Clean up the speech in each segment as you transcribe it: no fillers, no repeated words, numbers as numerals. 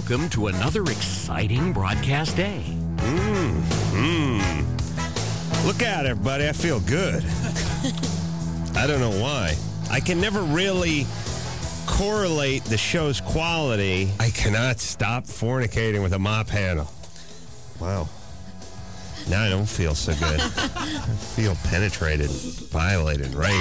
welcome to another exciting broadcast day. Look out, everybody. I feel good. I don't know why. I can never really correlate the show's quality. I cannot stop fornicating with a mop handle. Wow. Now I don't feel so good. I feel penetrated, violated, raped.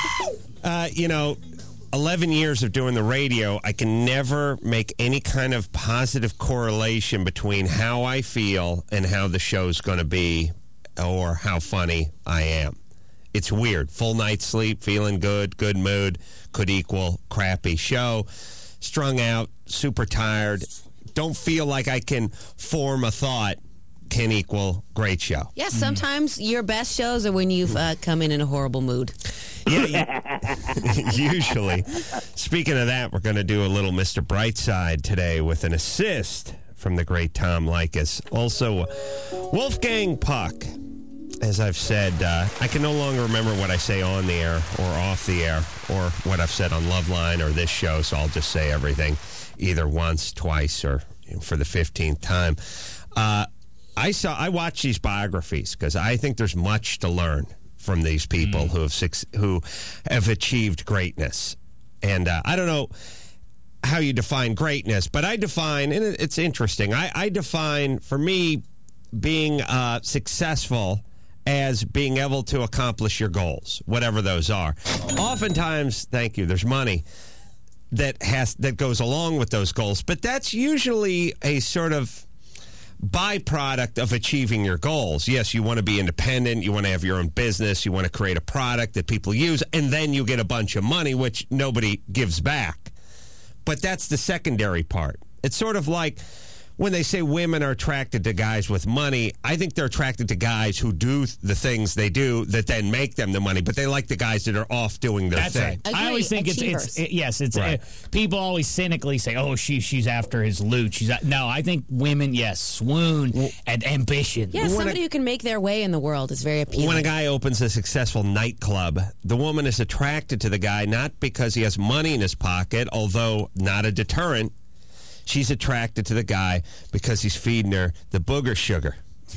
11 years of doing the radio, I can never make any kind of positive correlation between how I feel and how the show's going to be or how funny I am. It's weird. Full night's sleep, feeling good, good mood, could equal crappy show. Strung out, super tired, don't feel like I can form a thought, can equal great show. Yeah, sometimes your best shows are when you've come in a horrible mood. Yeah, usually. Speaking of that, we're going to do a little Mr. Brightside today with an assist from the great Tom Leykis. Also, Wolfgang Puck. As I've said, I can no longer remember what I say on the air or off the air or what I've said on Loveline or this show, so I'll just say everything either once, twice, or for the 15th time. I watch these biographies because I think there's much to learn from these people who have achieved greatness. And I don't know how you define greatness, but I define, and it's interesting, I define, for me, being successful as being able to accomplish your goals, whatever those are. Oftentimes, thank you, there's money that goes along with those goals, but that's usually a sort of byproduct of achieving your goals. Yes, you want to be independent, you want to have your own business, you want to create a product that people use, and then you get a bunch of money, which nobody gives back. But that's the secondary part. It's sort of like when they say women are attracted to guys with money, I think they're attracted to guys who do the things they do that then make them the money, but they like the guys that are off doing their thing. Right. I always think it's right. People always cynically say, "Oh, she's after his loot." No, I think women, swoon at ambition. Yeah, somebody who can make their way in the world is very appealing. When a guy opens a successful nightclub, the woman is attracted to the guy not because he has money in his pocket, although not a deterrent. She's attracted to the guy because he's feeding her the booger sugar.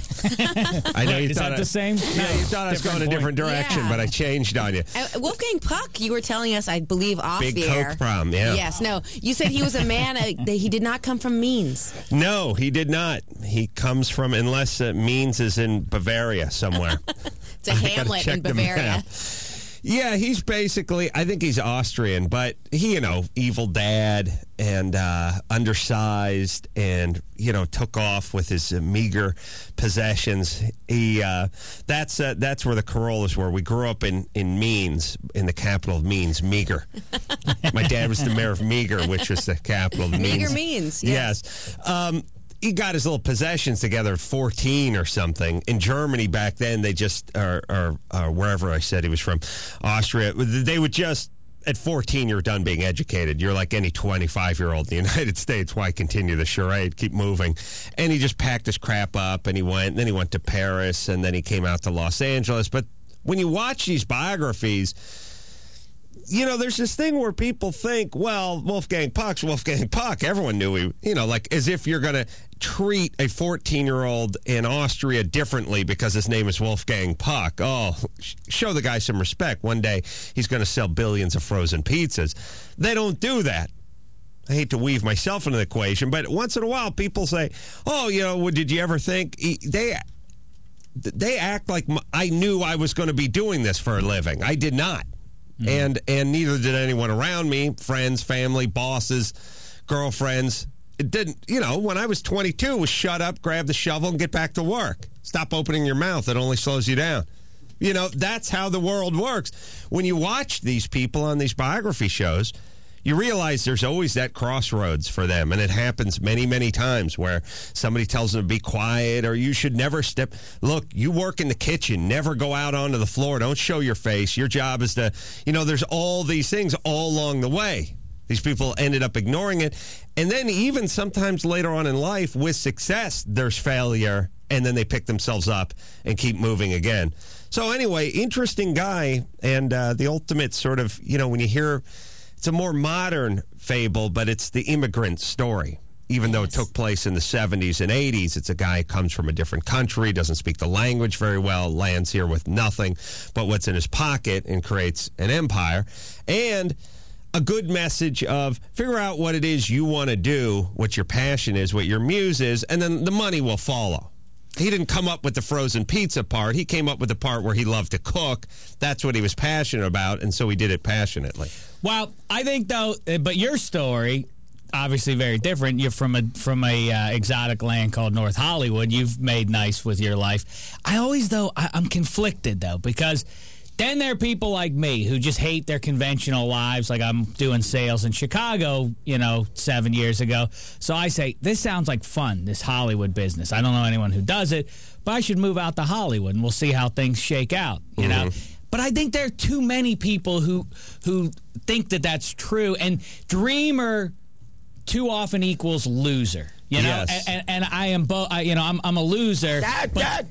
I know you is thought that the same? Yeah, you thought I was going a different direction, Yeah. but I changed on you. Wolfgang Puck, you were telling us, I believe, off Big the Coke air. problem, yeah. Yes, no. You said he was a man, that he did not come from means. No, he did not. He comes from, unless Means is in Bavaria somewhere. It's a hamlet in Bavaria. Yeah, he's basically, I think he's Austrian, but he, evil dad and undersized and, took off with his meager possessions. He that's where the Corollas were. We grew up in Means, in the capital of Means, Meager. My dad was the mayor of Meager, which was the capital of Means. Meager Means, yes. He got his little possessions together at 14 or something. In Germany back then, they just, or wherever I said he was from, Austria, they would just, at 14, you're done being educated. You're like any 25-year-old in the United States. Why continue the charade? Keep moving. And he just packed his crap up, and he went. And then he went to Paris, and then he came out to Los Angeles. But when you watch these biographies, there's this thing where people think, well, Wolfgang Puck's Wolfgang Puck. Everyone knew he, like as if you're going to treat a 14-year-old in Austria differently because his name is Wolfgang Puck. Oh, show the guy some respect. One day he's going to sell billions of frozen pizzas. They don't do that. I hate to weave myself into the equation, but once in a while people say, oh, did you ever think they act like I knew I was going to be doing this for a living. I did not. And neither did anyone around me, friends, family, bosses, girlfriends. It didn't, when I was 22, it was shut up, grab the shovel, and get back to work. Stop opening your mouth. It only slows you down. That's how the world works. When you watch these people on these biography shows, you realize there's always that crossroads for them, and it happens many, many times where somebody tells them to be quiet or you should never step. Look, you work in the kitchen. Never go out onto the floor. Don't show your face. Your job is to, there's all these things all along the way. These people ended up ignoring it. And then even sometimes later on in life, with success, there's failure, and then they pick themselves up and keep moving again. So anyway, interesting guy, and the ultimate sort of, when you hear... It's a more modern fable, but it's the immigrant story. even though it took place in the 70s and 80s. It's a guy who comes from a different country, doesn't speak the language very well, lands here with nothing but what's in his pocket and creates an empire. And a good message of figure out what it is you want to do, what your passion is, what your muse is, and then the money will follow. He didn't come up with the frozen pizza part. He came up with the part where he loved to cook. That's what he was passionate about, and so he did it passionately. Well, I think, though, but your story, obviously very different. You're from a exotic land called North Hollywood. You've made nice with your life. I always, though, I'm conflicted, though, because then there are people like me who just hate their conventional lives, like I'm doing sales in Chicago, 7 years ago. So I say, this sounds like fun, this Hollywood business. I don't know anyone who does it, but I should move out to Hollywood, and we'll see how things shake out, you know? But I think there are too many people who think that that's true, and dreamer too often equals loser. Yes. And I am both. I'm a loser. A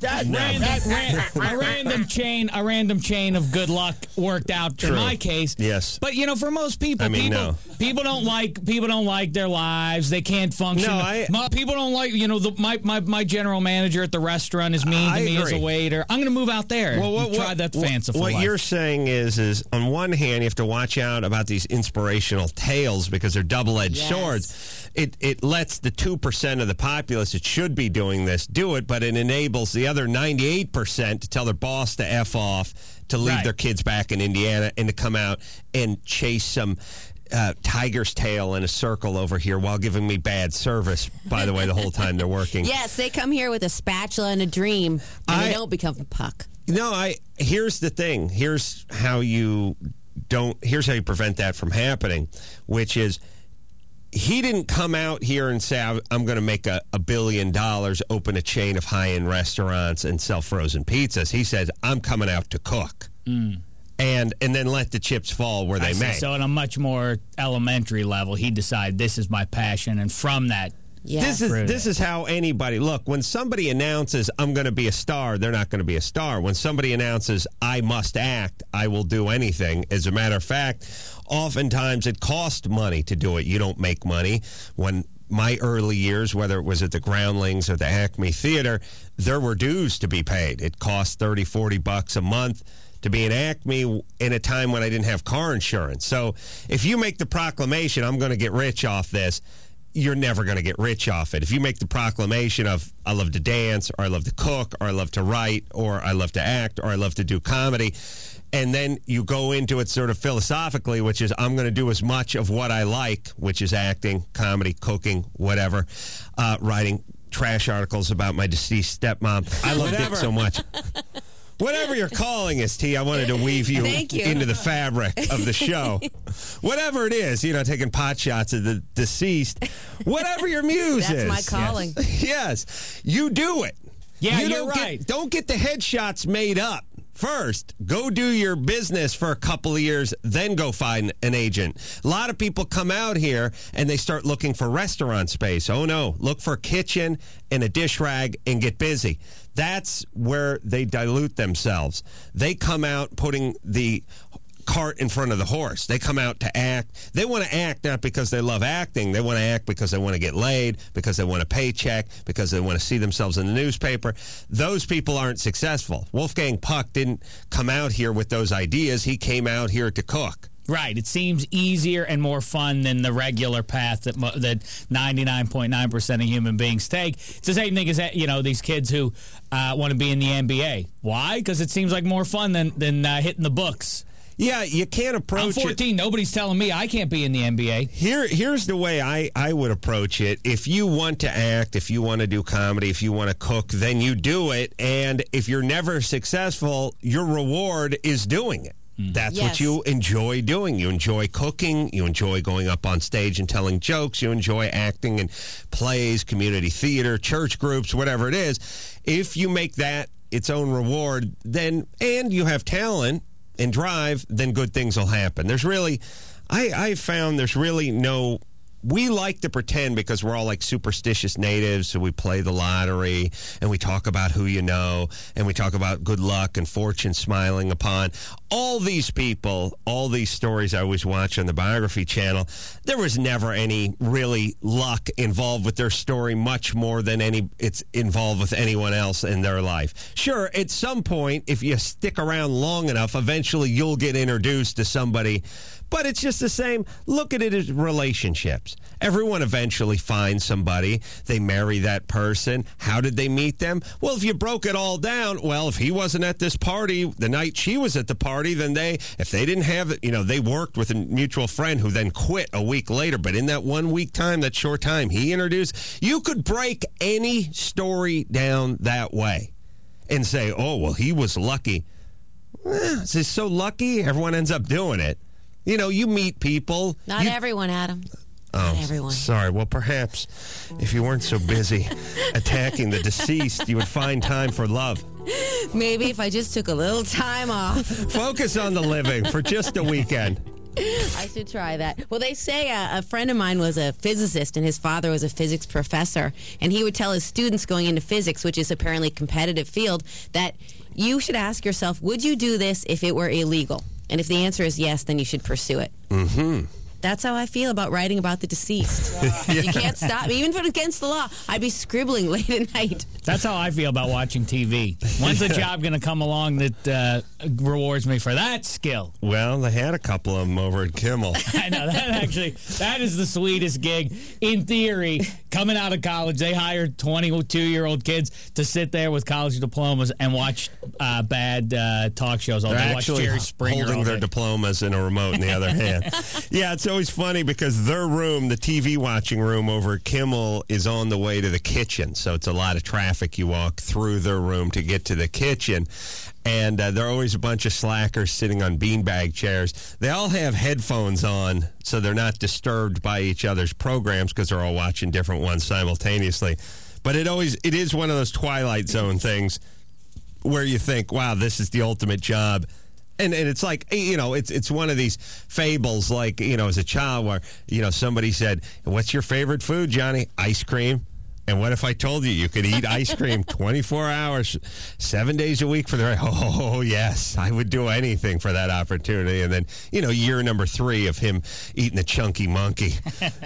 random chain of good luck worked out in my case. Yes. But for most people, people don't like their lives. They can't function. People don't like. My general manager at the restaurant is mean to me as a waiter. I'm going to move out there. And try that fanciful life. What you're saying is on one hand you have to watch out about these inspirational tales because they're double-edged swords. It lets the 2% of the populace that should be doing this do it, but it enables the other 98% to tell their boss to F off, to leave their kids back in Indiana, and to come out and chase some tiger's tail in a circle over here while giving me bad service, by the way, the whole time they're working. Yes, they come here with a spatula and a dream, and they don't become a puck. No, here's the thing. Here's how you prevent that from happening, which is, he didn't come out here and say, I'm going to make $1 billion, open a chain of high-end restaurants, and sell frozen pizzas. He said, I'm coming out to cook. And then let the chips fall where they may. So on a much more elementary level, he decided this is my passion, and from that, this is how anybody, look, when somebody announces I'm going to be a star, they're not going to be a star. When somebody announces I must act, I will do anything. As a matter of fact, oftentimes it costs money to do it. You don't make money. When my early years, whether it was at the Groundlings or the Acme Theater, there were dues to be paid. It cost $30-40 a month to be in Acme in a time when I didn't have car insurance. So if you make the proclamation, I'm going to get rich off this, you're never going to get rich off it. If you make the proclamation of I love to dance, or I love to cook, or I love to write, or I love to act, or I love to do comedy, and then you go into it sort of philosophically, which is I'm going to do as much of what I like, which is acting, comedy, cooking, whatever, writing trash articles about my deceased stepmom. I love it so much. Whatever you're calling us, T, I wanted to weave you into the fabric of the show. Whatever it is, taking pot shots at the deceased, whatever your muse is. That's my calling. Yes, you do it. Yeah, you're right. Don't get the headshots made up. First, go do your business for a couple of years, then go find an agent. A lot of people come out here and they start looking for restaurant space. Oh, no. Look for a kitchen and a dish rag and get busy. That's where they dilute themselves. They come out putting the cart in front of the horse. They come out to act. They want to act not because they love acting. They want to act because they want to get laid, because they want a paycheck, because they want to see themselves in the newspaper. Those people aren't successful. Wolfgang Puck didn't come out here with those ideas. He came out here to cook. Right. It seems easier and more fun than the regular path that 99.9% of human beings take. It's the same thing as these kids who want to be in the NBA. Why? Because it seems like more fun than hitting the books. Yeah, you can't approach it. I'm 14. Nobody's telling me I can't be in the NBA. Here's the way I would approach it. If you want to act, if you want to do comedy, if you want to cook, then you do it. And if you're never successful, your reward is doing it. That's what you enjoy doing. You enjoy cooking. You enjoy going up on stage and telling jokes. You enjoy acting in plays, community theater, church groups, whatever it is. If you make that its own reward, and you have talent and drive, then good things will happen. There's really, I found there's really no we like to pretend because we're all like superstitious natives, so we play the lottery and we talk about who you know and we talk about good luck and fortune smiling upon. All these people, all these stories I always watch on the Biography channel, there was never any really luck involved with their story, much more than it's involved with anyone else in their life. Sure, at some point, if you stick around long enough, eventually you'll get introduced to somebody. But it's just the same. Look at it as relationships. Everyone eventually finds somebody. They marry that person. How did they meet them? Well, if you broke it all down, well, if he wasn't at this party the night she was at the party, then if they didn't have it, they worked with a mutual friend who then quit a week later. But in that 1 week time, that short time he introduced, you could break any story down that way and say, oh, well, he was lucky. Is he so lucky? Everyone ends up doing it. You meet people. Not everyone, Adam. Not everyone. Sorry. Well, perhaps if you weren't so busy attacking the deceased, you would find time for love. Maybe if I just took a little time off. Focus on the living for just a weekend. I should try that. Well, they say a friend of mine was a physicist, and his father was a physics professor, and he would tell his students going into physics, which is apparently a competitive field, that you should ask yourself, would you do this if it were illegal? And if the answer is yes, then you should pursue it. Mm-hmm. That's how I feel about writing about the deceased. Yeah. You can't stop me. Even if it's against the law, I'd be scribbling late at night. That's how I feel about watching TV. When's a job going to come along that rewards me for that skill? Well, they had a couple of them over at Kimmel. I know. That is the sweetest gig. In theory, coming out of college, they hired 22-year-old kids to sit there with college diplomas and watch bad talk shows all day. They're watch actually Jerry Springer holding their diplomas in a remote in the other hand. Yeah, it's always funny because their room, the TV watching room over at Kimmel, is on the way to the kitchen. So it's a lot of traffic. You walk through their room to get to the kitchen. And there are always a bunch of slackers sitting on beanbag chairs. They all have headphones on, so they're not disturbed by each other's programs because they're all watching different ones simultaneously. But it is one of those Twilight Zone things where you think, wow, this is the ultimate job. And it's like, it's one of these fables, like, as a child where, somebody said, what's your favorite food, Johnny? Ice cream. And what if I told you could eat ice cream 24 hours, 7 days a week for the oh, yes, I would do anything for that opportunity. And then, year number 3 of him eating the chunky monkey.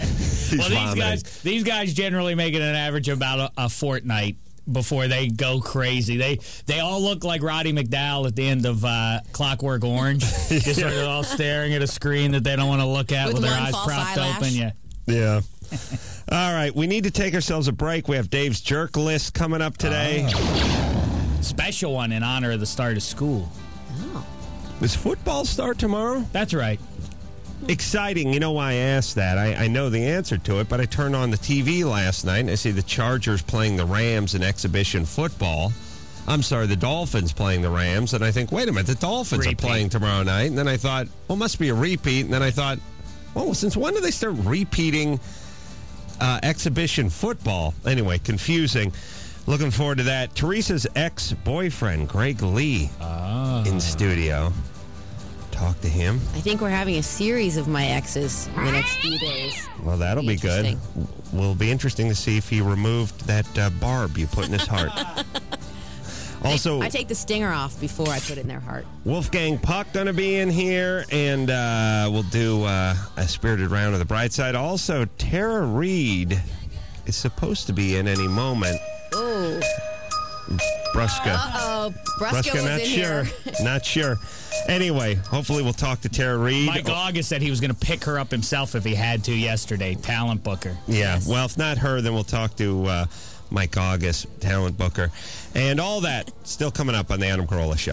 Well, these guys generally make it an average of about a fortnight before they go crazy. They all look like Roddy McDowall at the end of Clockwork Orange. Just sort of all staring at a screen that they don't want to look at with their eyes propped open. Yeah. All right, we need to take ourselves a break. We have Dave's Jerk List coming up today. Special one in honor of the start of school. Oh. Does football start tomorrow? That's right. Exciting. You know why I asked that? I know the answer to it, but I turned on the TV last night, and I see the Chargers playing the Rams in exhibition football. I'm sorry, the Dolphins playing the Rams, and I think, wait a minute, the Dolphins are playing tomorrow night. And then I thought, well, it must be a repeat. And then I thought, well, since when do they start repeating exhibition football? Anyway, confusing. Looking forward to that. Teresa's ex-boyfriend, Greg Lee, in studio. Talk to him. I think we're having a series of my exes in the next few days. Well, that'll be good. Will be interesting to see if he removed that barb you put in his heart. Also, I take the stinger off before I put it in their heart. Wolfgang Puck going to be in here, and we'll do a spirited round of the bright side. Also, Tara Reid is supposed to be in any moment. Ooh. Bruska. Uh-oh. Bruska was not in sure. here. Not sure. Anyway, hopefully we'll talk to Tara Reid. Mike August said he was going to pick her up himself if he had to yesterday. Talent booker. Yeah. Yes. Well, if not her, then we'll talk to Mike August, talent booker. And all that still coming up on the Adam Carolla Show.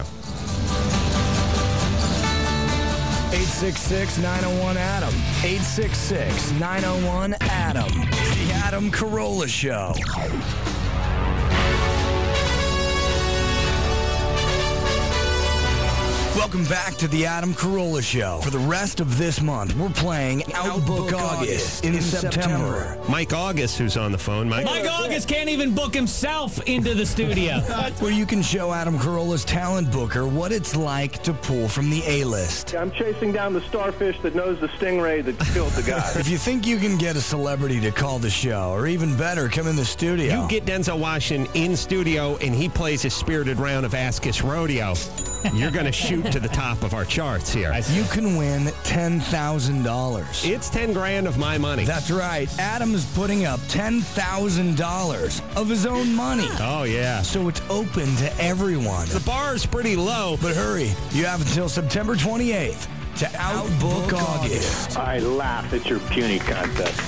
866-901-ADAM. 866-901-ADAM. The Adam Carolla Show. Welcome back to the Adam Carolla Show. For the rest of this month, we're playing Outbook August in September. Mike August, who's on the phone. Mike August can't even book himself into the studio. Where you can show Adam Carolla's talent booker what it's like to pull from the A-list. I'm chasing down the starfish that knows the stingray that killed the guy. If you think you can get a celebrity to call the show, or even better, come in the studio. You get Denzel Washington in studio, and he plays his spirited round of Ask Us Rodeo. You're going to shoot to the top of our charts here. You can win $10,000. It's 10 grand of my money. That's right. Adam's putting up $10,000 of his own money. Oh, yeah. So it's open to everyone. The bar is pretty low. But hurry, you have until September 28th to Outbook August. I laugh at your puny contest.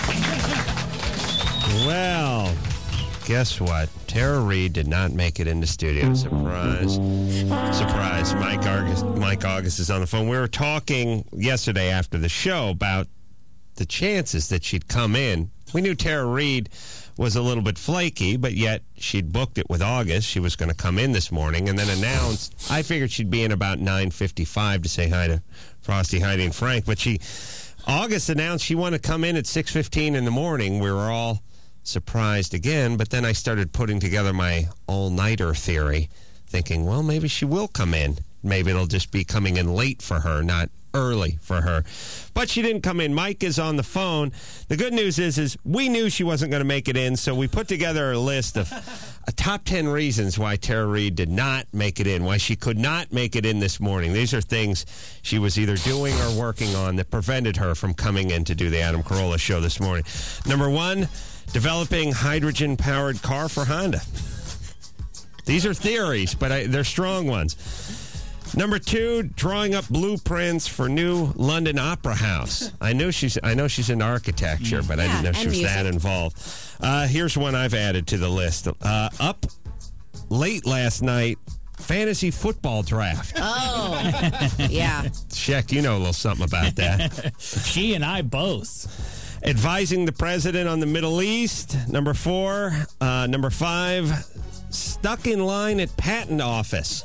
Well, guess what? Tara Reid did not make it into studio. Surprise. Surprise. Mike August is on the phone. We were talking yesterday after the show about the chances that she'd come in. We knew Tara Reid was a little bit flaky, but yet she'd booked it with August. She was going to come in this morning and then announced. I figured she'd be in about 9:55 to say hi to Frosty, Heidi, and Frank. But August announced she wanted to come in at 6:15 in the morning. We were all surprised again, but then I started putting together my all-nighter theory, thinking, well, maybe she will come in. Maybe it'll just be coming in late for her, not early for her. But she didn't come in. Mike is on the phone. The good news is we knew she wasn't going to make it in, so we put together a list of a top 10 reasons why Tara Reid did not make it in, why she could not make it in this morning. These are things she was either doing or working on that prevented her from coming in to do the Adam Carolla Show this morning. Number one, developing hydrogen-powered car for Honda. These are theories, but they're strong ones. Number two, drawing up blueprints for new London Opera House. I know she's into architecture, but I didn't know she was that involved. Here's one I've added to the list. Up late last night, fantasy football draft. Oh, yeah. Sheck, you know a little something about that. She and I both. Advising the president on the Middle East. Number four. Number five, stuck in line at patent office.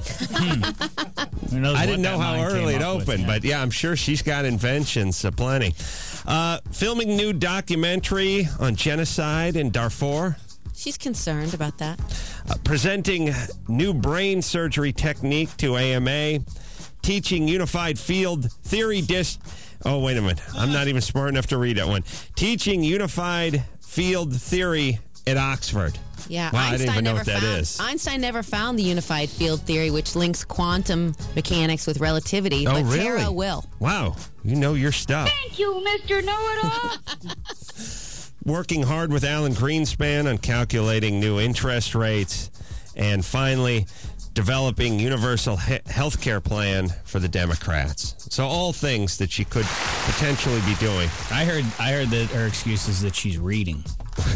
I didn't know how early it opened, but yeah, I'm sure she's got inventions aplenty. Filming new documentary on genocide in Darfur. She's concerned about that. Presenting new brain surgery technique to AMA. Teaching unified field theory Oh, wait a minute. I'm not even smart enough to read that one. Teaching unified field theory at Oxford. Yeah, wow, I didn't even know what that is. Einstein never found the unified field theory, which links quantum mechanics with relativity, but really? Tara will. Wow, you know your stuff. Thank you, Mr. Know-It-All. Working hard with Alan Greenspan on calculating new interest rates. And finally, developing universal health care plan for the Democrats. So all things that she could potentially be doing. I heard that her excuse is that she's reading.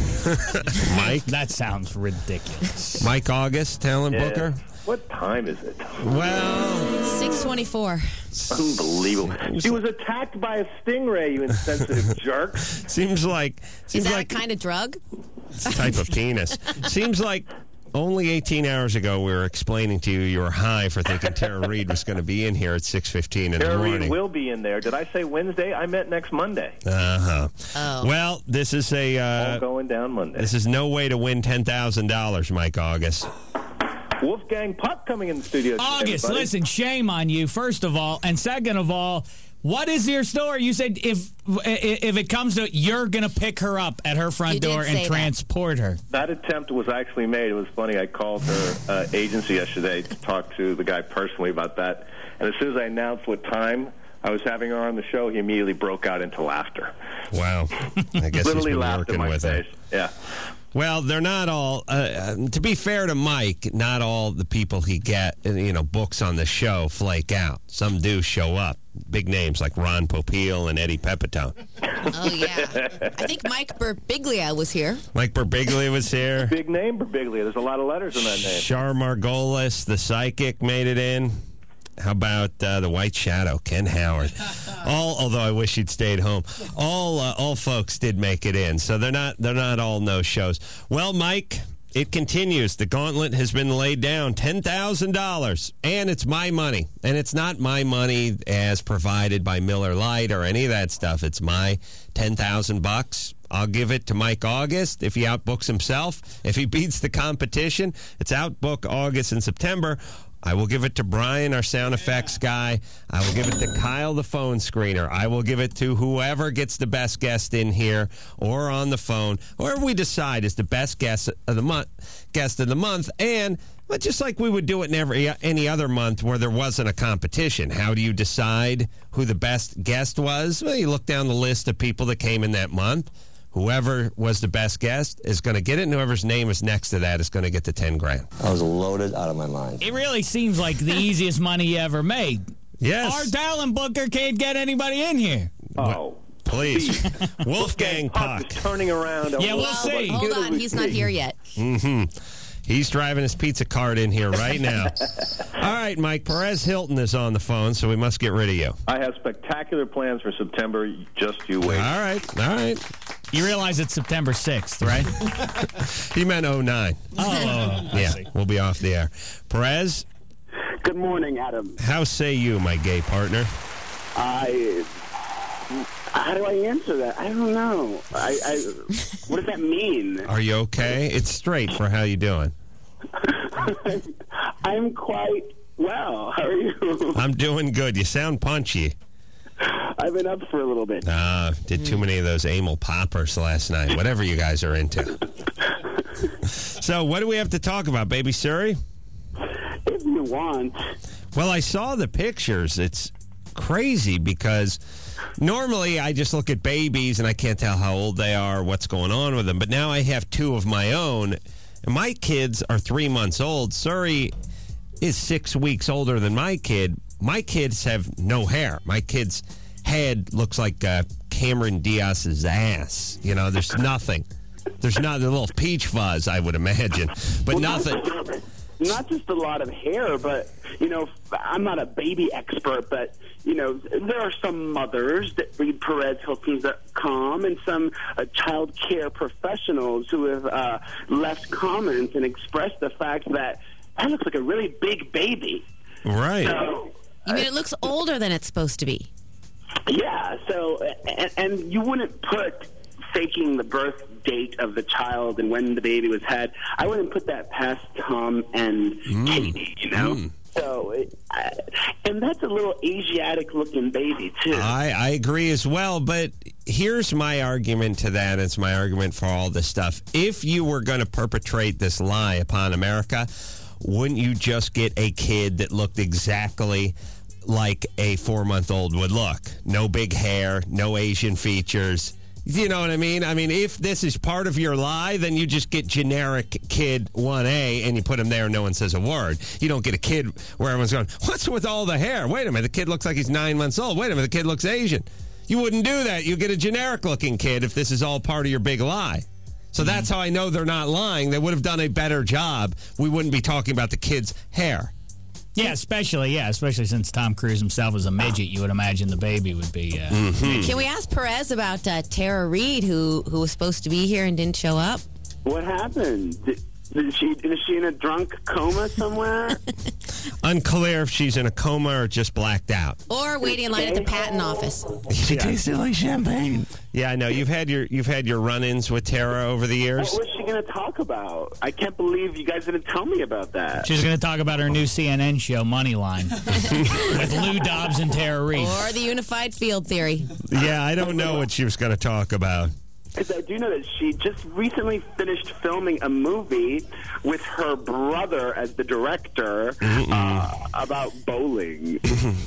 Mike? That sounds ridiculous. Mike August, talent booker? What time is it? Well, 6:24. Unbelievable. She was attacked by a stingray, you insensitive jerk. Seems like a kind of drug? It's a type of penis. Seems like only 18 hours ago we were explaining to you were high for thinking Tara Reid was going to be in here at 6:15 in the morning. Tara Reid will be in there. Did I say Wednesday? I meant next Monday. Uh-huh. Oh. Well, this is all going down Monday. This is no way to win $10,000, Mike August. Wolfgang Puck coming in the studio. August, everybody. listen, shame on you, first of all. And second of all, what is your story? You said if it comes to it, you're going to pick her up at her front door and transport her. That attempt was actually made. It was funny. I called her agency yesterday to talk to the guy personally about that. And as soon as I announced what time I was having her on the show, he immediately broke out into laughter. Wow. I guess literally he's been laughed working in my with face. her. Yeah. Well, they're not all, to be fair to Mike, not all the people he books on the show flake out. Some do show up. Big names like Ron Popeil and Eddie Pepitone. Oh, yeah. I think Mike Birbiglia was here. Mike Birbiglia was here. Big name, Birbiglia. There's a lot of letters in that name. Char Margolis, the psychic, made it in. How about the White Shadow, Ken Howard? Although I wish he'd stayed home. All folks did make it in, so they're not all no shows. Well, Mike, It continues. The gauntlet has been laid down. $10,000. And it's my money. And it's not my money as provided by Miller Lite or any of that stuff. It's my $10,000. I'll give it to Mike August if he outbooks himself. If he beats the competition, it's outbook August and September. I will give it to Brian, our sound effects guy. I will give it to Kyle, the phone screener. I will give it to whoever gets the best guest in here or on the phone. Whoever we decide is the best guest of the month. And but just like we would do it in any other month where there wasn't a competition. How do you decide who the best guest was? Well, you look down the list of people that came in that month. Whoever was the best guest is going to get it, and whoever's name is next to that is going to get the $10,000. I was loaded out of my mind. It really seems like the easiest money you ever made. Yes. Our talent booker can't get anybody in here. Oh. Please. Wolfgang Puck Puck. is turning around. Yeah, we'll see. Hold on, he's not here yet. He's driving his pizza cart in here right now. All right, Mike, Perez Hilton is on the phone, so we must get rid of you. I have spectacular plans for September. Just you wait. All right. You realize it's September 6th, right? He meant 09. Yeah. We'll be off the air. Perez, Good morning, Adam. how say you, my gay partner? How do I answer that? I don't know. What does that mean? Are you okay? It's straight for how you doing. I'm quite well. How are you? I'm doing good. You sound punchy. I've been up for a little bit. Did too many of those amyl poppers last night, whatever you guys are into. So what do we have to talk about, baby Suri? If you want. Well, I saw the pictures. It's crazy because normally I just look at babies and I can't tell how old they are, what's going on with them. But now I have two of my own. And my kids are 3 months old. Suri is 6 weeks older than my kid. My kids have no hair. My kid's head looks like Cameron Diaz's ass. You know, there's nothing. There's not a little peach fuzz, I would imagine. But nothing. Not just a lot of hair, but, I'm not a baby expert, but, there are some mothers that read PerezHiltons.com and some child care professionals who have left comments and expressed the fact that looks like a really big baby. Right. So, You mean it looks older than it's supposed to be? yeah, so, and you wouldn't put faking the birth date of the child and when the baby was had. I wouldn't put that past Tom and Katie, So, and that's a little Asiatic-looking baby, too. I agree as well, but here's my argument to that. It's my argument for all this stuff. If you were going to perpetrate this lie upon America, wouldn't you just get a kid that looked exactly like a 4-month-old would look? No big hair, no Asian features. You know what I mean? I mean, if this is part of your lie, then you just get generic kid 1A and you put him there and no one says a word. You don't get a kid where everyone's going, what's with all the hair? Wait a minute, the kid looks like he's 9 months old. Wait a minute, the kid looks Asian. You wouldn't do that. You get a generic-looking kid if this is all part of your big lie. So that's how I know they're not lying. They would have done a better job. We wouldn't be talking about the kid's hair. Yeah, especially since Tom Cruise himself is a midget, you would imagine the baby would be. Can we ask Perez about Tara Reid, who was supposed to be here and didn't show up? What happened? Is she in a drunk coma somewhere? Unclear if she's in a coma or just blacked out. Or waiting in line at the patent office? She tasted like champagne. Yeah, I know. You've had your run-ins with Tara over the years. What was she going to talk about? I can't believe you guys didn't tell me about that. She's going to talk about her new CNN show, Moneyline, with Lou Dobbs and Tara Reid. Or the unified field theory? Yeah, I don't know what she was going to talk about. Because I do know that she just recently finished filming a movie with her brother as the director about bowling.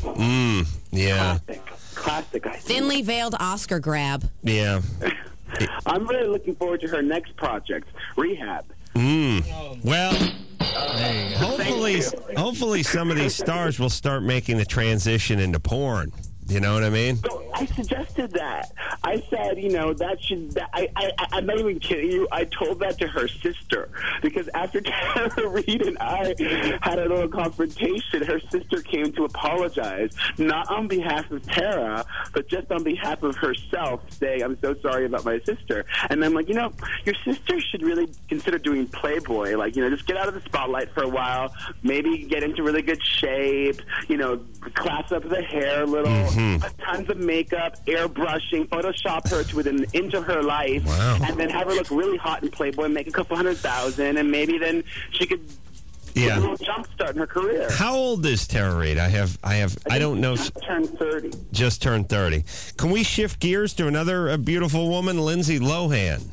Yeah. Classic, I think. Thinly veiled Oscar grab. Yeah. I'm really looking forward to her next project, Rehab. Well, hopefully some of these stars will start making the transition into porn. You know what I mean? So, I suggested that. I said, I'm not even kidding you. I told that to her sister because after Tara Reid and I had a little confrontation, her sister came to apologize, not on behalf of Tara, but just on behalf of herself, saying, I'm so sorry about my sister. And I'm like, your sister should really consider doing Playboy. Like, just get out of the spotlight for a while, maybe get into really good shape, class up the hair a little, tons of makeup, airbrushing, Photoshop her to within an inch of her life, and then have her look really hot in Playboy, make a couple $100,000, and maybe then she could get a little jump start in her career. How old is Tara Reid? I don't know. Just turned 30. Just turned 30. Can we shift gears to another beautiful woman, Lindsay Lohan?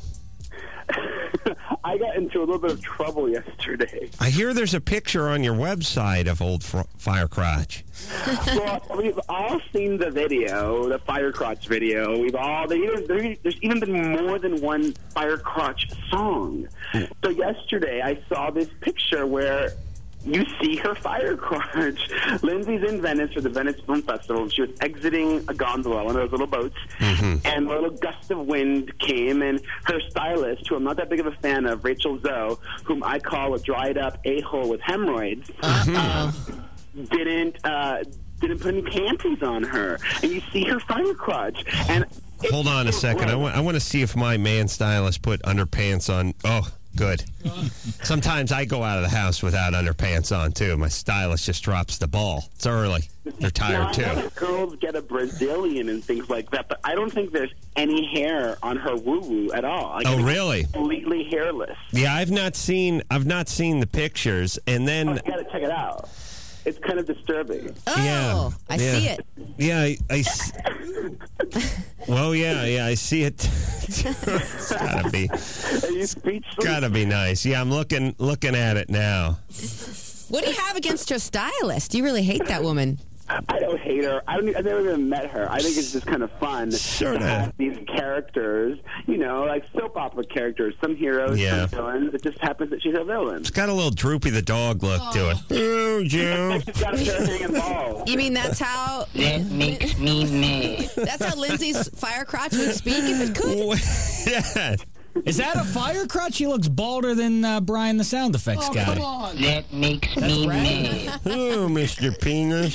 I got into a little bit of trouble yesterday. I hear there's a picture on your website of old Fire Crotch. Well, we've all seen the video, the Fire Crotch video. There's even been more than one Fire Crotch song. So yesterday I saw this picture where you see her fire crotch. Lindsay's in Venice for the Venice Film Festival, and she was exiting a gondola, one of those little boats, and a little gust of wind came, and her stylist, who I'm not that big of a fan of, Rachel Zoe, whom I call a dried-up a-hole with hemorrhoids, didn't put any panties on her, and you see her fire crotch. And hold on a second. I want to see if my man stylist put underpants on. Oh, good. Sometimes I go out of the house without underpants on, too. My stylist just drops the ball. It's early. They're tired, too. I know girls get a Brazilian and things like that, but I don't think there's any hair on her woo-woo at all. Like, oh, really? Completely hairless. Yeah, I've not seen the pictures, and then... Oh, you got to check it out. It's kind of disturbing. Oh, I see it. Yeah, well, yeah, I see it. It's gotta be. Are you speechless? Gotta be nice. Yeah, I'm looking at it now. What do you have against your stylist? You really hate that woman. I don't hate her. I've never even met her. I think it's just kind of fun to have these characters, like soap opera characters. Some heroes, some villains. It just happens that she's a villain. It's got a little Droopy the dog look to it. Oh, Joe. She's got a pair of hanging balls. You mean that's how... That makes me mad. That's how Lindsay's fire crotch would speak if it could? Yeah. Is that a fire crotch? He looks balder than Brian the sound effects guy. Come on. That makes me mad. Oh, Mr. Penis.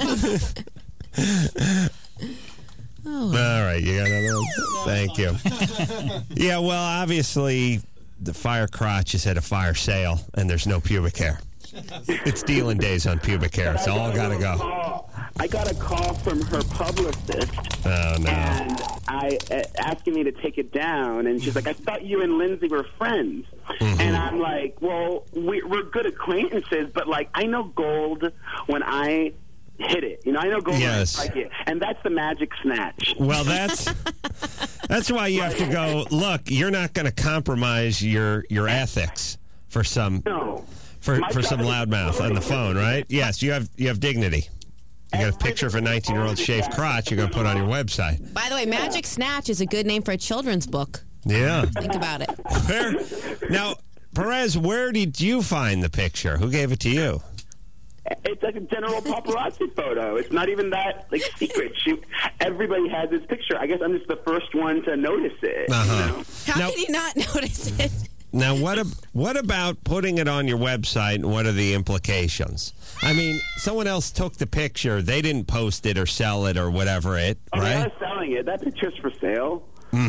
All right, you got another one? Thank you. Yeah, well, obviously, the fire crotch has had a fire sale, and there's no pubic hair. It's dealing days on pubic hair. It's all got to go. I got a call from her publicist. Oh, no. And asking me to take it down. And she's like, I thought you and Lindsay were friends. And I'm like, well, we're good acquaintances, but, I know gold when I hit it. I know gold when I strike it. And that's the magic snatch. Well, that's why you have to go, look, you're not going to compromise your ethics for some... No. For some loudmouth on the phone, right? Yes, you have dignity. You got a picture of a 19-year-old shaved crotch you're going to put on your website. By the way, Magic Snatch is a good name for a children's book. Yeah. Think about it. Now, Perez, where did you find the picture? Who gave it to you? It's like a general paparazzi photo. It's not even that secret. Everybody has this picture. I guess I'm just the first one to notice it. How can you not notice it? Now, what about putting it on your website, and what are the implications? I mean, someone else took the picture. They didn't post it or sell it or whatever right? They are selling it. That picture's for sale.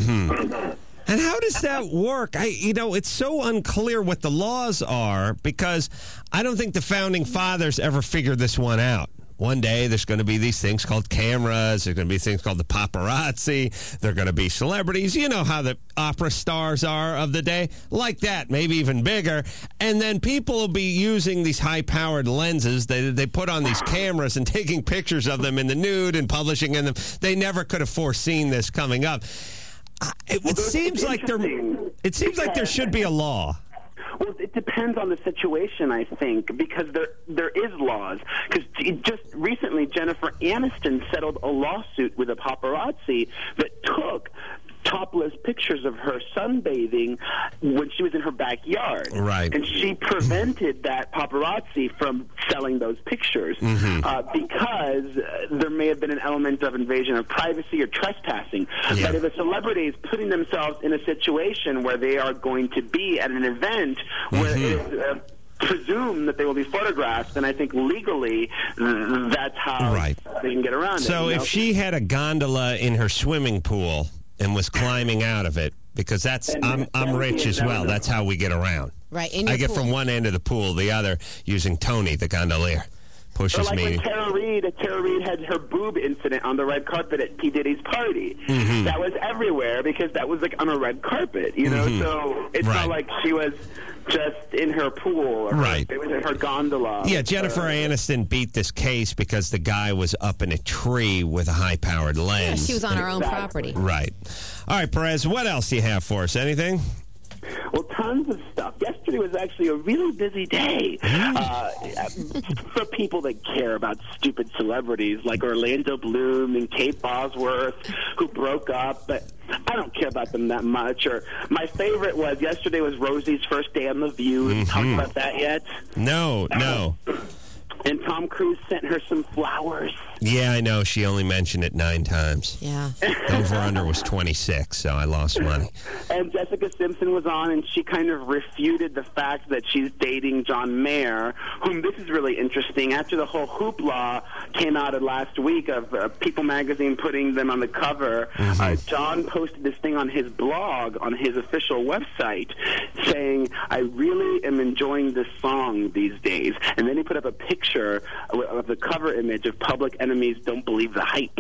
And how does that work? It's so unclear what the laws are because I don't think the founding fathers ever figured this one out. One day, there's going to be these things called cameras. There's going to be things called the paparazzi. They're going to be celebrities. You know how the opera stars are of the day. Like that, maybe even bigger. And then people will be using these high-powered lenses they put on these cameras and taking pictures of them in the nude and publishing in them. They never could have foreseen this coming up. It seems like there should be a law. Well, it depends on the situation, I think, because there is laws. Because just recently, Jennifer Aniston settled a lawsuit with a paparazzi that took topless pictures of her sunbathing when she was in her backyard. Right. And she prevented that paparazzi from selling those pictures because there may have been an element of invasion of privacy or trespassing. Yeah. But if a celebrity is putting themselves in a situation where they are going to be at an event where it's presume that they will be photographed, and I think legally that's how they can get around it. So if she had a gondola in her swimming pool and was climbing out of it, because that's I'm rich as well. That's how we get around. Right. In I your get pool. from one end of the pool to the other using Tony, the gondolier. Pushes like me. when Tara Reid had her boob incident on the red carpet at P. Diddy's party. That was everywhere because that was like on a red carpet, you know? So it's not like she was just in her pool. Or it was in her gondola. Yeah, Jennifer Aniston beat this case because the guy was up in a tree with a high-powered lens. Yeah, she was on her own property. Right. All right, Perez, what else do you have for us? Anything? Well, tons of stuff. Yesterday was actually a really busy day for people that care about stupid celebrities like Orlando Bloom and Kate Bosworth, who broke up, but I don't care about them that much. Or my favorite was yesterday was Rosie's first day on The View. Have you talked about that yet? No. And Tom Cruise sent her some flowers. Yeah, I know. She only mentioned it 9 times. Yeah. Over-under was 26, so I lost money. And Jessica Simpson was on, and she kind of refuted the fact that she's dating John Mayer, whom this is really interesting. After the whole hoopla came out last week of People magazine putting them on the cover, John posted this thing on his blog, on his official website, saying, I really am enjoying this song these days. And then he put up a picture of the cover image of Public Enemy's Don't Believe the Hype.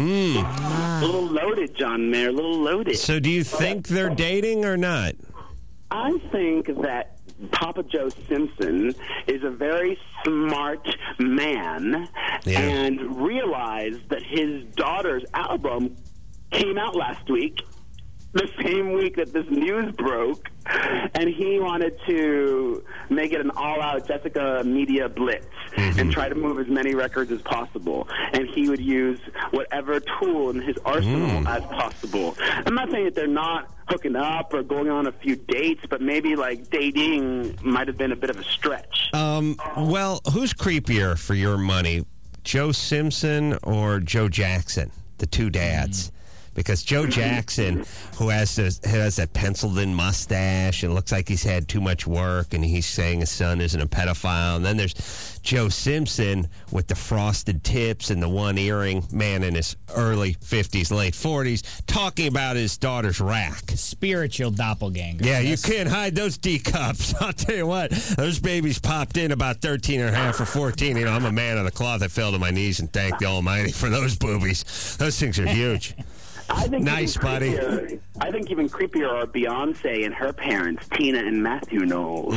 A little loaded, John Mayer, a little loaded. So do you think they're dating or not? I think that Papa Joe Simpson is a very smart man and realized that his daughter's album came out last week, the same week that this news broke, and he wanted to make it an all-out Jessica media blitz and try to move as many records as possible. And he would use whatever tool in his arsenal as possible. I'm not saying that they're not hooking up or going on a few dates, but maybe like dating might have been a bit of a stretch. Well, who's creepier for your money, Joe Simpson or Joe Jackson, the two dads? Because Joe Jackson, who has that penciled-in mustache and looks like he's had too much work, and he's saying his son isn't a pedophile. And then there's Joe Simpson with the frosted tips and the one earring, man in his early 50s, late 40s, talking about his daughter's rack. Spiritual doppelganger. Yeah, you can't hide those D-cups. I'll tell you what, those babies popped in about 13 and a half or 14. You know, I'm a man of the cloth. I fell to my knees and thanked the Almighty for those boobies. Those things are huge. I think nice, buddy. I think even creepier are Beyonce and her parents, Tina and Matthew Knowles.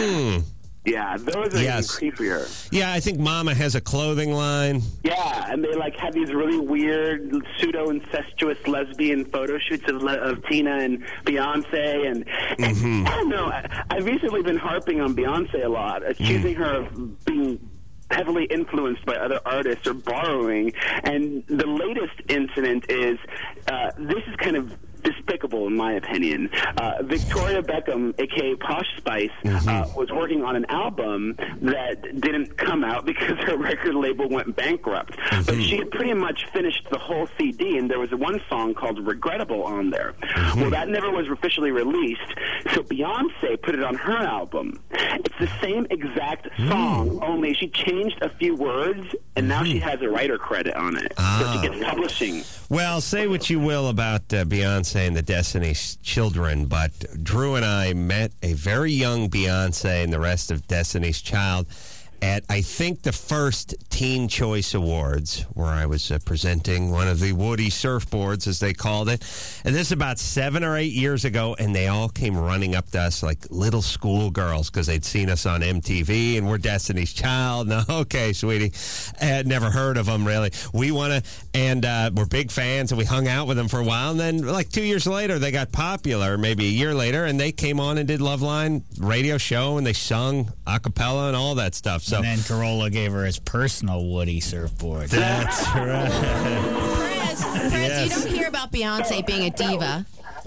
Yeah, those are even creepier. Yeah, I think Mama has a clothing line. Yeah, and they like have these really weird pseudo-incestuous lesbian photo shoots of Tina and Beyonce. And I don't know, I've recently been harping on Beyonce a lot, accusing her of being heavily influenced by other artists or borrowing. And the latest incident is, this is kind of despicable in my opinion. Victoria Beckham, a.k.a. Posh Spice, was working on an album that didn't come out because her record label went bankrupt. But she had pretty much finished the whole CD, and there was one song called Regrettable on there. Well, that never was officially released, so Beyonce put it on her album. It's the same exact song, only she changed a few words, and now she has a writer credit on it. So she gets publishing. Well, say what you will about Beyonce and the Destiny's Children, but Drew and I met a very young Beyonce and the rest of Destiny's Child at, I think, the first Teen Choice Awards, where I was presenting one of the Woody surfboards, as they called it. And this is about 7 or 8 years ago, and they all came running up to us like little schoolgirls because they'd seen us on MTV, and we're Destiny's Child. No, okay, sweetie. Never heard of them, really. We want to, and we're big fans, and we hung out with them for a while. And then, like 2 years later, they got popular, maybe a year later, and they came on and did Loveline radio show, and they sung a cappella and all that stuff. So, and then Corolla gave her his personal Woody surfboard. That's right. Perez, you don't hear about Beyonce being a diva.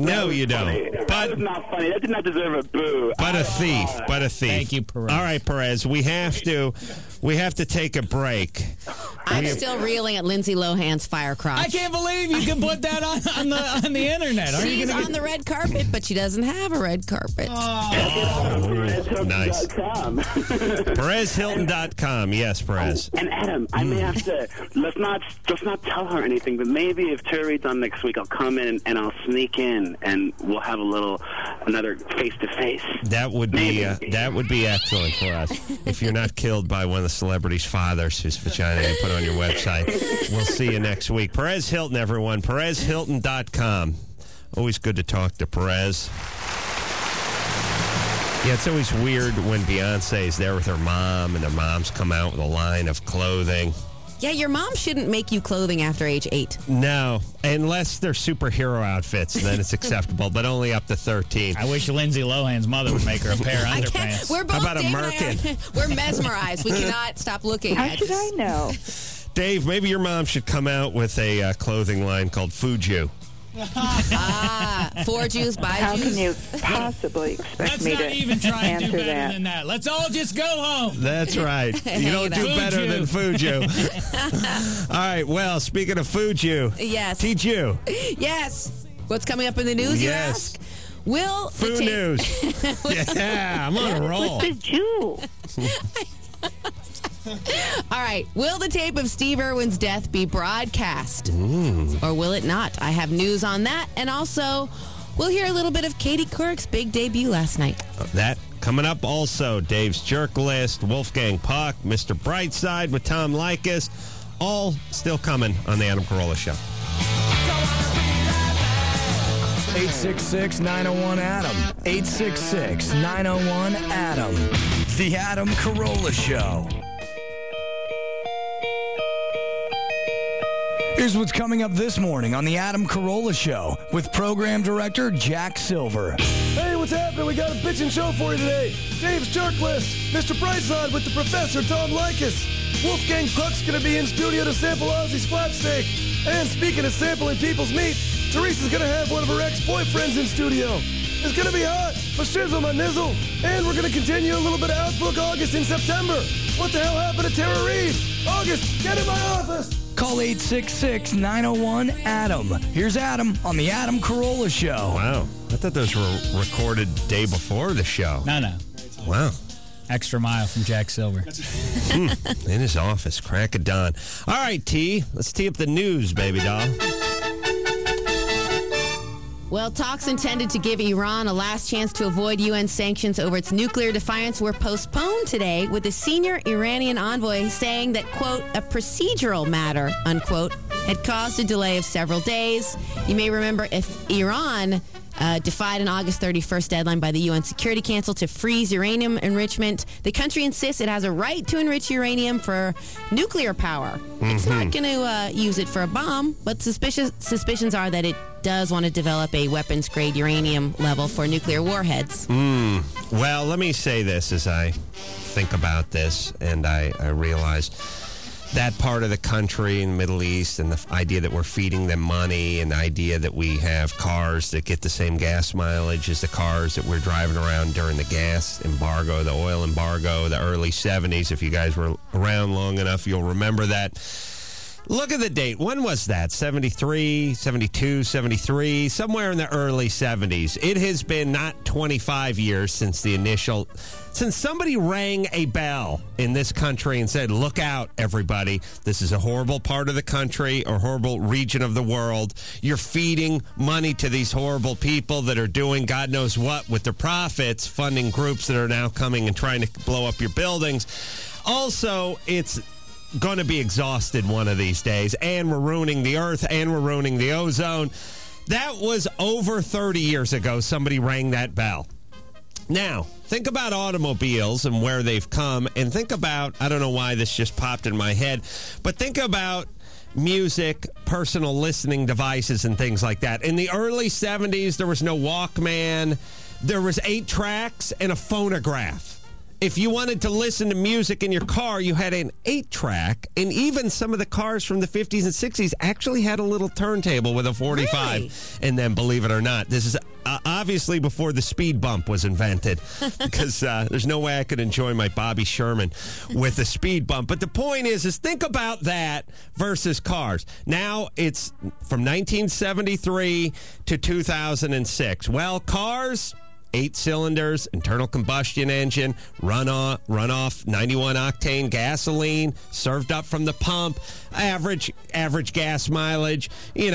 No, you don't. That was not funny. That did not deserve a boo. But a thief. Thank you, Perez. All right, Perez. We have to take a break. I'm still reeling at Lindsay Lohan's fire crotch. I can't believe you can put that on the internet. Are you She's gonna on the red carpet, but she doesn't have a red carpet. Nice. PerezHilton.com. Yes, Perez. And Adam, I may have to let's not tell her anything, but maybe if Terry's on next week, I'll come in and I'll sneak in and we'll have another face to face. That would be excellent for us. If you're not killed by one of the celebrities' fathers whose vagina you put on your website, we'll see you next week. Perez Hilton, everyone. PerezHilton.com. Always good to talk to Perez. Yeah, it's always weird when Beyonce is there with her mom and their moms come out with a line of clothing. Yeah, your mom shouldn't make you clothing after age 8. No, unless they're superhero outfits, then it's acceptable, but only up to 13. I wish Lindsay Lohan's mother would make her a pair of underpants. We're both, How about a Dave and I merkin? we're mesmerized. We cannot stop looking How at should this. I know? Dave, maybe your mom should come out with a clothing line called Fuju. For Jews, by How Jews. can you possibly expect Let's me not to even try and do answer better that? than that. Let's all just go home. That's right. You don't do Fuju. better than Fuju. All right, well, speaking of Fuju, Yes. T-Ju. Yes. What's coming up in the news, you Yes. ask? Will the Foo tape- News. Yeah, I'm on a roll. The Jew. All right. Will the tape of Steve Irwin's death be broadcast? Or will it not? I have news on that. And also, we'll hear a little bit of Katie Couric's big debut last night. That coming up also. Dave's Jerk List, Wolfgang Puck, Mr. Brightside with Tom Likas. All still coming on the Adam Carolla Show. 866-901-ADAM. 866-901-ADAM. The Adam Carolla Show. Here's what's coming up this morning on the Adam Carolla Show with Program Director Jack Silver. Hey, what's happening? We got a bitchin' show for you today. Dave's Jerk List, Mr. Brightside with the Professor Tom Likas. Wolfgang Puck's gonna be in studio to sample Ozzy's flat steak. And speaking of sampling people's meat, Teresa's gonna have one of her ex-boyfriends in studio. It's gonna be hot, for shizzle my nizzle. And we're gonna continue a little bit of Outbook August in September. What the hell happened to Tara Reid? August, get in my office! Call 866-901-ADAM. Here's Adam on the Adam Carolla Show. Wow. I thought those were recorded day before the show. No. Wow. Extra mile from Jack Silver. In his office, crack of dawn. All right, T, let's tee up the news, baby doll. Well, talks intended to give Iran a last chance to avoid UN sanctions over its nuclear defiance were postponed today, with a senior Iranian envoy saying that, quote, a procedural matter, unquote, had caused a delay of several days. You may remember if Iran defied an August 31st deadline by the UN Security Council to freeze uranium enrichment. The country insists it has a right to enrich uranium for nuclear power. It's not going to use it for a bomb, but suspicions are that it does want to develop a weapons-grade uranium level for nuclear warheads. Well, let me say this as I think about this, and I realize that part of the country in the Middle East and the idea that we're feeding them money and the idea that we have cars that get the same gas mileage as the cars that we're driving around during the gas embargo, the oil embargo, the early 70s. If you guys were around long enough, you'll remember that. Look at the date. When was that? 73, 72, 73, somewhere in the early 70s. It has been not 25 years since somebody rang a bell in this country and said, look out, everybody. This is a horrible part of the country or horrible region of the world. You're feeding money to these horrible people that are doing God knows what with their profits, funding groups that are now coming and trying to blow up your buildings. Also, it's going to be exhausted one of these days, and we're ruining the earth, and we're ruining the ozone. That was over 30 years ago somebody rang that bell. Now, think about automobiles and where they've come, and think about, I don't know why this just popped in my head, but think about music, personal listening devices, and things like that. In the early 70s, there was no Walkman. There was 8 tracks and a phonograph. if you wanted to listen to music in your car, you had an 8-track, and even some of the cars from the 50s and 60s actually had a little turntable with a 45. Really? And then, believe it or not, this is obviously before the speed bump was invented, because there's no way I could enjoy my Bobby Sherman with a speed bump. But the point is think about that versus cars. Now it's from 1973 to 2006. Well, cars, 8 cylinders, internal combustion engine, runoff, 91 octane gasoline, served up from the pump, average gas mileage,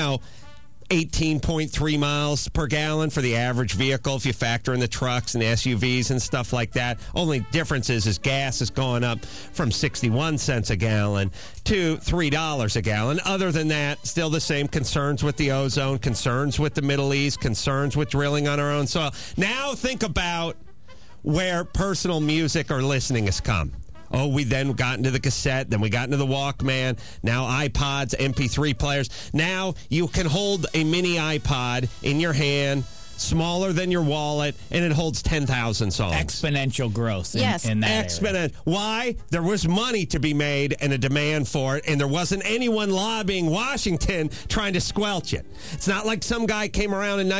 18.3 miles per gallon for the average vehicle if you factor in the trucks and the SUVs and stuff like that. Only difference is gas has gone up from 61 cents a gallon to $3 a gallon. Other than that, still the same concerns with the ozone, concerns with the Middle East, concerns with drilling on our own soil. Now think about where personal music or listening has come. Oh, we then got into the cassette, then we got into the Walkman, now iPods, MP3 players. Now you can hold a mini iPod in your hand, smaller than your wallet, and it holds 10,000 songs. Exponential growth in that area. Why? There was money to be made and a demand for it, and there wasn't anyone lobbying Washington trying to squelch it. It's not like some guy came around in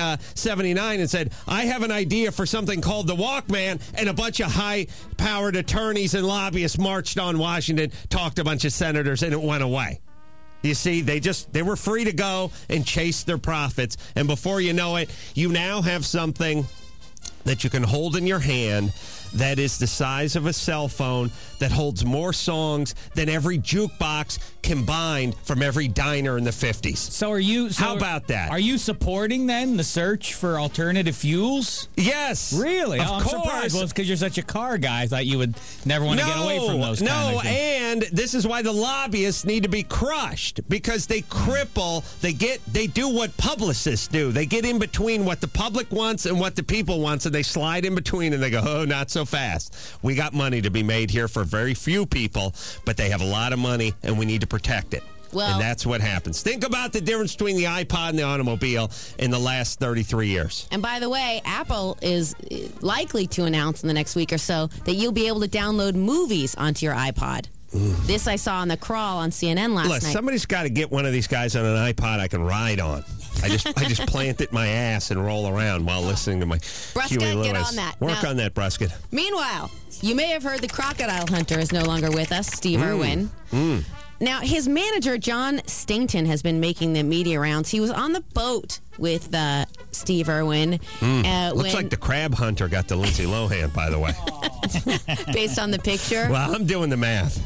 1979 and said, I have an idea for something called the Walkman, and a bunch of high-powered attorneys and lobbyists marched on Washington, talked to a bunch of senators, and it went away. You see, they were free to go and chase their profits. And before you know it, you now have something that you can hold in your hand that is the size of a cell phone, that holds more songs than every jukebox combined from every diner in the 50s. So how about that? Are you supporting, then, the search for alternative fuels? Yes. Really? Of I'm course. surprised. Well, it's because you're such a car guy. I thought you would never want to get away from those kind of things. And this is why the lobbyists need to be crushed, because they cripple, they do what publicists do. They get in between what the public wants and what the people wants, and they slide in between, and they go, oh, not so fast. We got money to be made here for very few people, but they have a lot of money, and we need to protect it. Well, and that's what happens. Think about the difference between the iPod and the automobile in the last 33 years. And by the way, Apple is likely to announce in the next week or so that you'll be able to download movies onto your iPod. This I saw on the crawl on CNN last night. Somebody's got to get one of these guys on an iPod I can ride on. I just plant it in my ass and roll around while listening to my Brusca, Huey Lewis. get on that. Work on that, Brusca. Meanwhile, you may have heard the crocodile hunter is no longer with us, Steve Irwin. Now, his manager, John Stainton, has been making the media rounds. He was on the boat with Steve Irwin. Looks like the crab hunter got to Lindsay Lohan, by the way. Based on the picture? Well, I'm doing the math.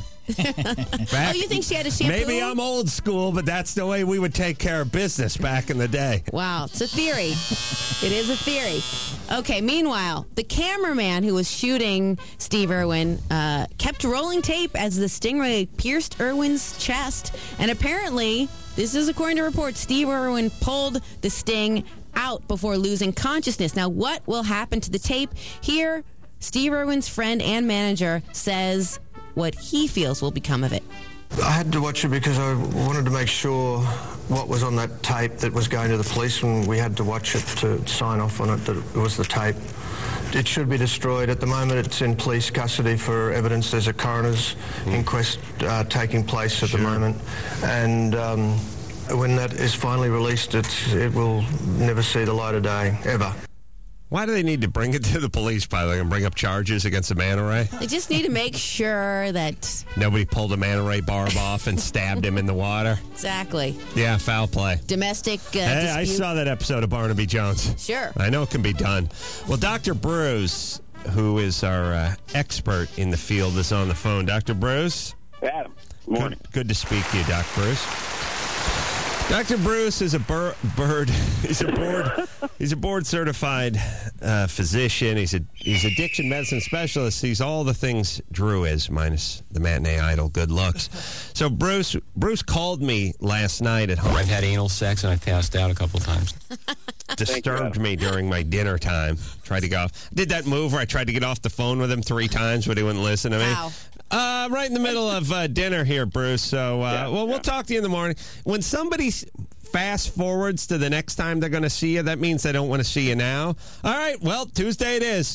Oh, you think she had a shampoo? Maybe I'm old school, but that's the way we would take care of business back in the day. Wow, it's a theory. It is a theory. Okay, meanwhile, the cameraman who was shooting Steve Irwin kept rolling tape as the stingray pierced Irwin's chest. And apparently, this is according to reports, Steve Irwin pulled the sting out before losing consciousness. Now, what will happen to the tape? Here, Steve Irwin's friend and manager says what he feels will become of it. I had to watch it because I wanted to make sure what was on that tape that was going to the police, and we had to watch it to sign off on it that it was the tape. It should be destroyed. At the moment, it's in police custody for evidence. There's a coroner's inquest taking place at the moment, and when that is finally released, it will never see the light of day, ever. Why do they need to bring it to the police, by the way, and bring up charges against the manta ray? They just need to make sure that... Nobody pulled a manta ray barb off and stabbed him in the water. Exactly. Yeah, foul play. Domestic Hey, I saw that episode of Barnaby Jones. Sure. I know it can be done. Well, Dr. Bruce, who is our expert in the field, is on the phone. Dr. Bruce? Adam, good morning. Good to speak to you, Dr. Bruce. Dr. Bruce is He's a board certified physician. He's addiction medicine specialist. He's all the things Drew is, minus the matinee idol good looks. So Bruce called me last night at home. I've had anal sex and I passed out a couple times. Disturbed me during my dinner time. Tried to go off. Did that move where I tried to get off the phone with him 3 times, but he wouldn't listen to me. Wow. Right in the middle of dinner here, Bruce. So, we'll talk to you in the morning. When somebody fast forwards to the next time they're going to see you, that means they don't want to see you now. All right, well, Tuesday it is.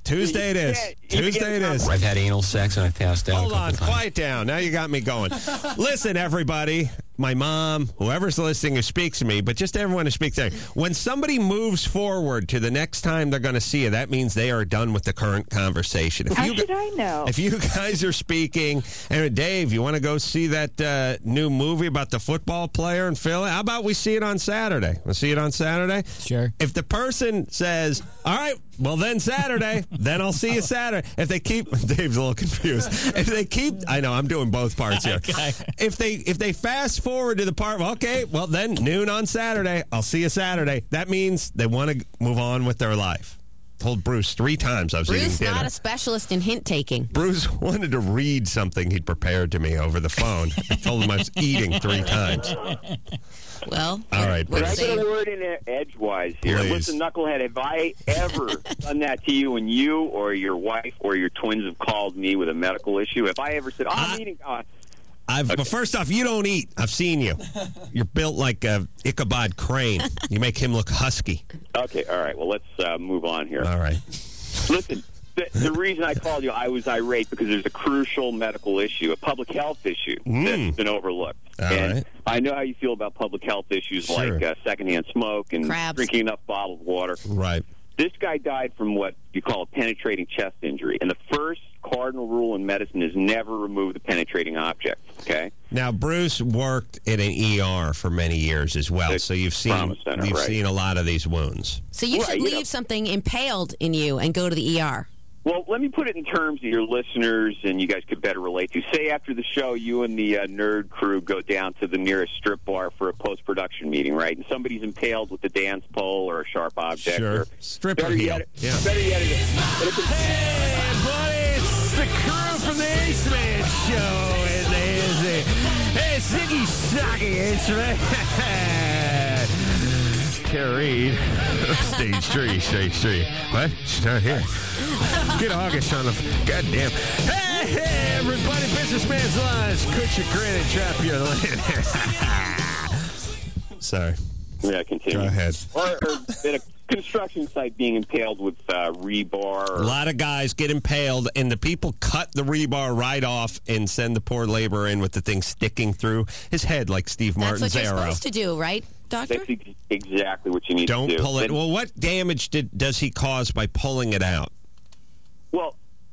Tuesday it is. Tuesday it is. I've had anal sex and I passed out. Hold a couple on, times. quiet down. Now you got me going. Listen, everybody, my mom, whoever's listening who speaks to me, but just everyone who speaks to me. When somebody moves forward to the next time they're going to see you, that means they are done with the current conversation. How should I know? If you guys are speaking, and Dave, you want to go see that new movie about the football player in Philly? How about we see it on Saturday? We'll see it on Saturday? Sure. If the person says, all right, well, then Saturday, then I'll see you Saturday. If they keep, Dave's a little confused. If they keep, I know, I'm doing both parts here. Okay. If they fast forward to the part, okay, well, then noon on Saturday, I'll see you Saturday. That means they want to move on with their life. Told Bruce 3 times I was eating Bruce, dinner. not a specialist in hint taking. Bruce wanted to read something he'd prepared to me over the phone. I told him I was eating 3 times. Well, all right, But I Bruce. get a word in edgewise here. Please. Listen, Knucklehead, have I ever done that to you and you or your wife or your twins have called me with a medical issue? Have I ever said, I'm eating... But first off, you don't eat. I've seen you. You're built like a Ichabod Crane. You make him look husky. Okay, all right. Well, let's move on here. All right. Listen, the reason I called you, I was irate because there's a crucial medical issue, a public health issue that's been overlooked. All right. I know how you feel about public health issues Sure. like secondhand smoke and drinking enough bottled water. Right. This guy died from what you call a penetrating chest injury. And the first cardinal rule in medicine is never remove the penetrating object, okay? Now, Bruce worked in an ER for many years as well, so you've seen seen a lot of these wounds. So you should leave something impaled in you and go to the ER. Well, let me put it in terms that your listeners and you guys could better relate to. Say after the show, you and the nerd crew go down to the nearest strip bar for a post-production meeting, right? And somebody's impaled with a dance pole or a sharp object. Sure. Or, Stripper better heel. Yet, Yeah. Better yet, Hey, buddy, it's the crew from the Ace Man Show. And there's hey, Ziggy Socky, Ace Man. Can't read. Stage 3. What? She's not here. Get August on the... Goddamn. Hey, everybody. Businessman's Lines. Quit your grin and trap your land. Sorry. Yeah, continue. Go ahead. Or at a construction site being impaled with rebar. A lot of guys get impaled, and the people cut the rebar right off and send the poor laborer in with the thing sticking through his head like Steve Martin's That's what you're arrow. supposed to do, right, Doctor? That's exactly what you need Don't to do. pull it. Well, what damage does he cause by pulling it out? Well,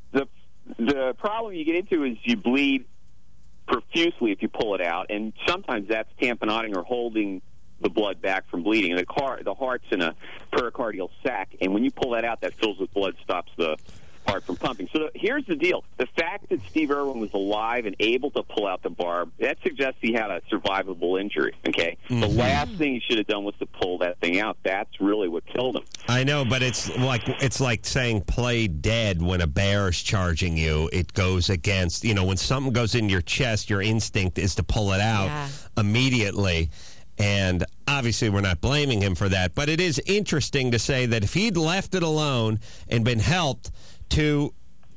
the problem you get into is you bleed profusely if you pull it out, and sometimes that's tamponading or holding the blood back from bleeding. And the heart's in a pericardial sac, and when you pull that out, that fills with blood, stops the heart from pumping. So here's the deal. The fact that Steve Irwin was alive and able to pull out the barb, that suggests he had a survivable injury, okay? Mm-hmm. The last thing he should have done was to pull that thing out. That's really what killed him. I know, but it's like saying play dead when a bear is charging you. It goes against, when something goes in your chest, your instinct is to pull it out immediately. And obviously we're not blaming him for that. But it is interesting to say that if he'd left it alone and been helped to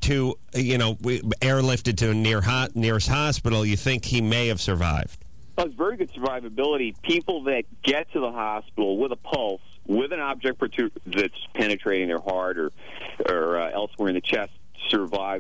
airlifted to a nearest hospital, you think he may have survived. Well, it's very good survivability. People that get to the hospital with a pulse, with an object that's penetrating their heart or elsewhere in the chest, survive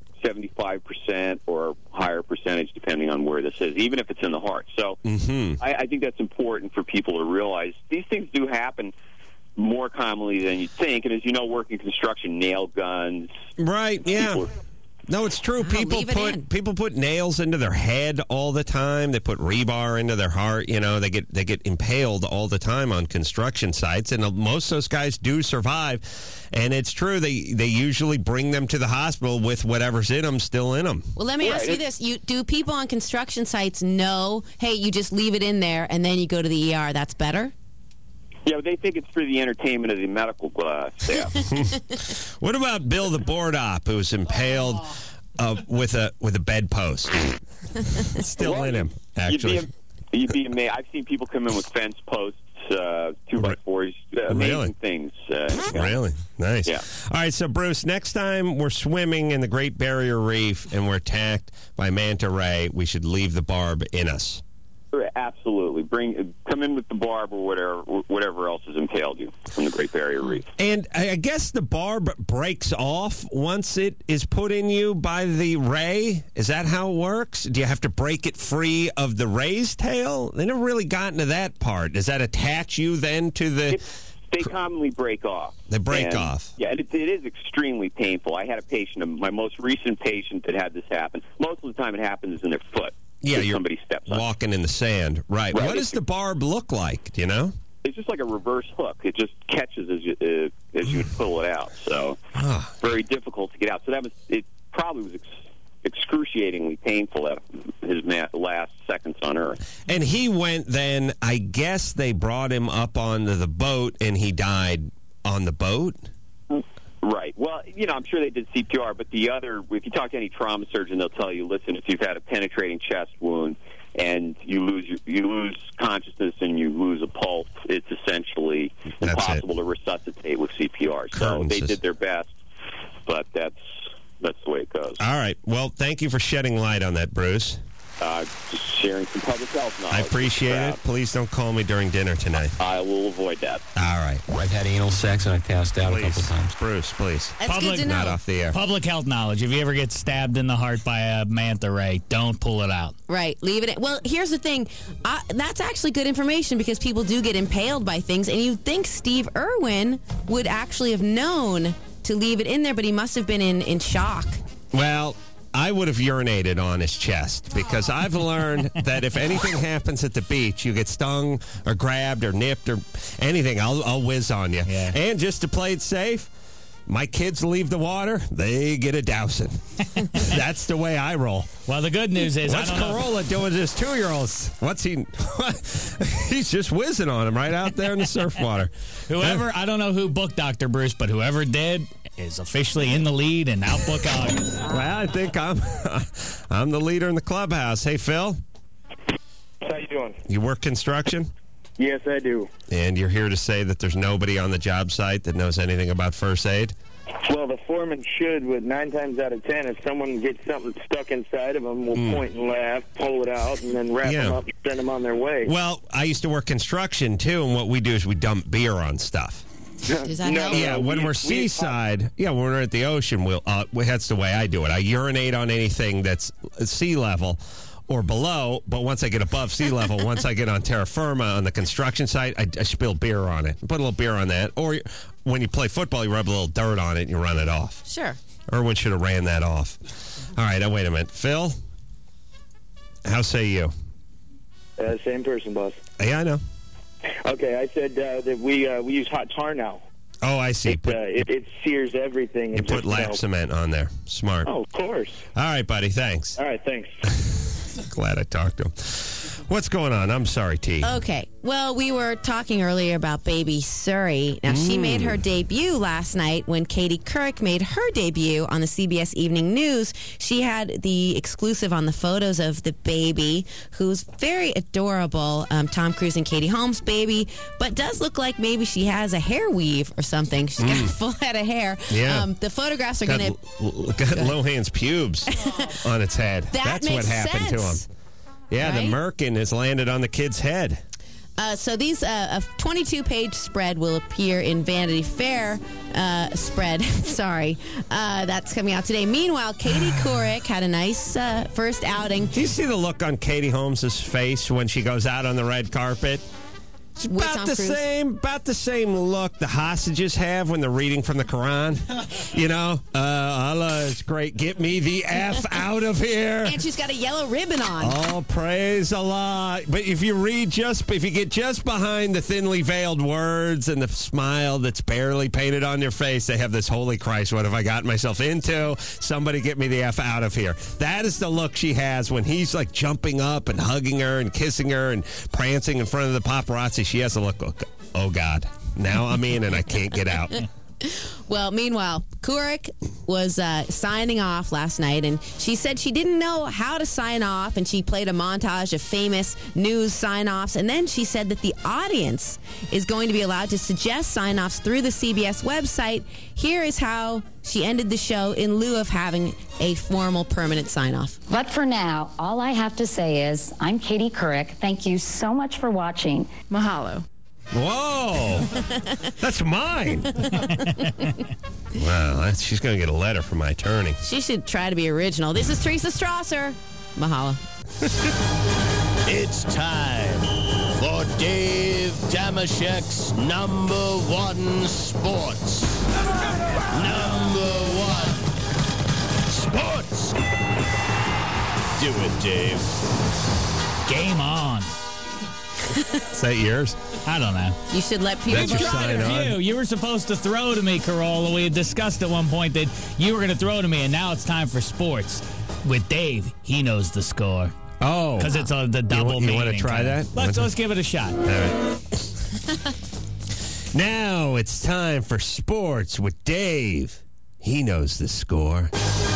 75% or higher percentage, depending on where this is, even if it's in the heart. So I think that's important for people to realize. These things do happen more commonly than you think. And as you know, working construction, nail guns. Right, yeah. No, it's true. People put nails into their head all the time. They put rebar into their heart. They get impaled all the time on construction sites, and most of those guys do survive. And it's true. They usually bring them to the hospital with whatever's in them still in them. Well, let me ask you this: do people on construction sites know? Hey, you just leave it in there, and then you go to the ER. That's better. Yeah, but they think it's for the entertainment of the medical staff. What about Bill the board op, who was impaled with a bedpost? Still in him, actually. You'd be amazed. I've seen people come in with fence posts, 2x4s, amazing things. Really? Nice. Yeah. All right, so Bruce, next time we're swimming in the Great Barrier Reef and we're attacked by manta ray, we should leave the barb in us. Absolutely. Come in with the barb or whatever else has impaled you from the Great Barrier Reef. And I guess the barb breaks off once it is put in you by the ray. Is that how it works? Do you have to break it free of the ray's tail? They never really got into that part. Does that attach you then to the... They commonly break off. They break off. Yeah, and it is extremely painful. I had a patient, my most recent patient that had this happen. Most of the time it happens in their foot. Yeah, you're somebody steps on walking in the sand. Right. What does the barb look like? Do you know? It's just like a reverse hook. It just catches as you pull it out. So very difficult to get out. So it probably was excruciatingly painful at his last seconds on Earth. And he went then, I guess they brought him up onto the boat and he died on the boat? Right. Well, I'm sure they did CPR, but if you talk to any trauma surgeon, they'll tell you, listen, if you've had a penetrating chest wound and you lose consciousness and you lose a pulse, it's essentially impossible to resuscitate with CPR. So they did their best, but that's the way it goes. All right. Well, thank you for shedding light on that, Bruce. Just sharing some public health knowledge. I appreciate it. Please don't call me during dinner tonight. I will avoid that. All right. I've had anal sex and I passed out a couple times. Bruce, please. That's good to know. Not off the air. Public health knowledge. If you ever get stabbed in the heart by a manta ray, don't pull it out. Right. Leave it in. Well, here's the thing. That's actually good information because people do get impaled by things, and you'd think Steve Irwin would actually have known to leave it in there, but he must have been in shock. Well, I would have urinated on his chest because I've learned that if anything happens at the beach, you get stung or grabbed or nipped or anything, I'll whiz on you. Yeah. And just to play it safe, my kids leave the water, they get a dousing. That's the way I roll. Well, the good news is, what's Corolla doing to his 2-year-olds? What's he? He's just whizzing on him right out there in the surf water. I don't know who booked Dr. Bruce, but whoever did is officially in the lead in Outbook August. Well, I think I'm the leader in the clubhouse. Hey, Phil. How you doing? You work construction? Yes, I do. And you're here to say that there's nobody on the job site that knows anything about first aid? Well, the foreman should, but 9 times out of 10, if someone gets something stuck inside of them, we'll point and laugh, pull it out, and then wrap them up and send them on their way. Well, I used to work construction, too, and what we do is we dump beer on stuff. Does that help? Yeah, when we're seaside, when we're at the ocean, that's the way I do it. I urinate on anything that's sea level or below, but once I get above sea level, once I get on terra firma on the construction site, I spill beer on it. Put a little beer on that. Or when you play football, you rub a little dirt on it and you run it off. Sure. Irwin should have ran that off. All right, wait a minute. Phil, how say you? Same person, boss. Yeah, I know. Okay, I said that we use hot tar now. Oh, I see. It sears everything. You put lap cement on there. Smart. Oh, of course. All right, buddy. Thanks. All right, thanks. Glad I talked to him. What's going on? I'm sorry, T. Okay. Well, we were talking earlier about baby Surrey. Now, she made her debut last night when Katie Couric made her debut on the CBS Evening News. She had the exclusive on the photos of the baby, who's very adorable. Tom Cruise and Katie Holmes' baby, but does look like maybe she has a hair weave or something. She's got a full head of hair. Yeah. The photographs are going to... Got Lohan's pubes on its head. That's what happened to him. Yeah, right? The merkin has landed on the kid's head. So these a 22-page spread will appear in Vanity Fair spread. Sorry, that's coming out today. Meanwhile, Katie Couric had a nice first outing. Do you see the look on Katie Holmes' face when she goes out on the red carpet? It's about the same look the hostages have when they're reading from the Quran. Allah is great. Get me the F out of here. And she's got a yellow ribbon on. Oh, praise Allah. But if you get just behind the thinly veiled words and the smile that's barely painted on your face, they have this, holy Christ, what have I gotten myself into? Somebody get me the F out of here. That is the look she has when he's like jumping up and hugging her and kissing her and prancing in front of the paparazzi. She has a look, oh God, now I'm in and I can't get out. Well, meanwhile, Couric was signing off last night, and she said she didn't know how to sign off, and she played a montage of famous news sign-offs, and then she said that the audience is going to be allowed to suggest sign-offs through the CBS website. Here is how she ended the show in lieu of having a formal permanent sign-off. But for now, all I have to say is, I'm Katie Couric. Thank you so much for watching. Mahalo. Whoa, that's mine. Wow, she's going to get a letter from my attorney. She should try to be original. This is Teresa Strasser. Mahalo. It's time for Dave Damashek's number one sports. Number one sports. Do it, Dave. Game on. Is that yours? I don't know. You should let people vote. You were supposed to throw to me, Carolla. We had discussed at one point that you were going to throw to me, and now it's time for sports. With Dave, he knows the score. Oh. Because it's the double meaning. You want to try that? Let's give it a shot. All right. Now it's time for sports with Dave. He knows the score.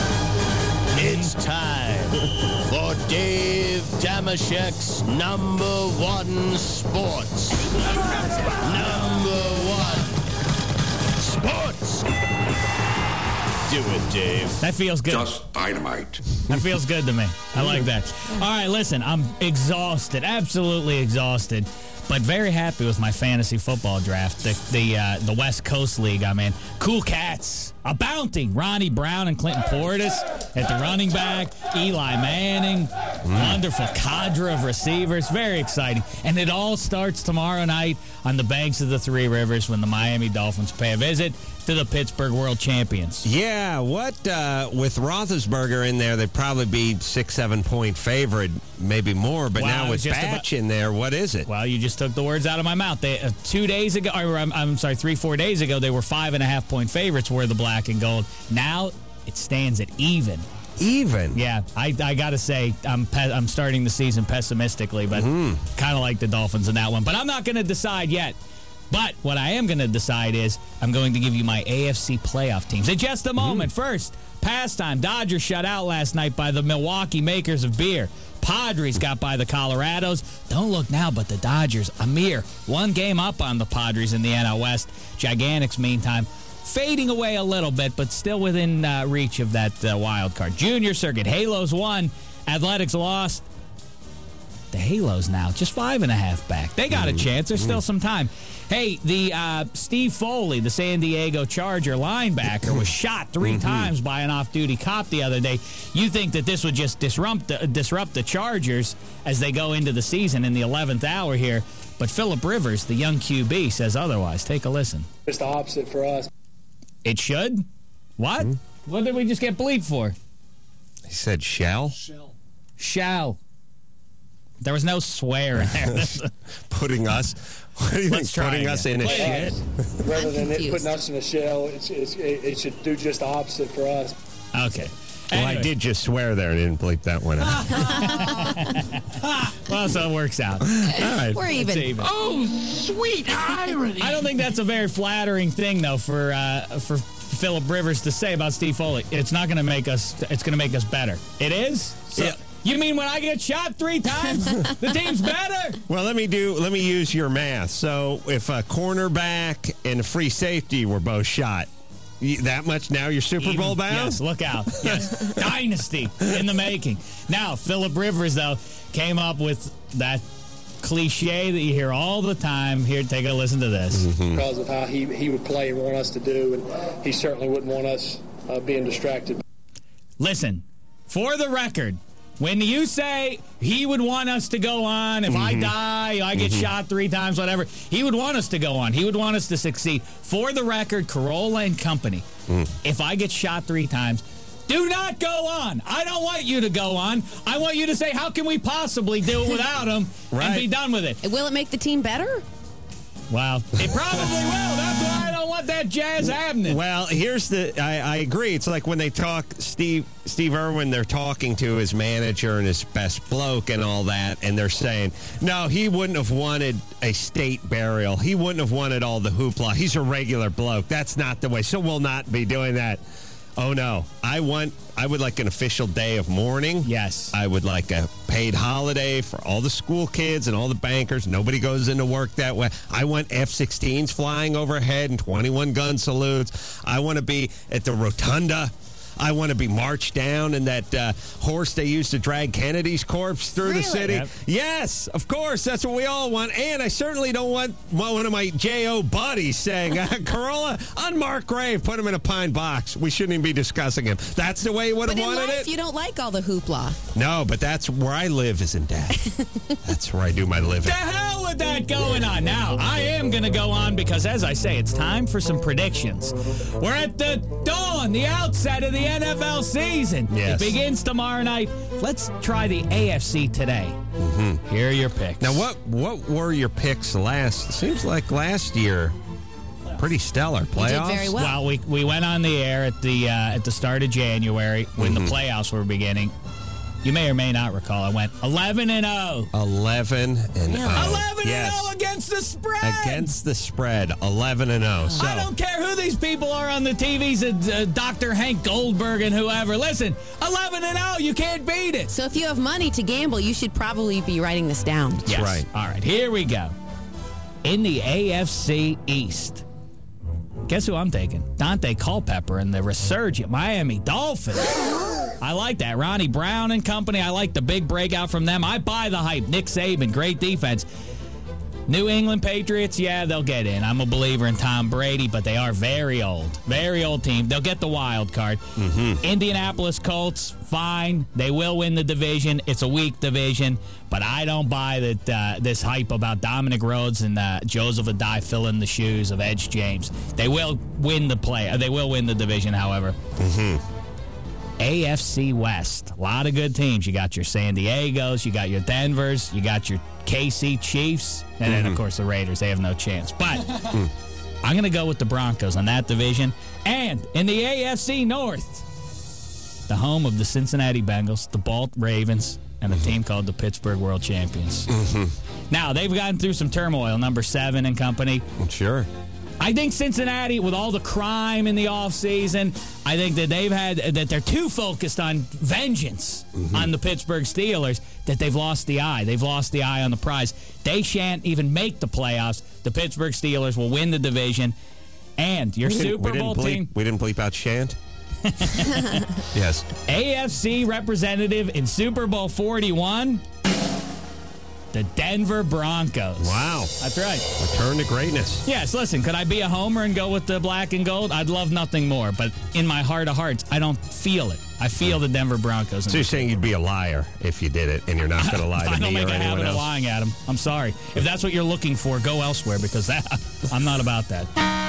It's time for Dave Damashek's number one sports. Number one sports. Do it, Dave. That feels good. Just dynamite. That feels good to me. I like that. All right, listen, I'm exhausted, absolutely exhausted, but very happy with my fantasy football draft. The West Coast League I'm in. Cool Cats, a bounty. Ronnie Brown and Clinton Portis at the running back. Eli Manning, wonderful cadre of receivers. Very exciting. And it all starts tomorrow night on the banks of the Three Rivers when the Miami Dolphins pay a visit to the Pittsburgh World Champions. Yeah, with Roethlisberger in there, they'd probably be 6-7 point favorite, maybe more. But now with Batch in there, what is it? Well, you just took the words out of my mouth. They 2 days ago, or I'm sorry, 3-4 days ago, they were 5.5 point favorites. Were the black and gold. Now it stands at even. Even? Yeah, I got to say, I'm starting the season pessimistically, but kind of like the Dolphins in that one. But I'm not going to decide yet. But what I am going to decide is I'm going to give you my AFC playoff teams. In just a moment, first, pastime. Dodgers shut out last night by the Milwaukee makers of beer. Padres got by the Colorados. Don't look now, but the Dodgers, a mere one game up on the Padres in the NL West. Gigantics, meantime, fading away a little bit, but still within reach of that wild card. Junior circuit, Halos won. Athletics lost. The Halos now just 5.5 back. They got a chance. There's still some time. Hey, the Steve Foley, the San Diego Charger linebacker, was shot 3 times by an off-duty cop the other day. You think that this would just disrupt the Chargers as they go into the season in the 11th hour here. But Phillip Rivers, the young QB, says otherwise. Take a listen. It's the opposite for us. It should? What? What did we just get bleeped for? He said shall? Shall. There was no swear in there. Putting us? What do you think? Putting us in a shit? Rather than it putting us in a shell, it should do just the opposite for us. Okay. Well, I did just swear there and didn't bleep that one out. Well, so it works out. All right. We're even. Oh, sweet irony. I don't think that's a very flattering thing, though, for Phillip Rivers to say about Steve Foley. It's not going to make us. It's going to make us better. It is. So, yeah. You mean when I get shot 3 times, the team's better? Well, let me use your math. So if a cornerback and a free safety were both shot, that much now you're Super Bowl bound? Yes, look out. Yes. Dynasty in the making. Now, Phillip Rivers, though, came up with that cliche that you hear all the time. Here, take a listen to this. Because of how he would play and want us to do, and he certainly wouldn't want us being distracted. Listen, for the record, when you say he would want us to go on, if I die, I get shot 3 times, whatever, he would want us to go on. He would want us to succeed. For the record, Carolla and company, if I get shot 3 times, do not go on. I don't want you to go on. I want you to say, how can we possibly do it without him and be done with it? Will it make the team better? Well, it probably will. That's why I don't want that jazz happening. Well, I agree. It's like when they talk, Steve Irwin, they're talking to his manager and his best bloke and all that, and they're saying, no, he wouldn't have wanted a state burial. He wouldn't have wanted all the hoopla. He's a regular bloke. That's not the way. So we'll not be doing that. Oh, no. I would like an official day of mourning. Yes. I would like a paid holiday for all the school kids and all the bankers. Nobody goes into work that way. I want F-16s flying overhead and 21-gun salutes. I want to be at the rotunda. I want to be marched down in that horse they used to drag Kennedy's corpse through the city. Yep. Yes, of course. That's what we all want. And I certainly don't want one of my J.O. buddies saying, Corolla, unmarked grave, put him in a pine box. We shouldn't even be discussing him. That's the way he would have wanted life, it. You don't like all the hoopla. No, but that's where I live, is in death. That's where I do my living. The hell with that going on. Now, I am going to go on because, as I say, it's time for some predictions. We're at the dawn, the outset of the NFL season. Yes. It begins tomorrow night. Let's try the AFC today. Mm-hmm. Here are your picks. Now, what were your picks last? It seems like last year, pretty stellar playoffs. did very well. We went on the air at the start of January when the playoffs were beginning. You may or may not recall, I went 11-0. 11-0. 11-0 against the spread. Against the spread, 11-0. So I don't care who these people are on the TVs, Dr. Hank Goldberg and whoever. Listen, 11-0, you can't beat it. So if you have money to gamble, you should probably be writing this down. Yes. Right. All right, here we go. In the AFC East, guess who I'm taking? Dante Culpepper and the resurgent Miami Dolphins. I like that. Ronnie Brown and company. I like the big breakout from them. I buy the hype. Nick Saban, great defense. New England Patriots, yeah, they'll get in. I'm a believer in Tom Brady, but they are very old team. They'll get the wild card. Mm-hmm. Indianapolis Colts, fine. They will win the division. It's a weak division, but I don't buy that this hype about Dominic Rhodes and Joseph Adai filling the shoes of Edge James. They will win They will win the division, however. Mm-hmm. AFC West, a lot of good teams. You got your San Diegos, you got your Denvers, you got your KC Chiefs, and then, of course, the Raiders. They have no chance. But I'm going to go with the Broncos on that division. And in the AFC North, the home of the Cincinnati Bengals, the Baltimore Ravens, and a team called the Pittsburgh World Champions. Now, they've gotten through some turmoil, number 7 and company. Sure. I think Cincinnati, with all the crime in the offseason, I think that they're too focused on vengeance on the Pittsburgh Steelers that they've lost the eye. They've lost the eye on the prize. They shan't even make the playoffs. The Pittsburgh Steelers will win the division. And your Super Bowl team. We didn't bleep out Shant? Yes. AFC representative in Super Bowl 41. The Denver Broncos. Wow. That's right. Return to greatness. Yes, listen, could I be a homer and go with the black and gold? I'd love nothing more, but in my heart of hearts, I don't feel it. I feel the Denver Broncos. So you're saying you'd be a liar if you did it, and you're not going to lie to me or anyone else? I don't make a habit of lying, Adam. I'm sorry. If that's what you're looking for, go elsewhere, because I'm not about that.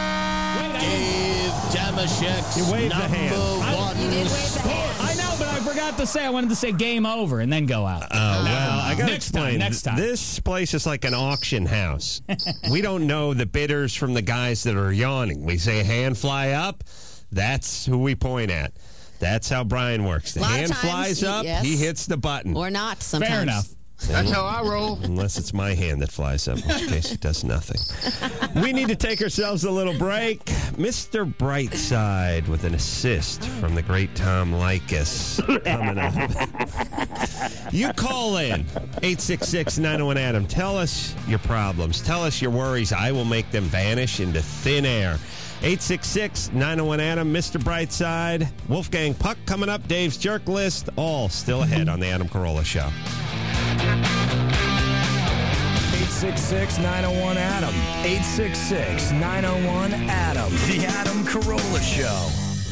Dave Damashek's you waved the hand. one You did wave the hand. I know, but I forgot to say. I wanted to say game over and then go out. Well, I got to explain. Next time. This place is like an auction house. We don't know the bidders from the guys that are yawning. We say hand fly up. That's who we point at. That's how Brian works. The hand flies up, he hits the button. Or not sometimes. Fair enough. That's how I roll. Unless it's my hand that flies up, in which case it does nothing. We need to take ourselves a little break. Mr. Brightside with an assist from the great Tom Likas coming up. You call in 866-901-ADAM. Tell us your problems. Tell us your worries. I will make them vanish into thin air. 866-901-ADAM. Mr. Brightside. Wolfgang Puck coming up. Dave's Jerk List. All still ahead on the Adam Carolla Show. 866-901-ADAM. 866-901-ADAM. The Adam Carolla Show.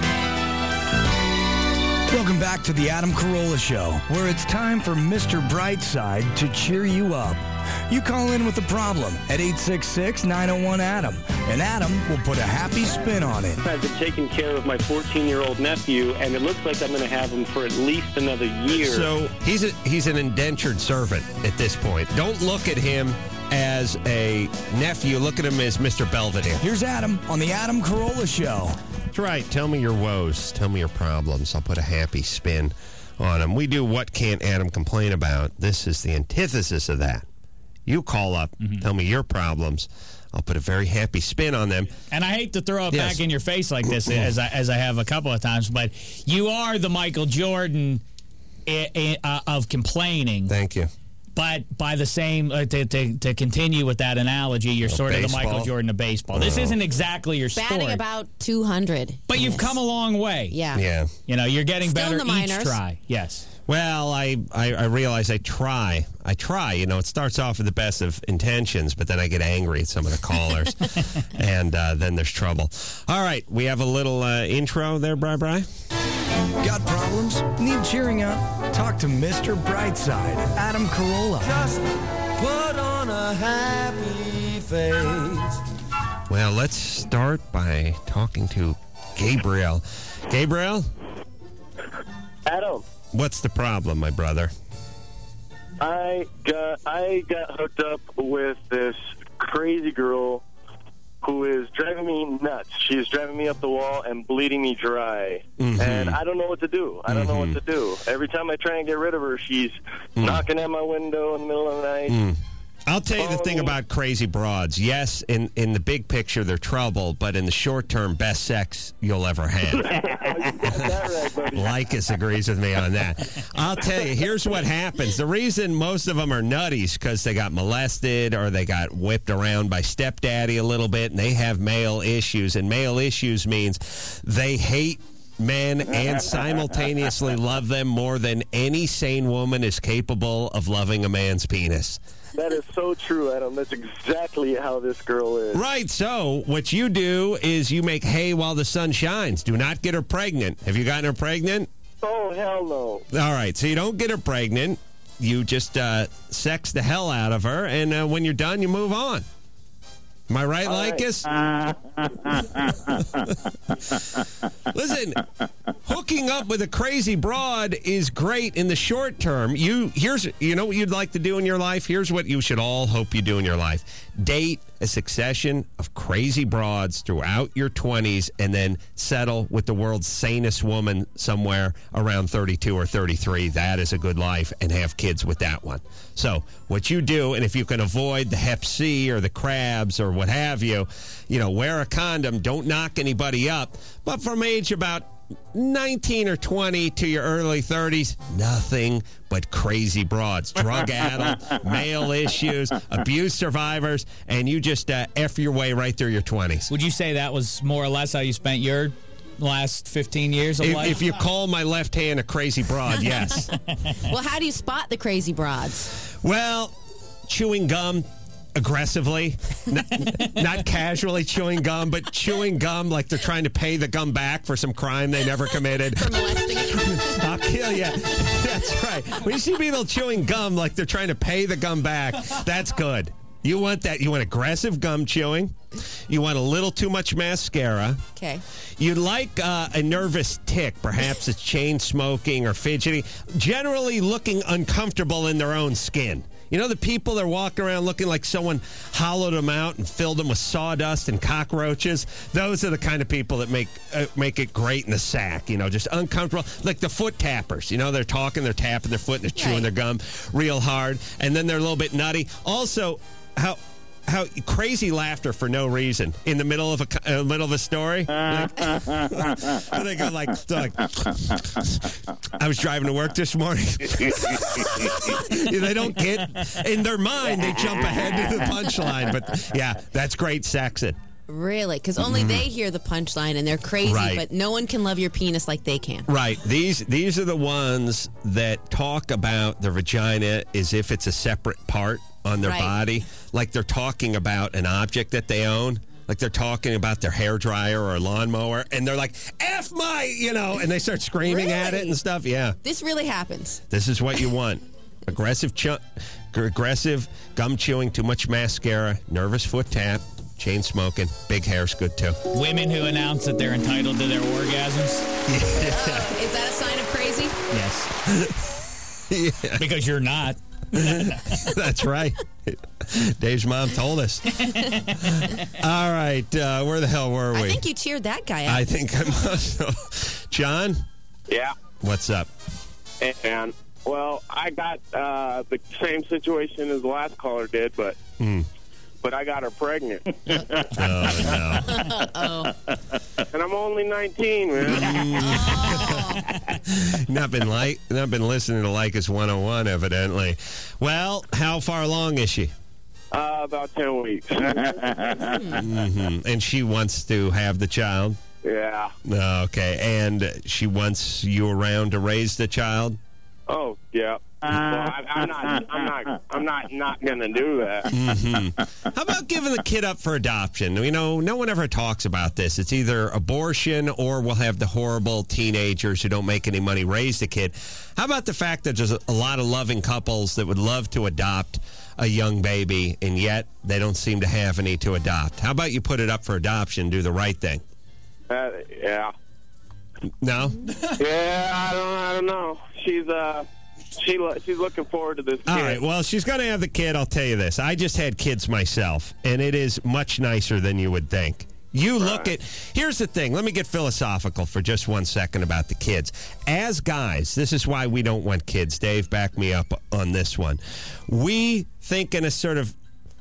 Welcome back to the Adam Carolla Show, where it's time for Mr. Brightside to cheer you up. You call in with a problem at 866-901-ADAM, and Adam will put a happy spin on it. I've been taking care of my 14-year-old nephew, and it looks like I'm going to have him for at least another year. So he's an indentured servant at this point. Don't look at him as a nephew. Look at him as Mr. Belvedere. Here's Adam on the Adam Carolla Show. That's right. Tell me your woes. Tell me your problems. I'll put a happy spin on them. We do What Can't Adam Complain About. This is the antithesis of that. You call up, tell me your problems. I'll put a very happy spin on them. And I hate to throw it back in your face like this, as I have a couple of times, but you are the Michael Jordan of complaining. Thank you. But by the same, to continue with that analogy, you're sort of the Michael Jordan of baseball. This isn't exactly your sport. Batting about 200. But you've come a long way. Yeah. Yeah. You know, you're getting Still better in the each minors. try. Yes. Well, I realize I try. You know, it starts off with the best of intentions, but then I get angry at some of the callers, and then there's trouble. All right, we have a little intro there, Bri. Got problems? Need cheering up? Talk to Mr. Brightside, Adam Carolla. Just put on a happy face. Well, let's start by talking to Gabriel. Gabriel? Adam. What's the problem, my brother? I got hooked up with this crazy girl who is driving me nuts. She is driving me up the wall and bleeding me dry. And I don't know what to do. I don't know what to do. Every time I try and get rid of her, she's knocking at my window in the middle of the night. I'll tell you the thing about crazy broads. Yes, in the big picture, they're trouble, but in the short term, best sex you'll ever have. Lycus agrees with me on that. I'll tell you, here's what happens. The reason most of them are nutties because they got molested or they got whipped around by stepdaddy a little bit, and they have male issues. And male issues means they hate men and simultaneously love them more than any sane woman is capable of loving a man's penis. That is so true, Adam. That's exactly how this girl is. Right. So what you do is you make hay while the sun shines. Do not get her pregnant. Have you gotten her pregnant? Oh, hell no. All right. So you don't get her pregnant. You just sex the hell out of her. And when you're done, you move on. Am I right, Lycus? Listen, hooking up with a crazy broad is great in the short term. You know what you'd like to do in your life? Here's what you should all hope you do in your life. Date a succession of crazy broads throughout your 20s and then settle with the world's sanest woman somewhere around 32 or 33. That is a good life, and have kids with that one. So what you do, and if you can avoid the Hep C or the crabs or what have you, wear a condom, don't knock anybody up. But from age about 19 or 20 to your early 30s, nothing but crazy broads, drug-addled, male issues, abuse survivors, and you just F your way right through your 20s. Would you say that was more or less how you spent your last 15 years of life? If you call my left hand a crazy broad, yes. Well, how do you spot the crazy broads? Well, chewing gum aggressively, not casually chewing gum, but chewing gum like they're trying to pay the gum back for some crime they never committed. For molesting it. I'll kill you. That's right. When you see people chewing gum like they're trying to pay the gum back, that's good. You want that. You want aggressive gum chewing. You want a little too much mascara. Okay. You like a nervous tick. Perhaps it's chain smoking or fidgeting. Generally looking uncomfortable in their own skin. You know the people that are walking around looking like someone hollowed them out and filled them with sawdust and cockroaches? Those are the kind of people that make it great in the sack. Just uncomfortable. Like the foot tappers. They're talking, they're tapping their foot, and they're chewing their gum real hard. And then they're a little bit nutty. Also, how crazy laughter for no reason in the middle of a story. They go like, I was driving to work this morning. They don't get in their mind. They jump ahead to the punchline. But yeah, that's great sexing. Really? Because only they hear the punchline and they're crazy, Right. but no one can love your penis like they can. Right. These are the ones that talk about their vagina as if it's a separate part on their body, like they're talking about an object that they own. Like they're talking about their hairdryer or lawnmower, and they're like, F my, and they start screaming at it and stuff. Yeah. This really happens. This is what you want. Aggressive gum chewing, too much mascara, nervous foot tap, chain smoking, big hair's good too. Women who announce that they're entitled to their orgasms. Is that a sign of crazy? Yes. Yeah. Because you're not. That's right. Dave's mom told us. All right, where the hell were we? I think you cheered that guy up. I think I must have. John? Yeah. What's up? And, well, I got the same situation as the last caller did, but I got her pregnant. Oh, no. And I'm only 19, man. Not been listening to Lycus 101, evidently. Well, how far along is she? About 10 weeks. And she wants to have the child? Yeah. Okay, and she wants you around to raise the child? Oh, yeah. Well, I'm not going to do that. How about giving the kid up for adoption? You know, no one ever talks about this. It's either abortion or we'll have the horrible teenagers who don't make any money raise the kid. How about the fact that there's a lot of loving couples that would love to adopt a young baby, and yet they don't seem to have any to adopt? How about you put it up for adoption, do the right thing? Yeah. No? Yeah, I don't know. She's looking forward to this kid. All right, well, she's going to have the kid. I'll tell you this. I just had kids myself, and it is much nicer than you would think. You look at... Here's the thing. Let me get philosophical for just 1 second about the kids. As guys, this is why we don't want kids. Dave, back me up on this one. We think in a sort of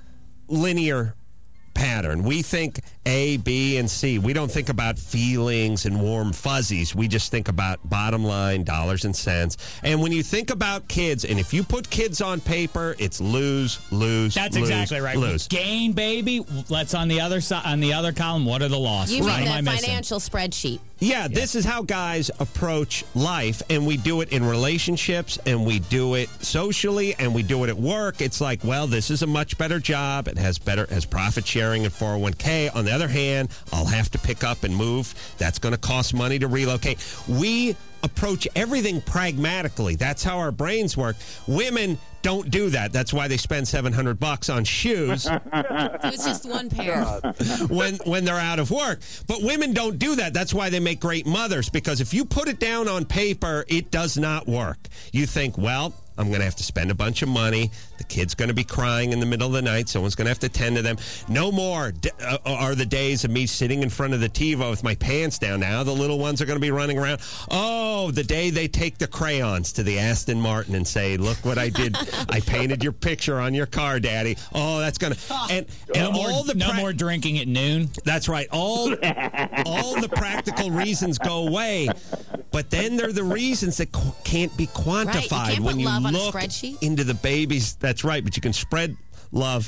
linear pattern. We think A, B, and C. We don't think about feelings and warm fuzzies. We just think about bottom line, dollars and cents. And when you think about kids, and if you put kids on paper, it's lose, lose, That's lose, exactly right. lose. Gain, baby. Let's on the other side, on the other column. What are the losses? You What am I mean the missing? financial spreadsheet. Yeah, this is how guys approach life, and we do it in relationships, and we do it socially, and we do it at work. It's like, well, this is a much better job. It has profit sharing and 401k. On the other hand, I'll have to pick up and move. That's going to cost money to relocate. We approach everything pragmatically. That's how our brains work. Women don't do that. That's why they spend $700 on shoes. It's just one pair. when they're out of work. But women don't do that. That's why they make great mothers, because if you put it down on paper, it does not work. You think, well, I'm going to have to spend a bunch of money. The kid's going to be crying in the middle of the night. Someone's going to have to tend to them. No more are the days of me sitting in front of the TiVo with my pants down. Now the little ones are going to be running around. Oh, the day they take the crayons to the Aston Martin and say, look what I did. I painted your picture on your car, Daddy. Oh, that's going to... And no more drinking at noon. That's right. All the practical reasons go away. But then they're the reasons that can't be quantified. Right, you can't when put you love on a look spreadsheet. into the babies. That's right, but you can spread love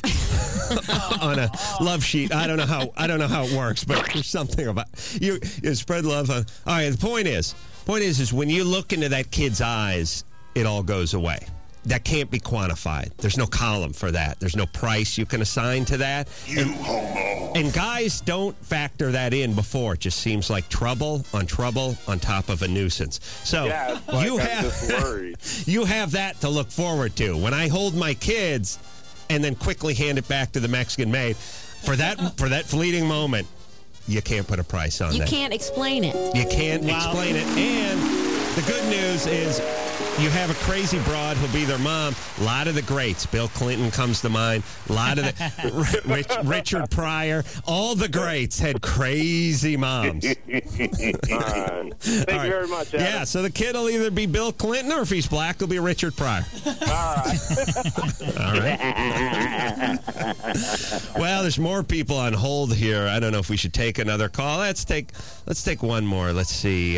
on a love sheet. I don't know how it works, but there's something about you spread love on. All right, the point is when you look into that kid's eyes, it all goes away. That can't be quantified. There's no column for that. There's no price you can assign to that. And guys don't factor that in before. It just seems like trouble on top of a nuisance. So Yeah, it's like you I'm have just worried. you have that to look forward to. When I hold my kids and then quickly hand it back to the Mexican maid, for that fleeting moment, you can't put a price on You that. can't explain it. You can't explain it. And the good news is you have a crazy broad who'll be their mom. A lot of the greats. Bill Clinton comes to mind. A lot of the Richard Pryor. All the greats had crazy moms. All right. Thank you very much, Adam. Yeah, so the kid will either be Bill Clinton, or if he's black, he'll be Richard Pryor. All right. All right. Well, there's more people on hold here. I don't know if we should take another call. Let's take one more. Let's see.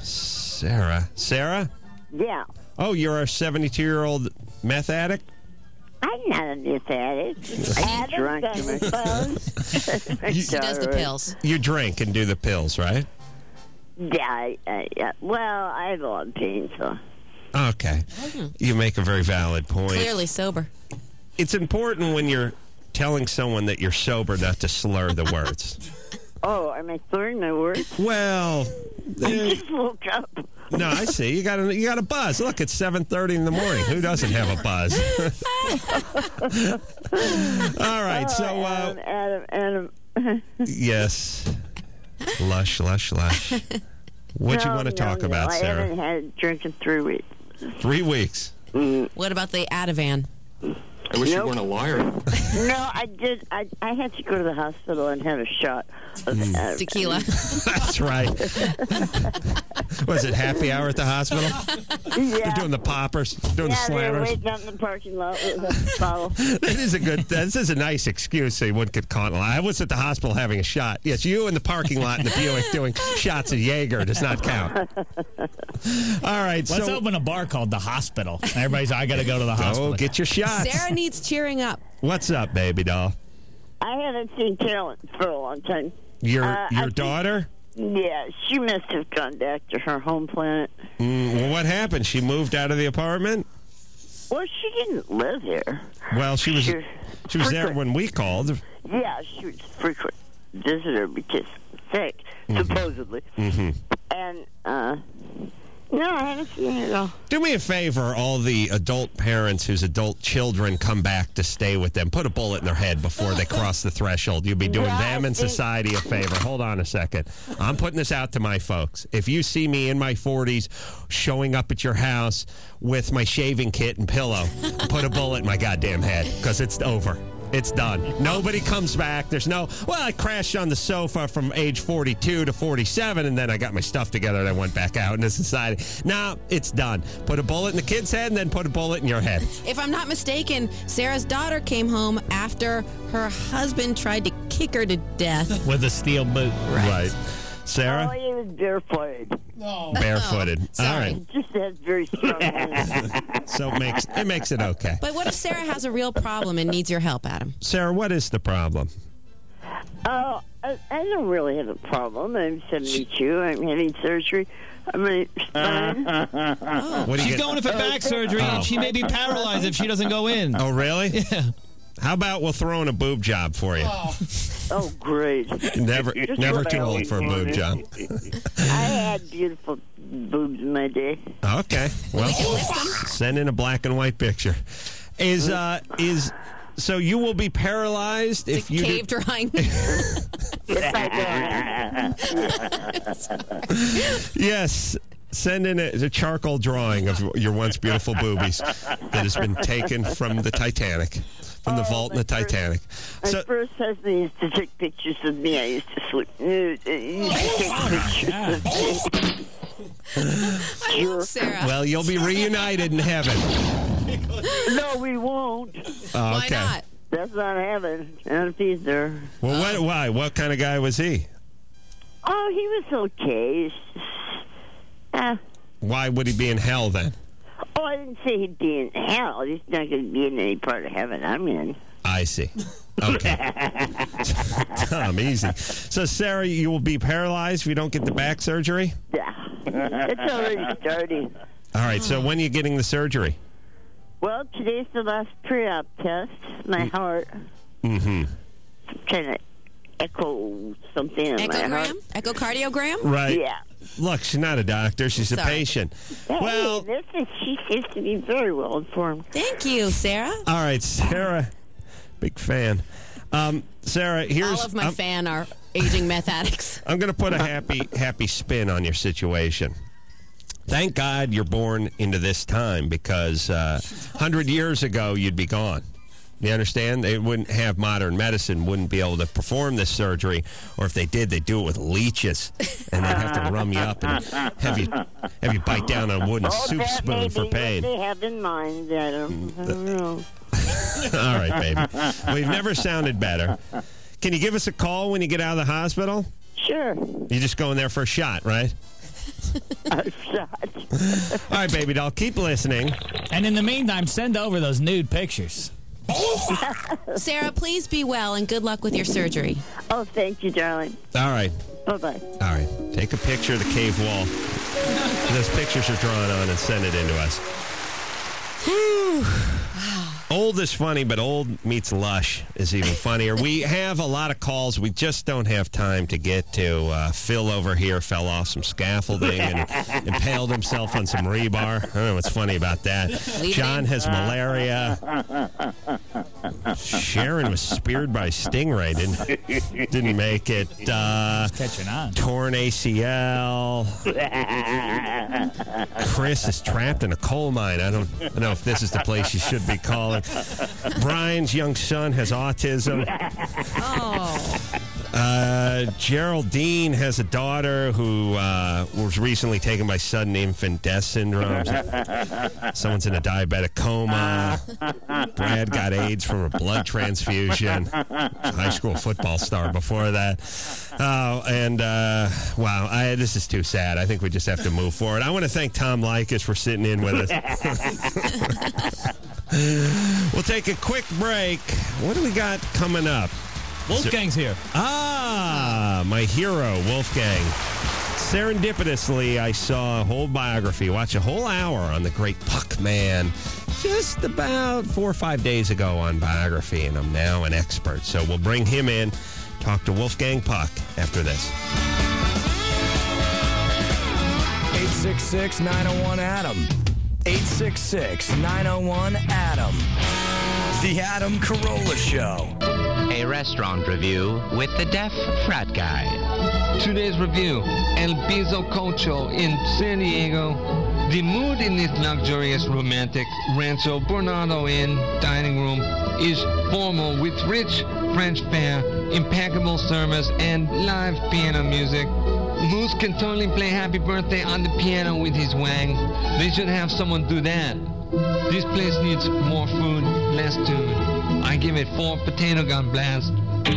Sarah? Yeah. Oh, you're a 72-year-old meth addict? I'm not a meth addict. Are you drunk, Jimmy? She does the pills. You drink and do the pills, right? Yeah, well, I have a lot of pain, so. Okay. You make a very valid point. Clearly sober. It's important when you're telling someone that you're sober not to slur the words. Oh, am I slurring my words? Well, I just woke up. no, I see. You got a buzz. Look, it's 7:30 in the morning. Who doesn't have a buzz? All right, so Adam. yes, lush. What you want to talk about, I Sarah? haven't had a drink in 3 weeks. 3 weeks. What about the Ativan? I wish Nope. you weren't a liar. No, I did. I had to go to the hospital and have a shot of Tequila. That's right. Was it happy hour at the hospital? Yeah. They're doing the poppers, doing Yeah, the they were slammers. waiting out in the parking lot with a bottle. This is a nice excuse so one could caught. I was at the hospital having a shot. Yes, you in the parking lot in the Buick doing shots of Jaeger does not count. All right, Let's so open a bar called The Hospital. Everybody's, I got to go to the hospital. get your shots. Sarah needs cheering up. What's up, baby doll? I haven't seen Carolyn for a long time. Your I think- daughter? Yeah, she must have gone back to her home planet. Well, what happened? She moved out of the apartment? Well, she didn't live here. Well, she was there frequent. when we called. Yeah, she was a frequent visitor because sick, supposedly. Mm-hmm. And, no, I haven't seen her at all. Do me a favor, all the adult parents whose adult children come back to stay with them. Put a bullet in their head before they cross the threshold. You'll be doing them and society a favor. Hold on a second. I'm putting this out to my folks. If you see me in my 40s showing up at your house with my shaving kit and pillow, put a bullet in my goddamn head because it's over. It's done. Nobody comes back. There's no, well, I crashed on the sofa from age 42 to 47, and then I got my stuff together and I went back out into society. No, it's done. Put a bullet in the kid's head and then put a bullet in your head. If I'm not mistaken, Sarah's daughter came home after her husband tried to kick her to death. With a steel boot. Right. Sarah? Oh, he was barefooted. No. Barefooted. All Sorry. right. He just has very strong hands. So it makes it okay. But what if Sarah has a real problem and needs your help, Adam? Sarah, what is the problem? Oh, I don't really have a problem. I'm 72. I'm having surgery. I'm spine. What do you She's get? going in for back surgery, and she may be paralyzed if she doesn't go in. Oh, really? Yeah. How about we'll throw in a boob job for you? Oh, great. Never too old for a boob job. I had beautiful boobs in my day. Okay. Well, send in a black and white picture. So you will be paralyzed if you cave drawing. Yes. Send in a charcoal drawing of your once beautiful boobies that has been taken from the Titanic, from the vault in the Titanic. My first husband used to take pictures of me. I used to sleep nude. He used to take pictures of me. I love Sarah. Well, you'll be reunited in heaven. No, we won't. Oh, okay. Why not? That's not heaven. Not if he's there. Well, why? What kind of guy was he? Oh, he was okay. Why would he be in hell then? Oh, I didn't say he'd be in hell. He's not going to be in any part of heaven I'm in. I see. Okay. Tom, easy. So, Sarah, you will be paralyzed if you don't get the back surgery? Yeah. It's already starting. All right, so when are you getting the surgery? Well, today's the last pre-op test. My heart. Mm-hmm. Kind of echo something in my heart. Echocardiogram? Right. Yeah. Look, she's not a doctor. She's a Sorry. patient. Hey, Well, she seems to be very well informed. Thank you, Sarah. all right, Sarah. Big fan. Sarah, here's... All of my fan are aging meth addicts. I'm going to put a happy spin on your situation. Thank God you're born into this time because 100 years ago, you'd be gone. You understand? They wouldn't have modern medicine, wouldn't be able to perform this surgery, or if they did, they'd do it with leeches, and they'd have to rum you up and have you bite down on a wooden soup spoon for pain. They have in mind. I don't know. All right, baby. Well, you've never sounded better. Can you give us a call when you get out of the hospital? Sure. You're just going there for a shot, right? A shot. All right, baby doll, keep listening. And in the meantime, send over those nude pictures. Sarah, please be well and good luck with your surgery. Oh, thank you, darling. All right. Bye-bye. All right. Take a picture of the cave wall. Those pictures are drawn on and send it in to us. Whew. Old is funny, but old meets lush is even funnier. We have a lot of calls. We just don't have time to get to. Phil over here fell off some scaffolding and impaled himself on some rebar. I don't know what's funny about that. John has malaria. Sharon was speared by a stingray. Didn't make it. Catching on. Torn ACL. Chris is trapped in a coal mine. I don't know if this is the place you should be calling. Brian's young son has autism. Geraldine has a daughter who was recently taken by sudden infant death syndrome. Someone's in a diabetic coma. Brad got AIDS from a blood transfusion. High school football star before that. Wow, this is too sad. I think we just have to move forward. I want to thank Tom Leykis for sitting in with us. We'll take a quick break. What do we got coming up? Wolfgang's here. My hero, Wolfgang. Serendipitously, I saw a whole biography, watch a whole hour on the great Puck Man just about 4 or 5 days ago on biography, and I'm now an expert. So we'll bring him in, talk to Wolfgang Puck after this. 866-901-ADAM. 866-901-ADAM. The Adam Carolla Show. A restaurant review with the deaf frat guy. Today's review, El Piso Cocho in San Diego. The mood in this luxurious, romantic Rancho Bernardo Inn dining room is formal with rich French fare, impeccable service, and live piano music. Moose can totally play Happy Birthday on the piano with his wang. They should have someone do that. This place needs more food, less tune. I give it 4 potato gun blasts.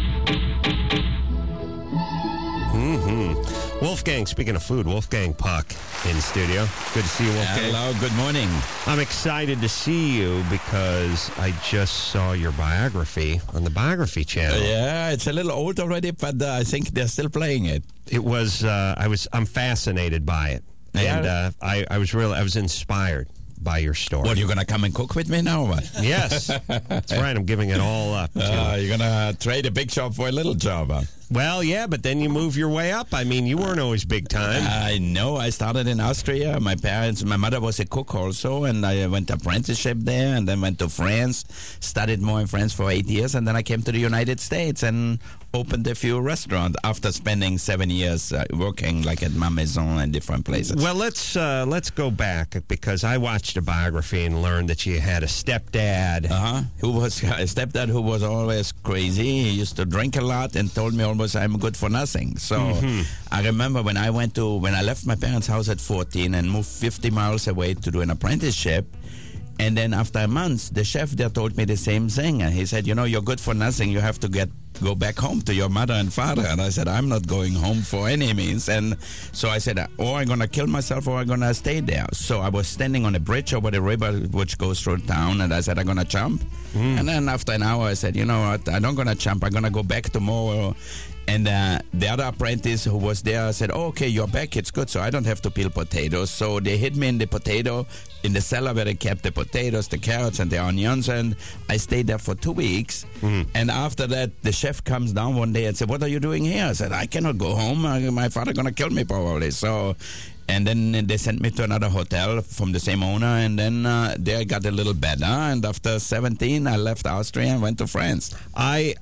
Wolfgang, speaking of food, Wolfgang Puck in studio. Good to see you, Wolfgang. Hello, good morning. I'm excited to see you because I just saw your biography on the Biography Channel. Yeah, it's a little old already, but I think they're still playing it. It was, I'm fascinated by it. And I was inspired by your story. What, you're going to come and cook with me now or what? Yes. That's right. I'm giving it all up. You're going to trade a big job for a little job, huh? Well, yeah, but then you move your way up. I mean, you weren't always big time. I know. I started in Austria. My mother was a cook also, and I went apprenticeship there, and then went to France, studied more in France for 8 years, and then I came to the United States and opened a few restaurants after spending 7 years working like at Ma Maison and different places. Well, let's go back because I watched a biography and learned that you had a stepdad. Who was a stepdad who was always crazy. He used to drink a lot and told me almost I'm good for nothing. So I remember when I left my parents' house at 14 and moved 50 miles away to do an apprenticeship. And then after a month, the chef there told me the same thing. And he said, you're good for nothing. You have to go back home to your mother and father. And I said, I'm not going home for any means. And so I said, or I'm going to kill myself or I'm going to stay there. So I was standing on a bridge over the river which goes through town. And I said, I'm going to jump. And then after an hour, I said, you know what? I'm not going to jump. I'm going to go back tomorrow. And the other apprentice who was there said, okay, you're back. It's good. So I don't have to peel potatoes. So they hid me in the cellar where they kept the potatoes, the carrots, and the onions. And I stayed there for 2 weeks. And after that, the chef comes down one day and said, what are you doing here? I said, I cannot go home. My father going to kill me probably. So... And then they sent me to another hotel from the same owner, and then there I got a little better. And after 17, I left Austria and went to France. I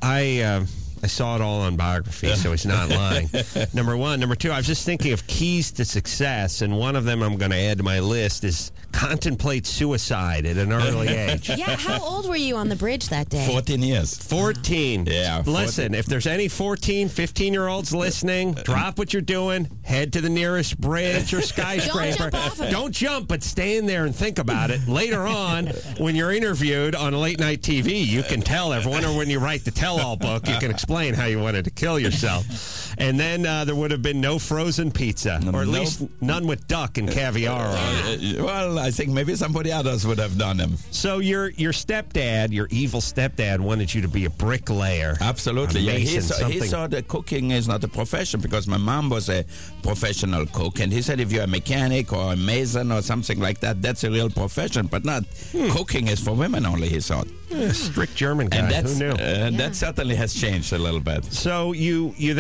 saw it all on biography, so he's not lying. Number one. Number two, I was just thinking of keys to success, and one of them I'm going to add to my list is contemplate suicide at an early age. Yeah, how old were you on the bridge that day? 14 years. 14. Yeah. 14. Listen, if there's any 14, 15-year-olds listening, drop what you're doing, head to the nearest bridge or skyscraper. Don't jump, but stay in there and think about it. Later on, when you're interviewed on late-night TV, you can tell everyone, or when you write the tell-all book, you can explain how you wanted to kill yourself. And then there would have been no frozen pizza, or at least none with duck and caviar on it. Well, I think maybe somebody others would have done them. So your stepdad, your evil stepdad, wanted you to be a bricklayer. Absolutely. Yeah, he saw that cooking is not a profession because my mom was a professional cook. And he said if you're a mechanic or a mason or something like that, that's a real profession. But not cooking is for women only, he thought. Strict German guy. And who knew? That certainly has changed a little bit. So you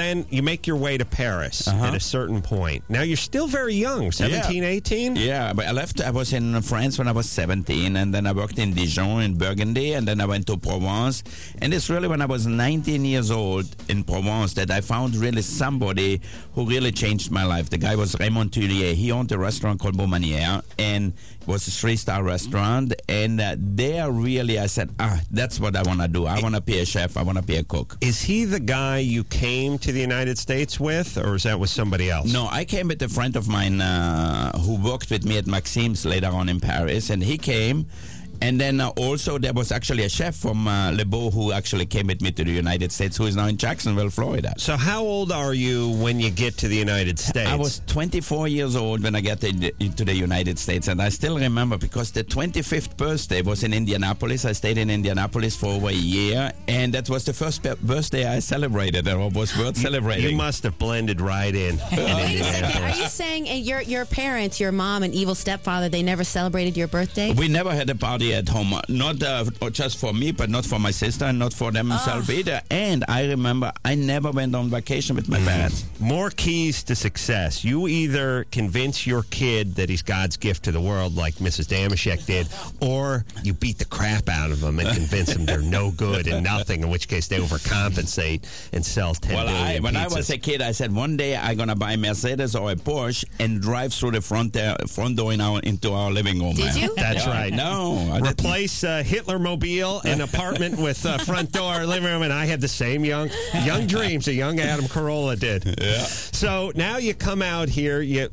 make your way to Paris at a certain point. Now, you're still very young, 17, 18? Yeah, but I was in France when I was 17, and then I worked in Dijon, in Burgundy, and then I went to Provence. And it's really when I was 19 years old in Provence that I found really somebody who really changed my life. The guy was Raymond Tullier. He owned a restaurant called Beaumanière, and it was a 3-star restaurant. And there really I said, that's what I want to do. I want to be a chef. I want to be a cook. Is he the guy you came to the United States with, or is that with somebody else? No, I came with a friend of mine who worked with me at Maxime's later on in Paris, and he came. And then also there was actually a chef from Le Beau who actually came with me to the United States, who is now in Jacksonville, Florida. So how old are you when you get to the United States? I was 24 years old when I got into the United States, and I still remember because the 25th birthday was in Indianapolis. I stayed in Indianapolis for over a year, and that was the first birthday I celebrated, or was worth celebrating. You must have blended right in. Wait a second. Are you saying your parents, your mom and evil stepfather, they never celebrated your birthday? We never had a party at home, not just for me, but not for my sister and not for themselves either. And I remember I never went on vacation with my parents. More keys to success. You either convince your kid that he's God's gift to the world like Mrs. Damashek did, or you beat the crap out of them and convince them they're no good and nothing, in which case they overcompensate and sell 10 billion when pizzas. I was a kid, I said one day I'm going to buy a Mercedes or a Porsche and drive through the front door into our living room. Did you? That's right. No. Replace Hitler-mobile, an apartment with front door, living room, and I had the same young dreams a young Adam Carolla did. Yeah. So now you come out here, you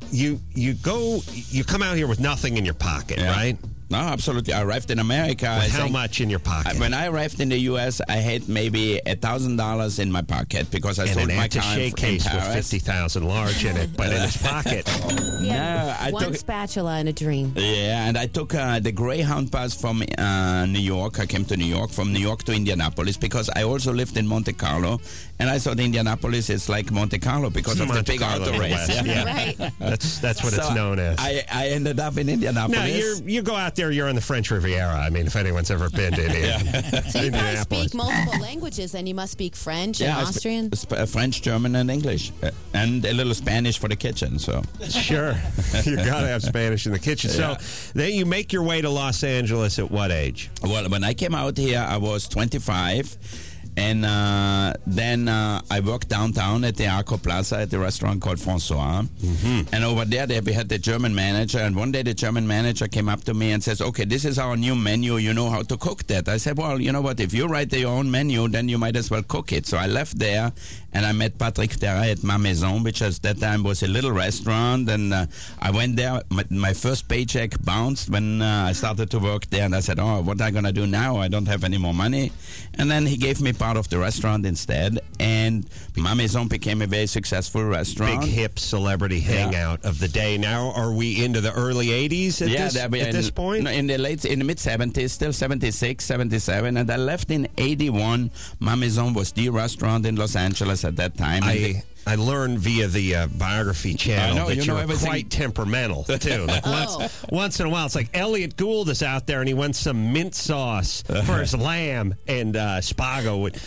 come out here with nothing in your pocket, right? No, absolutely. I arrived in America. With how much in your pocket? When I arrived in the U.S., I had maybe $1,000 in my pocket because I sold my car in case with Paris. 50,000 large in it, but in his pocket. One spatula and a dream. Yeah, and I took the Greyhound bus from New York. I came to New York, from New York to Indianapolis, because I also lived in Monte Carlo, and I thought Indianapolis is like Monte Carlo because of the big auto race. Yeah. Right. That's what it's known as. I ended up in Indianapolis. No, you go out there, you're on the French Riviera. I mean, if anyone's ever been to So you probably speak multiple languages, and you must speak French and Austrian? French, German, and English. And a little Spanish for the kitchen. So Sure. You got to have Spanish in the kitchen. Yeah. So then you make your way to Los Angeles at what age? Well, when I came out here, I was 25. And then I worked downtown at the Arco Plaza at the restaurant called Francois. And over there we had the German manager. And one day the German manager came up to me and says, okay, this is our new menu. You know how to cook that. I said, well, you know what? If you write your own menu, then you might as well cook it. So I left there and I met Patrick Terra at Ma Maison, which at that time was a little restaurant. And I went there. My first paycheck bounced when I started to work there. And I said, oh, what am I going to do now? I don't have any more money. And then he gave me part of the restaurant instead, and Ma Maison became a very successful restaurant. Big hip celebrity hangout of the day. Now, are we into the early 80s at this point? No, in the mid-70s, still 76, 77, and I left in 81. Ma Maison was the restaurant in Los Angeles at that time. I learned via the biography channel that you're quite temperamental, too. Like once in a while, it's like Elliot Gould is out there and he wants some mint sauce for his lamb, and Spago would,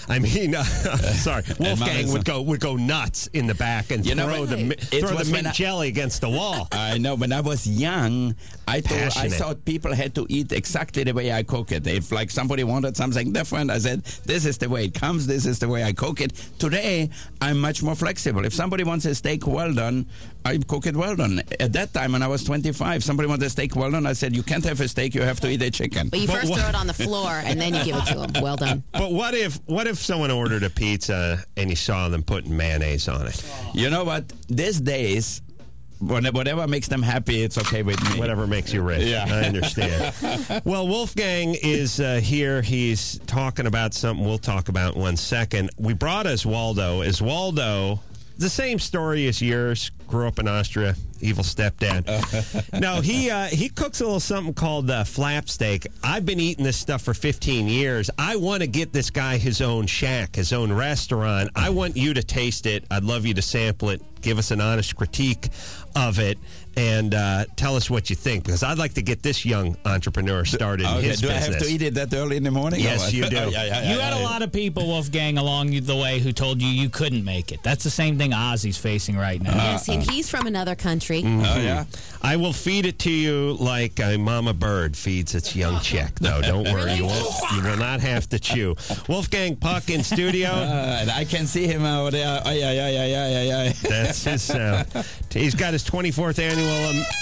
Wolfgang would go nuts in the back and throw the mint jelly against the wall. I know. When I was young, I thought people had to eat exactly the way I cook it. If like somebody wanted something different, I said, this is the way it comes, this is the way I cook it. Today, I'm much more flexible. If somebody wants a steak well done, I cook it well done. At that time, when I was 25, somebody wanted a steak well done. I said, you can't have a steak, you have to eat a chicken. But you first throw it on the floor, and then you give it to them. Well done. But what if someone ordered a pizza and you saw them putting mayonnaise on it? You know what? These days, whatever makes them happy, it's okay with me. Whatever makes you rich. Yeah. I understand. Well, Wolfgang is here. He's talking about something we'll talk about in 1 second. We brought Oswaldo. Oswaldo, the same story as yours. Grew up in Austria, evil stepdad. No, he cooks a little something called flap steak. I've been eating this stuff for 15 years. I want to get this guy his own shack, his own restaurant. I want you to taste it. I'd love you to sample it. Give us an honest critique of it, and tell us what you think, because I'd like to get this young entrepreneur started in his do business. I have to eat it that early in the morning? Yes, you do. You had a lot of people, Wolfgang, along the way who told you couldn't make it. That's the same thing Ozzy's facing right now. Yes, and he's from another country. Oh, yeah? I will feed it to you like a mama bird feeds its young chick. No, don't worry. You will not have to chew. Wolfgang Puck in studio. And I can see him over there. That's his sound. He's got his 24th annual...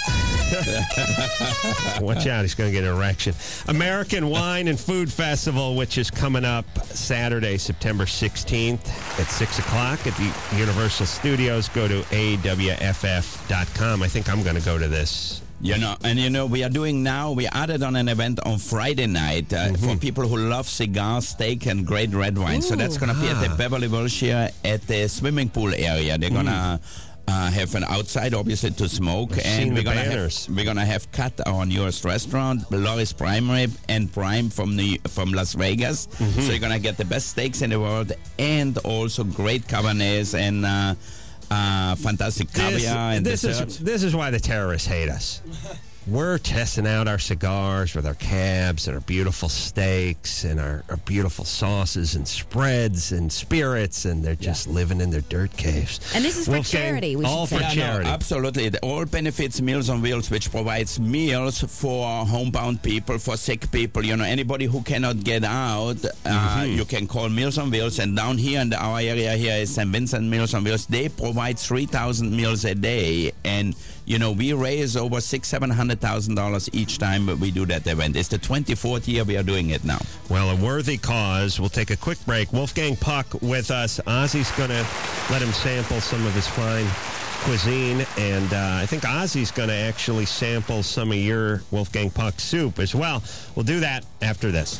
watch out, he's going to get an erection. American Wine and Food Festival, which is coming up Saturday, September 16th at 6 o'clock at the Universal Studios. Go to awff.com. I think I'm going to go to this. We are doing now, we added on an event on Friday night for people who love cigars, steak, and great red wine. So that's going to be at the Beverly Wilshire at the swimming pool area. They're going to have an outside, obviously, to smoke. And we're gonna have Cut, our newest restaurant, Loris Prime Rib, and Prime from Las Vegas. So you're going to get the best steaks in the world and also great Cabernets and... fantastic caviar and desserts. This is why the terrorists hate us. We're testing out our cigars with our cabs and our beautiful steaks and our beautiful sauces and spreads and spirits, and they're just living in their dirt caves. And this is for charity. All for charity. No, absolutely. It all benefits Meals on Wheels, which provides meals for homebound people, for sick people. Anybody who cannot get out, you can call Meals on Wheels. And down here in our area here is St. Vincent Meals on Wheels. They provide 3,000 meals a day, and we raise over $700,000 each time we do that event. It's the 24th year we are doing it now. Well, a worthy cause. We'll take a quick break. Wolfgang Puck with us. Ozzy's going to let him sample some of his fine cuisine, and I think Ozzy's going to actually sample some of your Wolfgang Puck soup as well. We'll do that after this.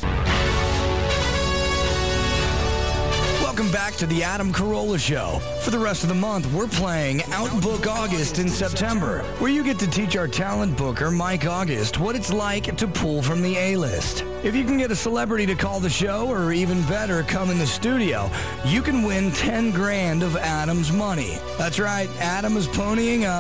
Welcome back to the Adam Carolla Show. For the rest of the month, we're playing Outbook August in September, where you get to teach our talent booker, Mike August, what it's like to pull from the A-list. If you can get a celebrity to call the show, or even better, come in the studio, you can win $10,000 of Adam's money. That's right, Adam is ponying up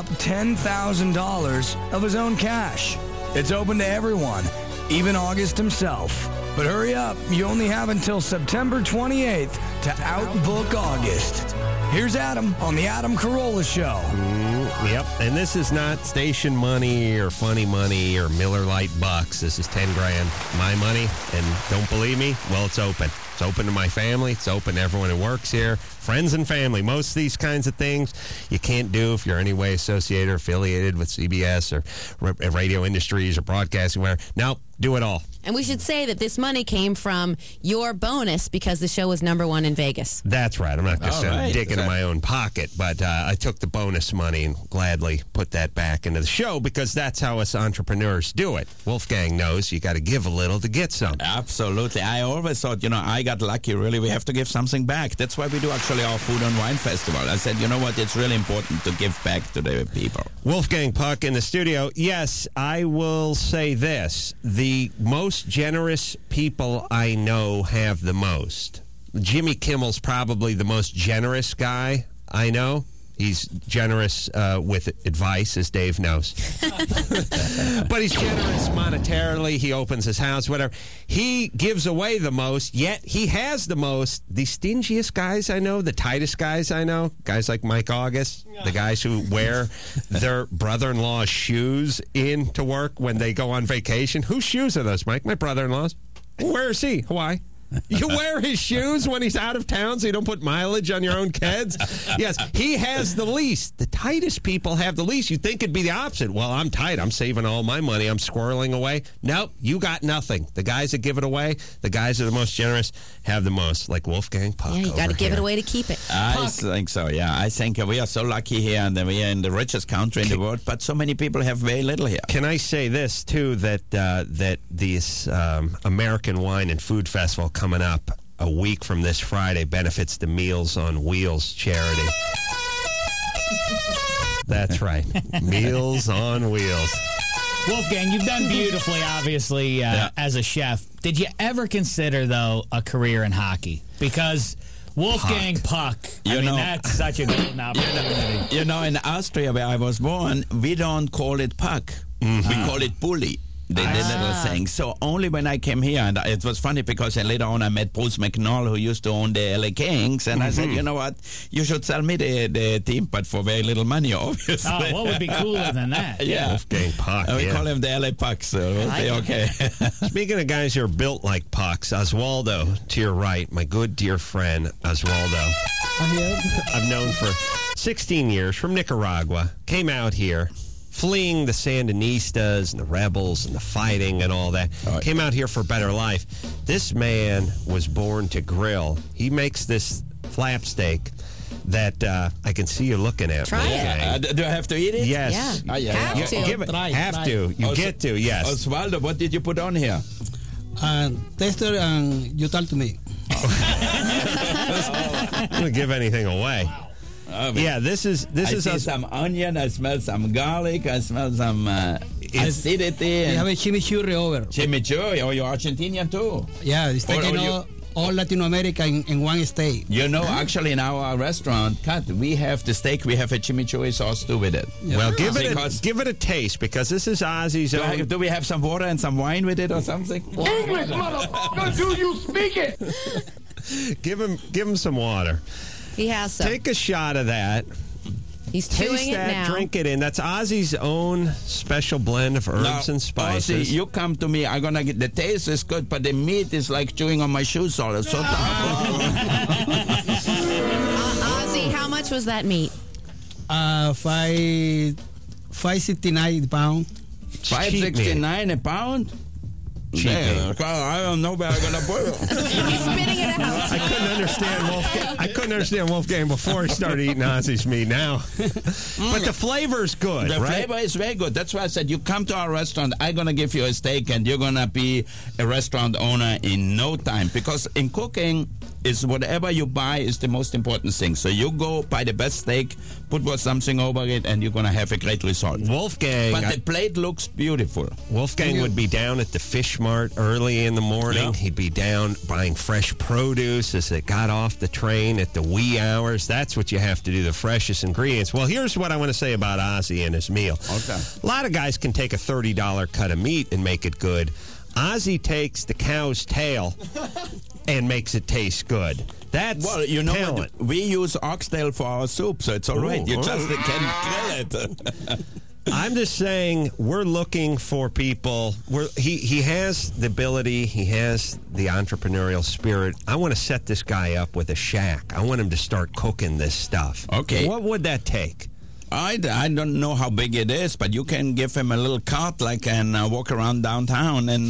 $10,000 of his own cash. It's open to everyone, even August himself. But hurry up, you only have until September 28th to outbook August. Here's Adam on the Adam Carolla Show. Yep, and this is not station money or funny money or Miller Lite bucks. This is $10,000, my money, and don't believe me? Well, it's open. It's open to my family. It's open to everyone who works here, friends and family. Most of these kinds of things you can't do if you're any way associated or affiliated with CBS or radio industries or broadcasting, whatever. Nope, do it all. And we should say that this money came from your bonus because the show was #1 in Vegas. That's right. I'm not just dig into my own pocket, but I took the bonus money and gladly put that back into the show because that's how us entrepreneurs do it. Wolfgang knows you got to give a little to get some. Absolutely. I always thought, I got lucky. Really, we have to give something back. That's why we do actually our Food and Wine Festival. I said, you know what? It's really important to give back to the people. Wolfgang Puck in the studio. Yes, I will say this. The most generous people I know have the most. Jimmy Kimmel's probably the most generous guy I know. He's generous with advice, as Dave knows. But he's generous monetarily. He opens his house, whatever. He gives away the most, yet he has the most. The stingiest guys I know, the tightest guys I know, guys like Mike August, the guys who wear their brother-in-law's shoes in to work when they go on vacation. Whose shoes are those, Mike? My brother-in-law's. Where is he? Hawaii. You wear his shoes when he's out of town so you don't put mileage on your own kids? Yes, he has the least. The tightest people have the least. You'd think it'd be the opposite. Well, I'm tight. I'm saving all my money. I'm squirreling away. Nope, you got nothing. The guys that give it away, the guys that are the most generous, have the most, like Wolfgang Puck. Yeah, you got to give it away to keep it. I think so, yeah. I think we are so lucky here, and we are in the richest country in the world, but so many people have very little here. Can I say this, too, that this American Wine and Food Festival coming up a week from this Friday benefits the Meals on Wheels charity. That's right. Meals on Wheels. Wolfgang, you've done beautifully, obviously, as a chef. Did you ever consider, though, a career in hockey? Because Wolfgang Puck, that's such a golden opportunity. You know, in Austria, where I was born, we don't call it puck. We call it bully. The little thing. So only when I came here, and it was funny because later on I met Bruce McNall, who used to own the LA Kings, and I said, you know what, you should sell me the team, but for very little money, obviously. Oh, what would be cooler than that? Yeah. Wolfgang Puck. We call him the LA Pucks, so we'll be okay. Speaking of guys who are built like pucks, Oswaldo, to your right, my good dear friend, Oswaldo. I've known for 16 years, from Nicaragua, came out here, fleeing the Sandinistas and the rebels and the fighting and all that. Came out here for a better life. This man was born to grill. He makes this flap steak that I can see you looking at. Try it. Do I have to eat it? Yes. Yeah. Have to. Give it. Have to. You get to, yes. Osvaldo, what did you put on here? Tester, and you talk to me. I don't give anything away. Yeah, this is I see some onion. I smell some garlic. I smell some acidity. We have a chimichurri over. Chimichurri. Oh, you're Argentinian too. Yeah, it's taking all Latin America in one steak. You know, actually, in our restaurant, we have the steak. We have a chimichurri sauce too with it. Yeah. Well, give it a taste, because this is Ozzy's own. Do we have some water and some wine with it or something? English, motherfucker! Do you speak it? Give him some water. He has some. Take a shot of that. He's Taste chewing that, it now. drink it in. That's Ozzy's own special blend of herbs and spices. Ozzy, you come to me. I'm gonna get the taste is good, but the meat is like chewing on my shoes. All it's so tough. Ozzy, how much was that meat? $5.69 pound. $5.69 a pound. Damn. I don't know where I'm gonna put it. He's spitting it out. I couldn't understand Wolfgang before he started eating Ozzy's meat. Now, but the flavor's good. The right? flavor is very good. That's why I said you come to our restaurant. I'm gonna give you a steak, and you're gonna be a restaurant owner in no time. Because in cooking, is whatever you buy is the most important thing. So you go buy the best steak, put something over it, and you're gonna have a great result. Wolfgang, but the plate looks beautiful. Wolfgang would be down at the Fish Mart early in the morning. Yeah. He'd be down buying fresh produce as it got off the train at the wee hours. That's what you have to do, the freshest ingredients. Well, here's what I want to say about Ozzy and his meal. Okay. A lot of guys can take a $30 cut of meat and make it good. Ozzy takes the cow's tail and makes it taste good. That's talent. What? We use oxtail for our soup, so it's all right. You just can grill it. I'm just saying, we're looking for people. He has the ability. He has the entrepreneurial spirit. I want to set this guy up with a shack. I want him to start cooking this stuff. Okay. What would that take? I don't know how big it is, but you can give him a little cart, and walk around downtown and.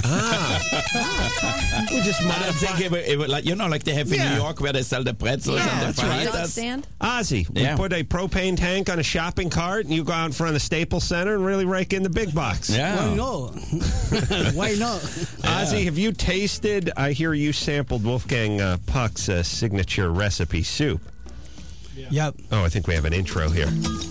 We just modify. It would, like they have in New York, where they sell the pretzels and the fajitas. Stand. Ozzy, we put a propane tank on a shopping cart, and you go out in front of the Staples Center and really rake in the big bucks. Yeah. Why not? Why not? Ozzy, have you tasted? I hear you sampled Wolfgang Puck's signature recipe soup. Yep. Oh, I think we have an intro here.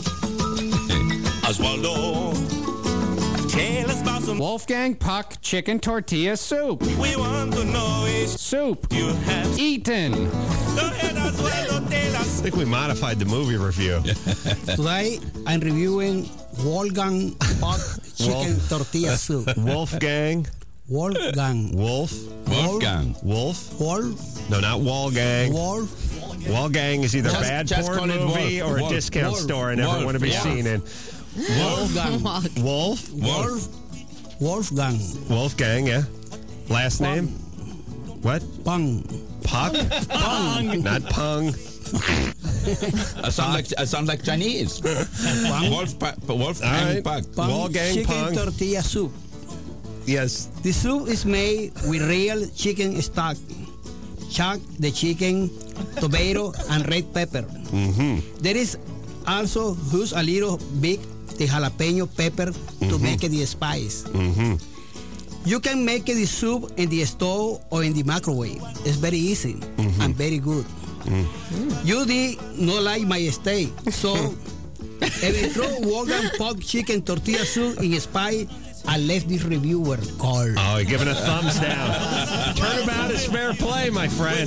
Oswaldo, tell us about some Wolfgang Puck chicken tortilla soup. We want to know is soup you have eaten. Go ahead, Oswaldo, tell us. I think we modified the movie review. Today, I'm reviewing Wolfgang Puck chicken tortilla soup. Wolfgang. Wolfgang. Wolfgang. Wolf? Wolf? No, not Wolfgang. Wolf? Wolfgang is either a bad porn movie or a discount store I never want to be seen in. Wolfgang. Wolf? Wolfgang. Wolfgang, yeah. Last name? What? Pung. Puck? Pung. Not Pung. I sound like Chinese. Wolfgang Puck. Wolfgang chicken Pung. tortilla soup. Yes. The soup is made with real chicken stock. Chuck the chicken, tomato, and red pepper. Mm-hmm. There is also use a little bit the jalapeno pepper to make it the spice. Mm-hmm. You can make the soup in the stove or in the microwave. It's very easy and very good. You did not like my steak, so Entró Wolfgang Puck Chicken Tortilla Soup in spite and left the reviewer called. Oh, you're giving a thumbs down. Turnabout is fair play, my friend.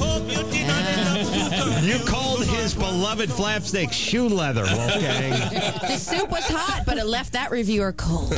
You called his beloved flapsteak shoe leather, Wolfgang. The soup was hot, but it left that reviewer cold.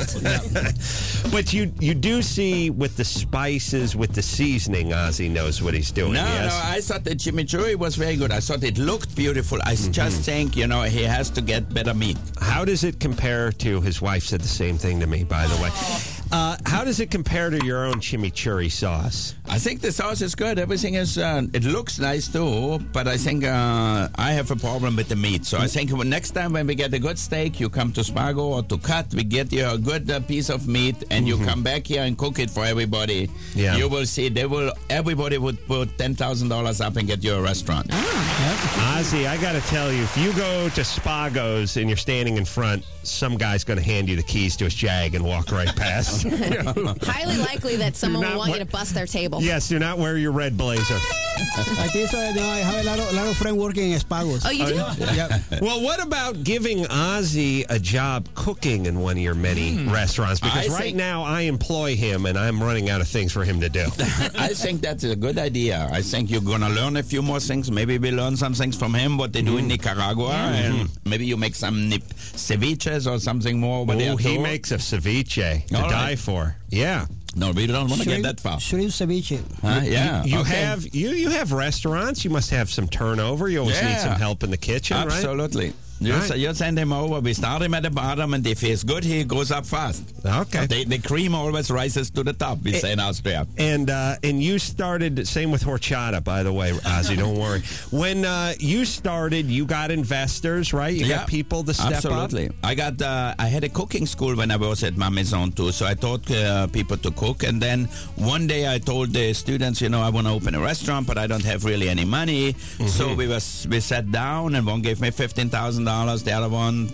But you do see with the spices, with the seasoning, Ozzy knows what he's doing. No, yes? no, I thought the chimichurri was very good. I thought it looked beautiful. I just think, he has to get better meat. How does it compare to, his wife said the same thing to me, by the way. How does it compare to your own chimichurri sauce? I think the sauce is good. Everything is, it looks nice too, but I think I have a problem with the meat. So I think next time when we get a good steak, you come to Spago or to Cut, we get you a good piece of meat, and you come back here and cook it for everybody. Yeah. You will see, everybody would put $10,000 up and get you a restaurant. Ozzy, I got to tell you, if you go to Spago's and you're standing in front, some guy's going to hand you the keys to his Jag and walk right past. Highly likely that someone will want you to bust their table. Yes, do not wear your red blazer. I think so. I have a lot of friends working in Spagos. Oh, you do? Yeah. Well, what about giving Ozzy a job cooking in one of your many restaurants? Because now I employ him and I'm running out of things for him to do. I think that's a good idea. I think you're going to learn a few more things. Maybe we learn some things from him, what they do in Nicaragua, and maybe you make some ceviches or something more over there. He makes a ceviche to die for. Yeah. No, we don't want to get that far. Shrimp ceviche. Yeah. You have restaurants. You must have some turnover. You always need some help in the kitchen, right? Absolutely. You send him over. We start him at the bottom, and if he's good, he goes up fast. Okay. The cream always rises to the top, we say in Austria. And you started, same with horchata, by the way, Ozzy, don't worry. When you started, you got investors, right? You got people to step absolutely. up? I had a cooking school when I was at Ma Maison too, so I taught people to cook. And then one day I told the students, I want to open a restaurant, but I don't have really any money. So we sat down, and one gave me $15,000. The other one,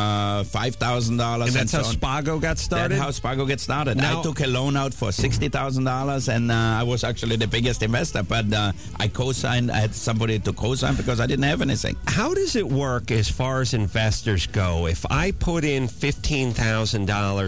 $5,000. And that's how Spago got started? That's how Spago got started. I took a loan out for $60,000, and I was actually the biggest investor, but I co-signed. I had somebody to co-sign because I didn't have anything. How does it work as far as investors go? If I put in $15,000 in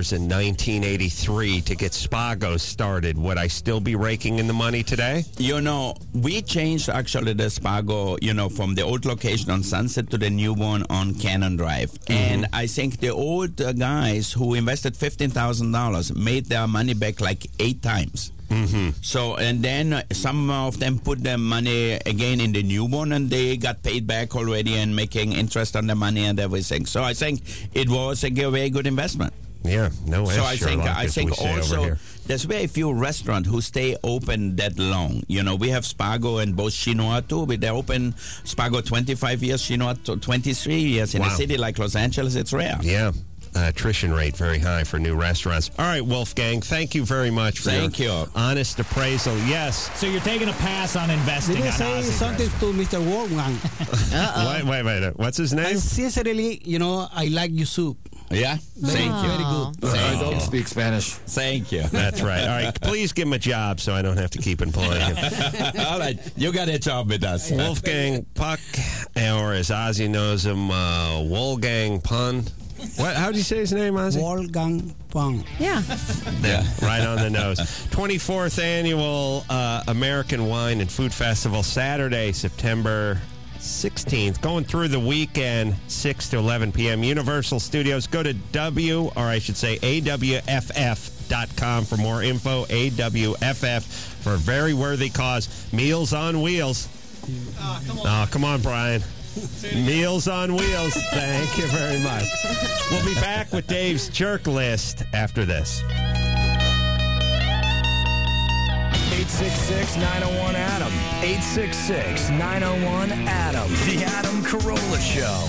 1983 to get Spago started, would I still be raking in the money today? We changed actually the Spago, from the old location on Sunset to the new one on Cannon Drive. And I think the old guys who invested $15,000 made their money back like 8 times. So, and then some of them put their money again in the new one, and they got paid back already and making interest on the money and everything. So I think it was a very good investment. Yeah, no way. So I think also there's very few restaurants who stay open that long. We have Spago and both Chinois too, but they're open Spago 25 years, Chinois 23 years. In a city like Los Angeles, it's rare. Yeah. Attrition rate very high for new restaurants. All right, Wolfgang, thank you very much for your honest appraisal. Yes. So you're taking a pass on investing. Did I say something to Mr. Wolfgang? Wait. What's his name? Sincerely, I like your soup. Yeah? Thank you. Very good. I don't speak Spanish. Thank you. That's right. All right, please give him a job so I don't have to keep employing him. All right, you got a job with us. Wolfgang Puck, or as Ozzy knows him, Wolfgang Pun. What? How do you say his name, Ozzy? Wolfgang Pun. Yeah. Right on the nose. 24th annual American Wine and Food Festival, Saturday, September 16th. Going through the weekend, 6 to 11 p.m. Universal Studios. Go to AWFF.com for more info. AWFF for a very worthy cause. Meals on Wheels. Oh, come on, Brian. Meals on Wheels. Thank you very much. We'll be back with Dave's Jerk List after this. 866-901-ADAM. 866-901-ADAM. The Adam Carolla Show.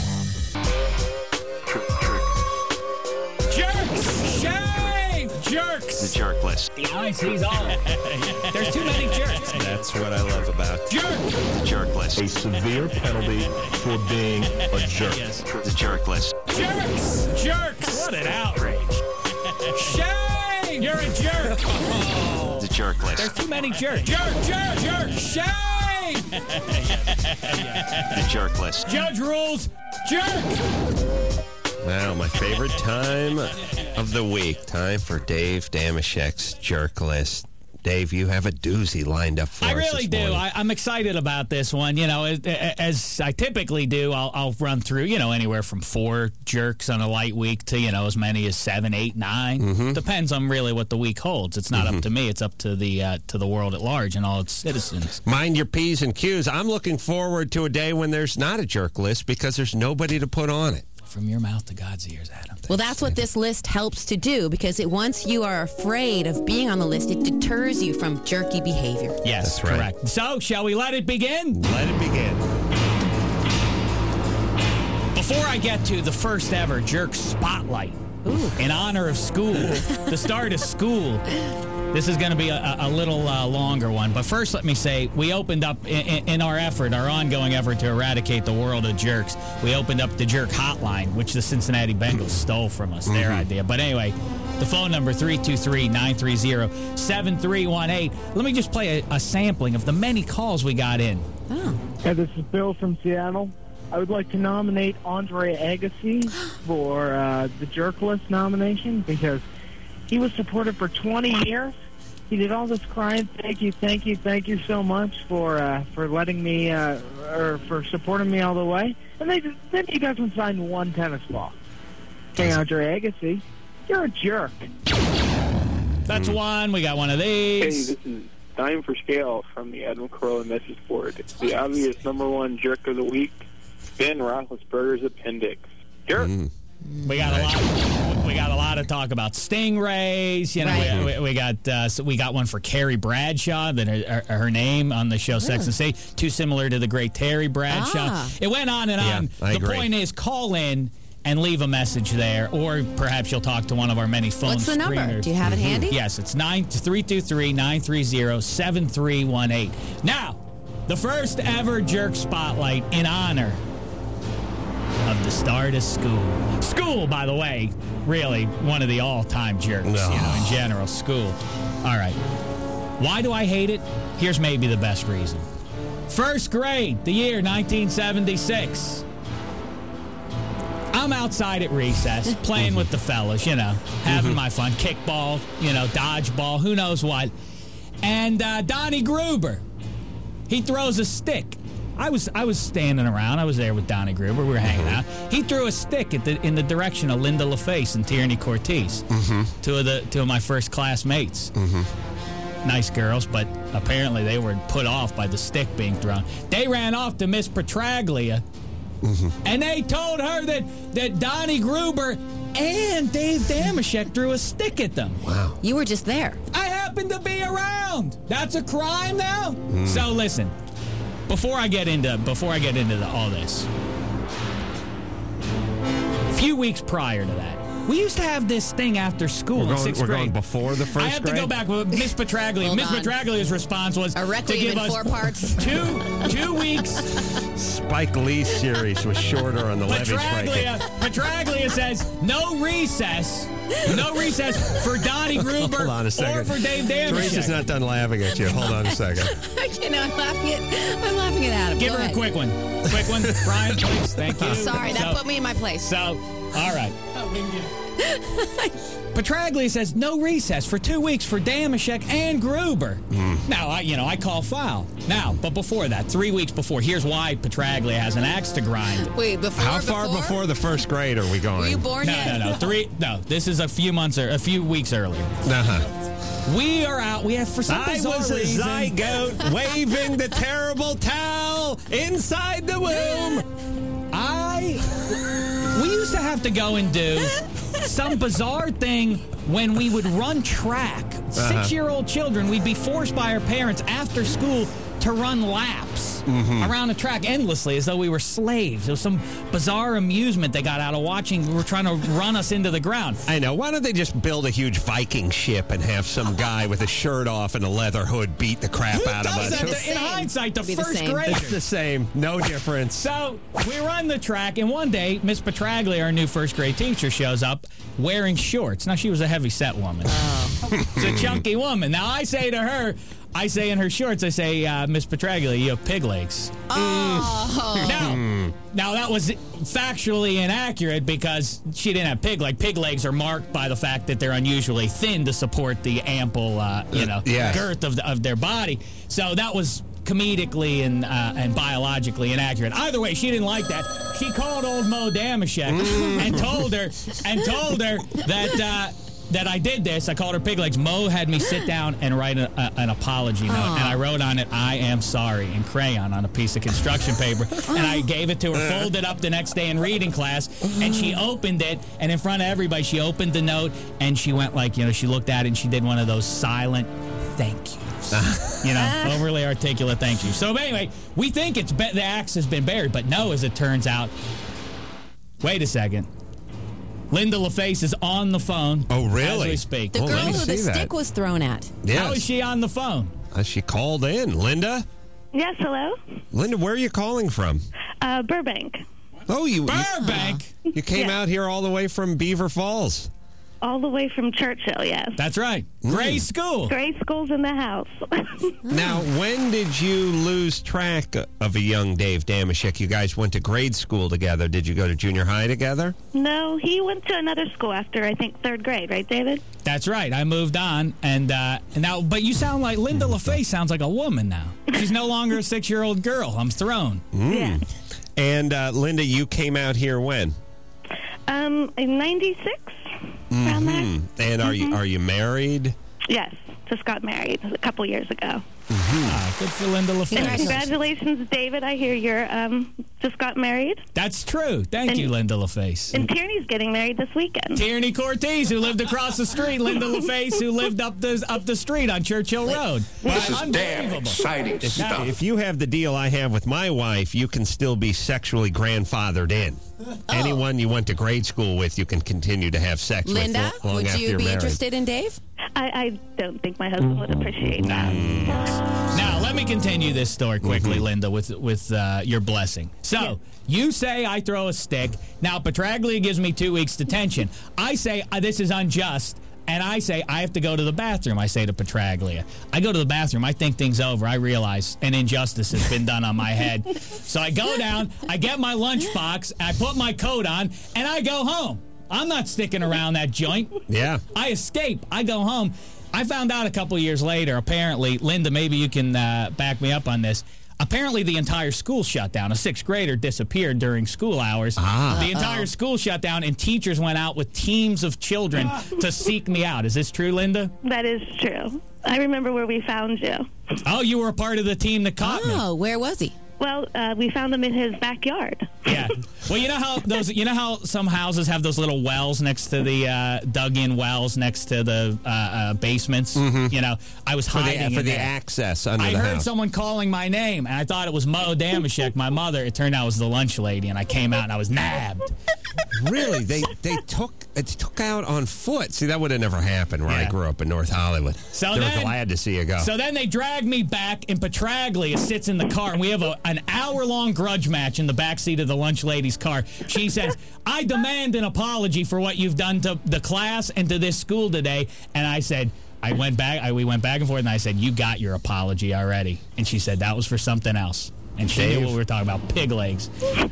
Jerks! Shame! Jerks! The Jerk List. I see all. There's too many jerks. That's what I love about the Jerk List. A severe penalty for being a jerk. Yes. The Jerk List. Jerks! Jerks! What an outrage. Shame! You're a jerk. The Jerk List. There's too many jerks. Jerk! Shame! The Jerk List. Judge rules. Jerk! Well, my favorite time of the week. Time for Dave Damashek's Jerk List. Dave, you have a doozy lined up for us. I really this do. morning. I'm excited about this one. You know, as I typically do, I'll run through, anywhere from 4 jerks on a light week to, as many as 7, 8, 9. Depends on really what the week holds. It's not up to me. It's up to the world at large and all its citizens. Mind your P's and Q's. I'm looking forward to a day when there's not a jerk list because there's nobody to put on it. From your mouth to God's ears, Adam. Well, that's what this list helps to do, because once you are afraid of being on the list, it deters you from jerky behavior. Yes, that's right. Correct. So, shall we let it begin? Let it begin. Before I get to the first ever jerk spotlight, in honor of school, the start of school, this is going to be a little longer one. But first, let me say, we opened up, in our ongoing effort to eradicate the world of jerks, we opened up the jerk hotline, which the Cincinnati Bengals stole from us, their idea. But anyway, the phone number, 323-930-7318. Let me just play a sampling of the many calls we got in. Oh. Hey, this is Bill from Seattle. I would like to nominate Andre Agassi for the Jerk List nomination because he was supported for 20 years. He did all this crying. Thank you so much for letting me or for supporting me all the way. And then he doesn't sign one tennis ball. Hey, Andre Agassi, you're a jerk. That's one. We got one of these. Hey, this is Dime for Scale from the Adam Carolla message board. It's the obvious #1 jerk of the week, Ben Roethlisberger's appendix. Jerk. We got a lot to talk about. Stingrays, we got one for Carrie Bradshaw, that her name on the show Sex and City, too similar to the great Terry Bradshaw. It went on and on. I agree. Point is, call in and leave a message there, or perhaps you'll talk to one of our many phone What's the screeners. number? Do you have it handy? Yes, it's 323-930-7318. Now, the first ever jerk spotlight in honor of the start of school. School, by the way, really one of the all-time jerks, in general, school. All right. Why do I hate it? Here's maybe the best reason. First grade, the year 1976. I'm outside at recess, playing with the fellas, having my fun. Kickball, dodgeball, who knows what. And Donnie Gruber, he throws a stick. I was standing around. I was there with Donnie Gruber. We were hanging out. He threw a stick in the direction of Linda LaFace and Tierney Cortez, two of my first classmates. Nice girls, but apparently they were put off by the stick being thrown. They ran off to Miss Petraglia, and they told her that Donnie Gruber and Dave Damashek threw a stick at them. Wow. You were just there. I happened to be around. That's a crime now? So listen. Before I get into all this, a few weeks prior to that, we used to have this thing after school in sixth grade. We're going before the first grade? I have to go back with Miss Petraglia. Miss Petraglia's response was a to give us 4 parts. 2 weeks. Spike Lee's series was shorter on the levees breaking. Petraglia says no recess for Donnie Gruber Hold on a second. or for Dave Damashek. Teresa's not done laughing at you. Hold on a second. I'm laughing at Adam. Give her a quick one. Brian, please. Thank you. Sorry, that put me in my place. So, all right. Petraglia says no recess for 2 weeks for Damashek and Gruber. Now, I call foul. Now, but before that, 3 weeks before, here's why Petraglia has an axe to grind. Wait, How far before the first grade are we going? Were you born yet? No. This is a few weeks earlier. We are out. We have, for some bizarre reason, I was a zygote waving the terrible towel inside the womb. We used to have to go and do some bizarre thing when we would run track. 6-year-old children, we'd be forced by our parents after school to run laps around the track endlessly as though we were slaves. It was some bizarre amusement they got out of watching. We were trying to run us into the ground. I know. Why don't they just build a huge Viking ship and have some guy with a shirt off and a leather hood beat the crap out of us? In hindsight, the first grade. It's the same. No difference. So we run the track, and one day, Miss Petraglia, our new first grade teacher, shows up wearing shorts. Now, she was a heavy-set woman. She's a chunky woman. Now, I say to her, I say in her shorts, I say, Miss Petraglia, you have pig legs. Oh. Now, that was factually inaccurate because she didn't have pig legs. Pig legs are marked by the fact that they're unusually thin to support the ample, Yes. girth of their body. So that was comedically and biologically inaccurate. Either way, she didn't like that. She called old Mo Damashek and told her that I did this. I called her pig legs. Mo had me sit down and write an apology note, and I wrote on it, "I am sorry," in crayon on a piece of construction paper, and I gave it to her, folded up the next day in reading class, and she opened it, and in front of everybody, she opened the note, and she went like, she looked at it, and she did one of those silent thank yous. Overly articulate thank you. So anyway, we think the axe has been buried, but no, as it turns out. Wait a second. Linda LaFace is on the phone. Oh, really? As we speak. The girl who the stick was thrown at. Yes. How is she on the phone? She called in. Linda? Yes, hello? Linda, where are you calling from? Burbank. Oh, Burbank? You came out here all the way from Beaver Falls. All the way from Churchill, yes. That's right. Gray School. Gray School's in the house. Now, when did you lose track of a young Dave Damashek? You guys went to grade school together. Did you go to junior high together? No, he went to another school after, I think, third grade, right, David? That's right. I moved on, and now, but you sound like Linda LaFace sounds like a woman now. She's no longer a 6-year-old girl. I'm thrown. Yeah. And Linda, you came out here when? In 96. Around there. And are you married? Yes, just got married a couple years ago. Good for Linda LaFace. Congratulations, David. I hear you're just got married. That's true. Thank you, Linda LaFace. And Tierney's getting married this weekend. Tierney Cortez, who lived across the street. Linda LaFace, who lived up the street on Churchill Road. This is damn exciting stuff. If you have the deal I have with my wife, you can still be sexually grandfathered in. Anyone you went to grade school with, you can continue to have sex Linda, with long would after you you're be married. interested in Dave? I don't think my husband would appreciate that. Now, let me continue this story quickly, Linda, with your blessing. So, you say I throw a stick. Now, Petraglia gives me 2 weeks detention. I say this is unjust, and I say I have to go to the bathroom, I say to Petraglia. I go to the bathroom. I think things over. I realize an injustice has been done on my head. So I go down, I get my lunchbox, I put my coat on, and I go home. I'm not sticking around that joint. Yeah. I escape. I go home. I found out a couple years later, apparently, Linda, maybe you can back me up on this. Apparently, the entire school shut down. A 6th grader disappeared during school hours. The entire school shut down, and teachers went out with teams of children to seek me out. Is this true, Linda? That is true. I remember where we found you. Oh, you were a part of the team that caught me. Oh, where was he? Well, we found him in his backyard. Yeah. Well, you know how some houses have those little wells next to the dug-in wells next to the basements. I was hiding for the there. access under I the heard house. someone calling my name, and I thought it was Mo Damashek, my mother. It turned out it was the lunch lady, and I came out and I was nabbed. Really? They took out on foot. See, that would have never happened where I grew up in North Hollywood. So they were then- glad to see you go. So then they dragged me back, and Petraglia sits in the car, and we have an hour-long grudge match in the backseat of the lunch lady's car. She says, I demand an apology for what you've done to the class and to this school today. And I said, we went back and forth, and I said, you got your apology already. And she said, that was for something else. And she knew what we were talking about, pig legs.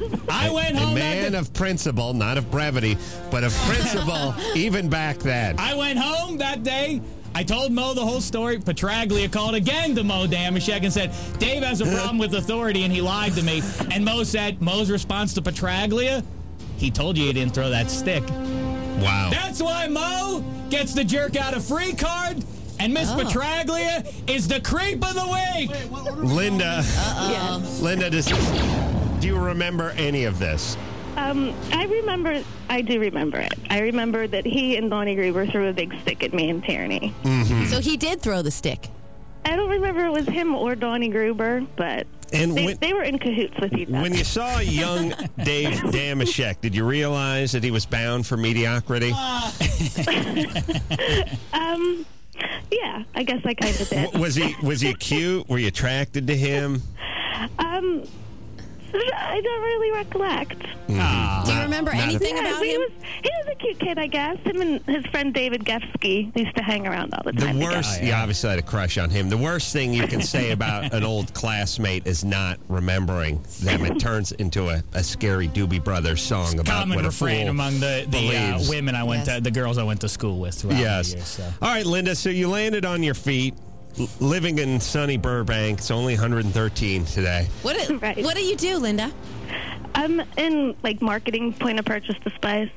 I went home. A man of principle, not of brevity, but of principle, even back then. I went home that day. I told Mo the whole story. Petraglia called again to Mo Damashek and said, Dave has a problem with authority, and he lied to me. And Mo said, Mo's response to Petraglia, he told you didn't throw that stick. Wow. That's why Mo gets the jerk out of free card, and Miss Petraglia is the creep of the week. Linda, Linda, do you remember any of this? I do remember it. I remember that he and Donnie Gruber threw a big stick at me and Tierney. So he did throw the stick. I don't remember it was him or Donnie Gruber, but they were in cahoots with each other. When you saw young Dave Damashek, did you realize that he was bound for mediocrity? Yeah, I guess I kind of did. Was he cute? Were you attracted to him? I don't really recollect. Do you remember anything about him? He was a cute kid, I guess. Him and his friend David Gefsky used to hang around all the time. The worst, you obviously had a crush on him. The worst thing you can say about an old classmate is not remembering them. It turns into a scary Doobie Brothers song about common what a refrain fool among the women I went to, the girls I went to school with throughout the years. So. All right, Linda, so you landed on your feet. Living in sunny Burbank. It's only 113 today. What do you do, Linda? I'm in marketing, point of purchase displays.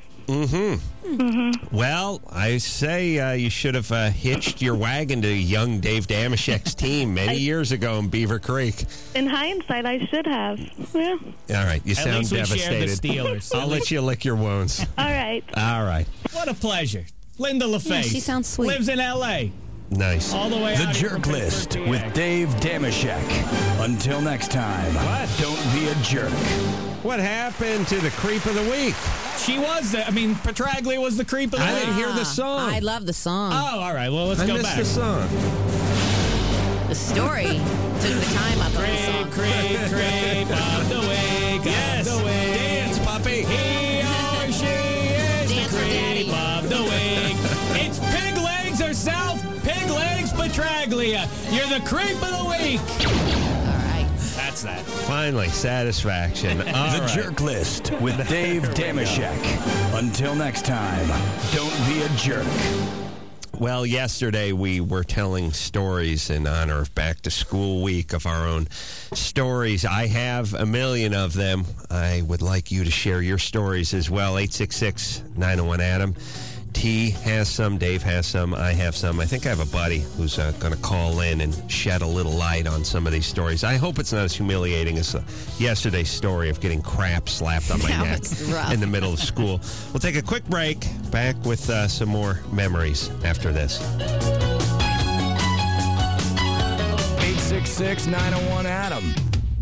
Well, I say you should have hitched your wagon to young Dave Damashek's team many years ago in Beaver Creek. In hindsight, I should have. Yeah. All right, you sound devastated. Share the Steelers. I'll let you lick your wounds. All right. All right. What a pleasure. Linda LaFace. Yeah, she sounds sweet. Lives in L.A. Nice. All the way The out Jerk List with Dave Damashek. Until next time, don't be a jerk. What happened to the creep of the week? She was Petraglia was the creep of the week. I didn't hear the song. I love the song. Oh, all right. Well, let's go back. I missed the song. The story took the time up on the song. Creep of the week. Yes. Of the week. Dance, puppy. He or she is Dance the for creep daddy. of the week. It's Pig Legs herself, Pig Legs Petraglia. You're the creep of the week. All right. That's that. Finally, satisfaction. All The right. Jerk List with Dave Damashek. Until next time, don't be a jerk. Well, yesterday we were telling stories in honor of Back to School Week of our own stories. I have a million of them. I would like you to share your stories as well. 866-901-ADAM. T has some, Dave has some, I have some. I think I have a buddy who's going to call in and shed a little light on some of these stories. I hope it's not as humiliating as yesterday's story of getting crap slapped on my neck in the middle of school. We'll take a quick break. Back with some more memories after this. 866-901-ADAM.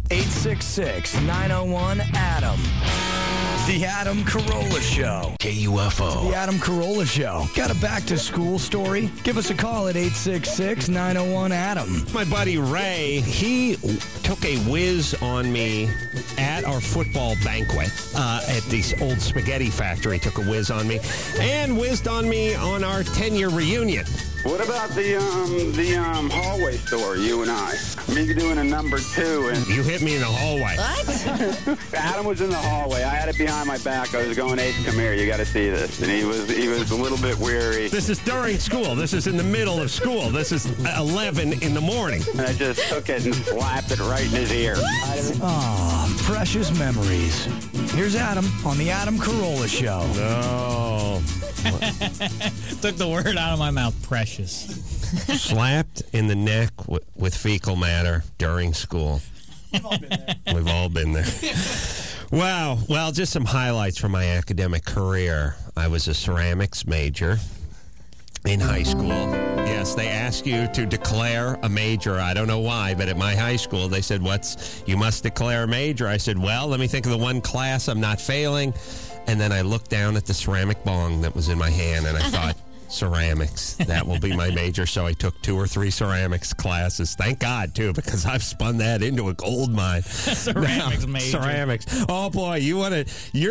866-901-ADAM. The Adam Carolla Show. KUFO. The Adam Carolla Show. Got a back-to-school story? Give us a call at 866-901-ADAM. My buddy Ray, he took a whiz on me at our football banquet at the old spaghetti factory. Took a whiz on me and whizzed on me on our 10-year reunion. What about the hallway store, you and I? Me doing a number 2. And you hit me in the hallway. What? Adam was in the hallway. I had it behind my back. I was going, Ace, come here. You got to see this. And he was a little bit weary. This is during school. This is in the middle of school. This is 11 in the morning. And I just took it and slapped it right in his ear. Ah, precious memories. Here's Adam on the Adam Carolla Show. Oh. Took the word out of my mouth, precious. Slapped in the neck with fecal matter during school. We've all been there. Wow. Well, just some highlights from my academic career. I was a ceramics major in high school. Yes, they ask you to declare a major. I don't know why, but at my high school, they said, you must declare a major. I said, well, let me think of the one class I'm not failing. And then I looked down at the ceramic bong that was in my hand, and I thought, ceramics, that will be my major. So I took 2 or 3 ceramics classes. Thank God, too, because I've spun that into a gold mine. Ceramics major. Ceramics. Oh, boy, you're going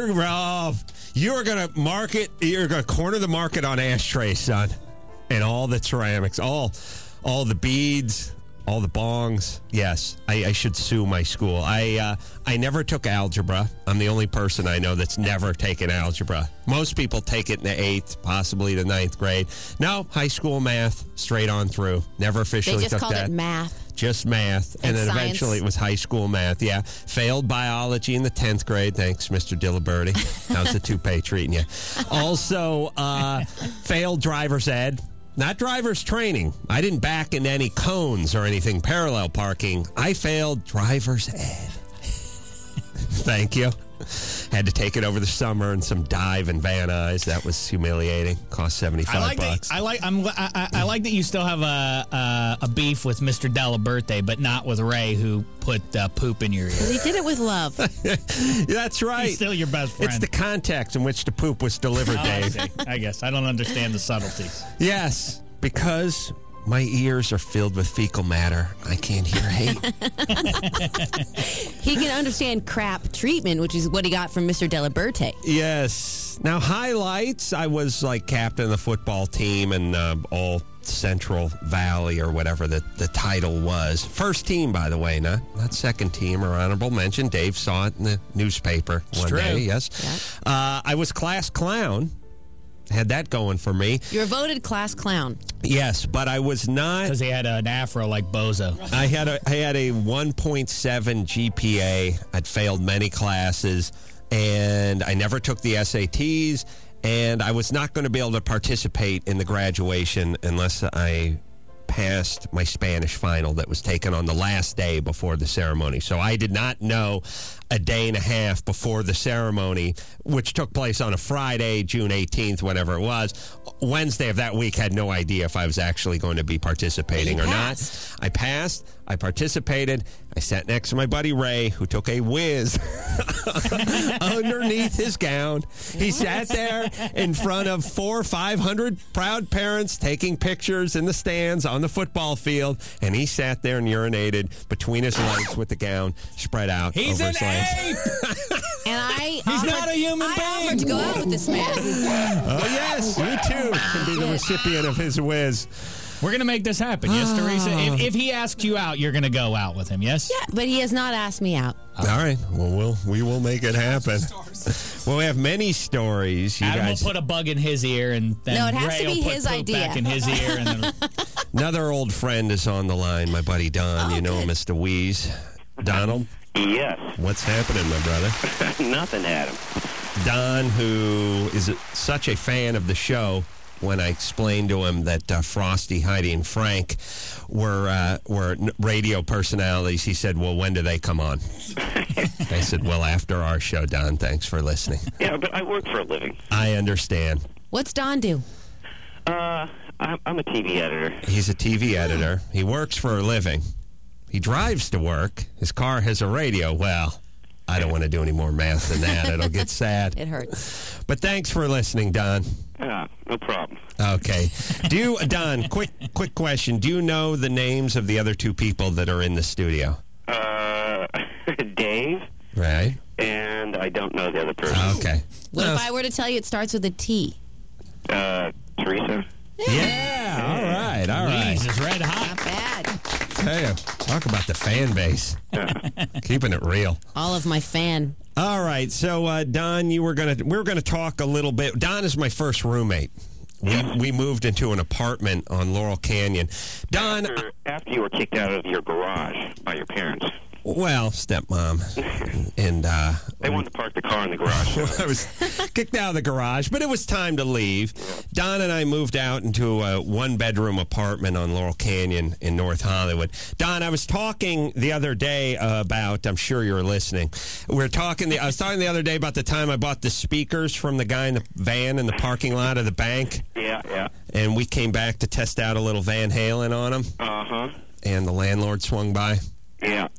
to corner the market on ashtrays, son. And all the ceramics, all the beads, all the bongs. Yes, I should sue my school. I never took algebra. I'm the only person I know that's never taken algebra. Most people take it in the 8th, possibly the 9th grade. No, high school math, straight on through. Never officially took that. They just called it math. Just math. And then science. Eventually it was high school math. Yeah. Failed biology in the 10th grade. Thanks, Mr. Diliberti. How's the toupee treating you? Also, failed driver's ed. Not driver's training. I didn't back in any cones or anything parallel parking. I failed driver's ed. Thank you. Had to take it over the summer in some dive in Van Nuys. That was humiliating. Cost $75. I like that you still have a beef with Mr. Delaberte, but not with Ray, who put poop in your ear. He did it with love. That's right. He's still your best friend. It's the context in which the poop was delivered, Dave. I guess. I don't understand the subtleties. Yes, because My ears are filled with fecal matter. I can't hear hate. He can understand crap treatment, which is what he got from Mr. Delaberte. Yes. Now, highlights. I was like captain of the football team and all Central Valley or whatever the title was. First team, by the way, not second team or honorable mention. Dave saw it in the newspaper one day, yes. Yeah. I was class clown. Had that going for me. You're a voted class clown. Yes, but I was not. Because he had an afro like Bozo. I had a 1.7 GPA. I'd failed many classes, and I never took the SATs, and I was not going to be able to participate in the graduation unless I passed my Spanish final that was taken on the last day before the ceremony. So I did not know a day and a half before the ceremony, which took place on a Friday, June 18th, whenever it was. Wednesday of that week, had no idea if I was actually going to be participating or not. I passed. I participated. I sat next to my buddy Ray, who took a whiz underneath his gown. He sat there in front of 400 or 500 proud parents taking pictures in the stands on the football field, and he sat there and urinated between his legs with the gown spread out over his legs. And He's not a human being. I offered to go out with this man. Oh, yes, you too can be the recipient of his whiz. We're going to make this happen, yes, Teresa? If he asks you out, you're going to go out with him, yes? Yeah, but he has not asked me out. All right. Well, we will make it happen. Well, we have many stories. Adam will put a bug in his ear, and then no, it has Ray to be will put his poop idea. back in his ear. And then... Another old friend is on the line, my buddy Don. You know him, Mr. Wheeze. Donald? Yes. What's happening, my brother? Nothing, Adam. Don, who is such a fan of the show, when I explained to him that Frosty, Heidi, and Frank were radio personalities, he said, well, when do they come on? I said, well, after our show, Don. Thanks for listening. Yeah, but I work for a living. I understand. What's Don do? I'm a TV editor. He's a TV editor. He works for a living. He drives to work. His car has a radio. Well, I don't want to do any more math than that. It'll get sad. It hurts. But thanks for listening, Don. Yeah, no problem. Okay. Don, quick question. Do you know the names of the other two people that are in the studio? Dave. Right. And I don't know the other person. Okay. What if I were to tell you it starts with a T? Teresa. Yeah. All right. Jesus, red hot. Not bad. Tell you, talk about the fan base. Keeping it real. All of my fan. All right. So, Don, we were gonna talk a little bit. Don is my first roommate. We moved into an apartment on Laurel Canyon. Don, after you were kicked out of your garage by your parents. Well, stepmom. And they wanted to park the car in the garage. I was kicked out of the garage, but it was time to leave. Don and I moved out into a one-bedroom apartment on Laurel Canyon in North Hollywood. Don, I was talking the other day about, I'm sure you're listening, I was talking the other day about the time I bought the speakers from the guy in the van in the parking lot of the bank. Yeah. And we came back to test out a little Van Halen on them. Uh-huh. And the landlord swung by. Yeah.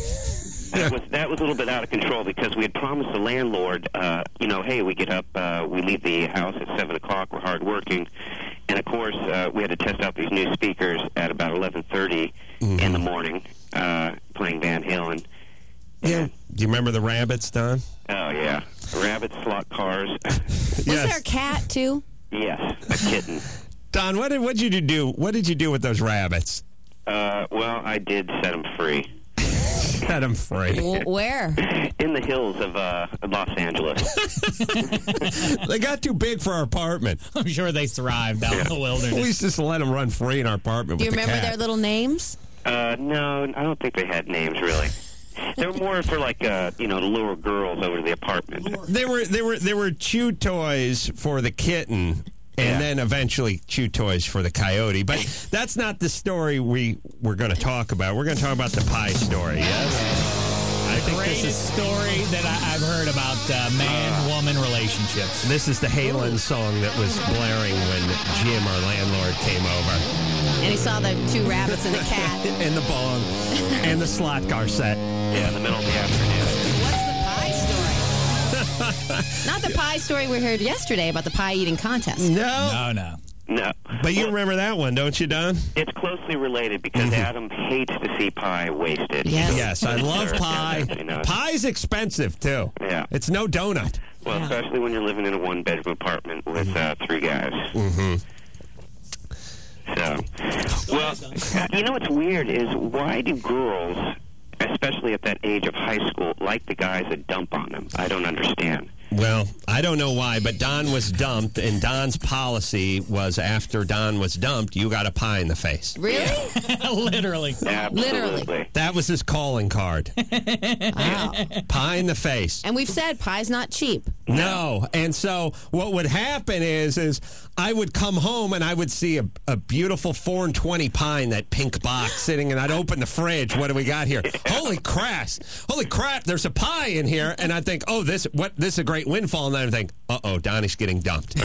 That was a little bit out of control because we had promised the landlord, hey, we get up, we leave the house at 7 o'clock, we're hardworking. And, of course, we had to test out these new speakers at about 11:30 in the morning, playing Van Halen. Yeah. Do you remember the rabbits, Don? Oh, yeah. Rabbits, slot cars. Was there a cat, too? Yes, a kitten. Don, what did you do? What did you do with those rabbits? Well, I did set them free. Set them free. Where? In the hills of Los Angeles. They got too big for our apartment. I'm sure they thrived out in the wilderness. We used to just let them run free in our apartment. Do you with remember the cat. their little names? No, I don't think they had names, really. They were more for to lure girls over to the apartment. They were chew toys for the kitten. And then eventually chew toys for the coyote. But that's not the story we're going to talk about. We're going to talk about the pie story, yes? I think this is the story that I've heard about man-woman relationships. This is the Halen song that was blaring when Jim, our landlord, came over. And he saw the two rabbits and the cat. And the bong. And the slot car set. Yeah, in the middle of the afternoon. What's the pie story? Not the pie story we heard yesterday about the pie eating contest. No. No. But you remember that one, don't you, Don? It's closely related because Adam hates to see pie wasted. Yes, I love pie. Pie's expensive, too. Yeah. It's no donut. Well, especially when you're living in a one-bedroom apartment with 3 guys. Mm-hmm. So, well, you know what's weird is why do girls, especially at that age of high school, like the guys that dump on them? I don't understand. Well, I don't know why, but Don was dumped, and Don's policy was after Don was dumped, you got a pie in the face. Really? Literally. Literally. That was his calling card. Wow. Pie in the face. And we've said pie's not cheap. No. And so what would happen is I would come home and I would see a beautiful 4-20 pie in that pink box sitting, and I'd open the fridge. What do we got here? Holy crap, there's a pie in here. And I'd think, this is a great windfall. And then I'd think, Donnie's getting dumped.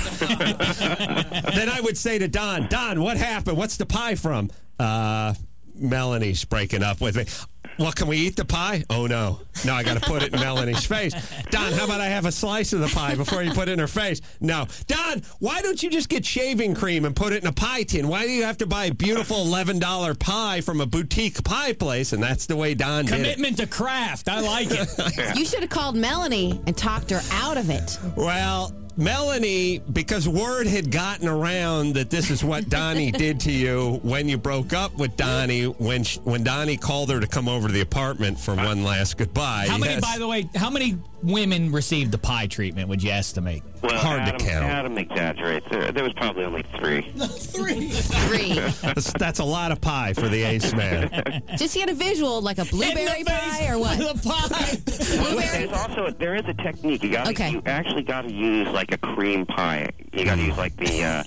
Then I would say to Don, what happened? What's the pie from? Melanie's breaking up with me. Well, can we eat the pie? Oh, no. No, I got to put it in Melanie's face. Don, how about I have a slice of the pie before you put it in her face? No. Don, why don't you just get shaving cream and put it in a pie tin? Why do you have to buy a beautiful $11 pie from a boutique pie place? And that's the way Don did it. Commitment to craft. I like it. You should have called Melanie and talked her out of it. Well, Melanie, because word had gotten around that this is what Donnie did to you when you broke up with Donnie, when Donnie called her to come over to the apartment for one last goodbye. By the way, how many women received the pie treatment, would you estimate? Well, hard to count. Adam exaggerates. There was probably only 3. 3. That's a lot of pie for the ace man. Just get a visual, like a blueberry pie or what? The pie. Blueberry. There is a technique. You actually got to use like a cream pie. You got to use like the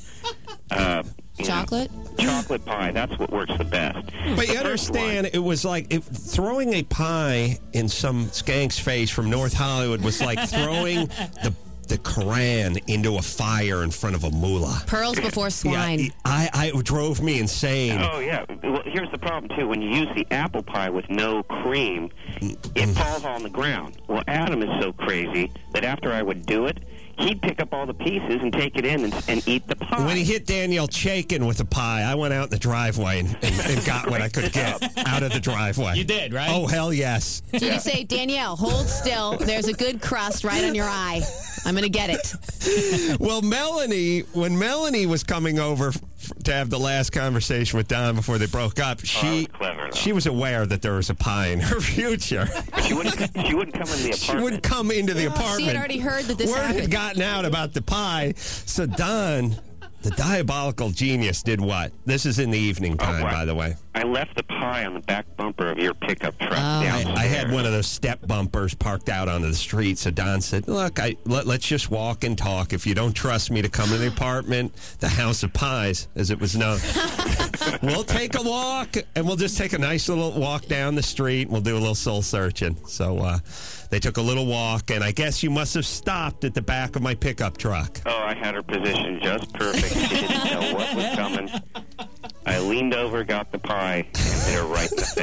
chocolate pie. That's what works the best. But you understand, it was like throwing a pie in some skank's face from North Hollywood was like throwing the Quran into a fire in front of a mullah. Pearls before swine. Yeah, it drove me insane. Oh, yeah. Well, here's the problem, too. When you use the apple pie with no cream, it falls on the ground. Well, Adam is so crazy that after I would do it, he'd pick up all the pieces and take it in and eat the pie. When he hit Danielle Chaikin with a pie, I went out in the driveway and got what I could get out of the driveway. You did, right? Oh, hell yes. Did you say, Danielle, hold still. There's a good crust right on your eye. I'm going to get it. Well, when Melanie was coming over to have the last conversation with Don before they broke up, she was aware that there was a pie in her future. She wouldn't come in the apartment. She wouldn't come into the apartment. She had already heard that this happened. Word had gotten out about the pie. So Don, the diabolical genius, did what? This is in the evening time, by the way. I left the pie on the back bumper of your pickup truck. I had one of those step bumpers parked out onto the street. So Don said, look, let's just walk and talk. If you don't trust me to come to the apartment, the House of Pies, as it was known, we'll take a walk, and we'll just take a nice little walk down the street. We'll do a little soul searching. So they took a little walk, and I guess you must have stopped at the back of my pickup truck. Oh, I had her positioned just perfect. She didn't know what was coming. I leaned over, got the pie, and hit her right in the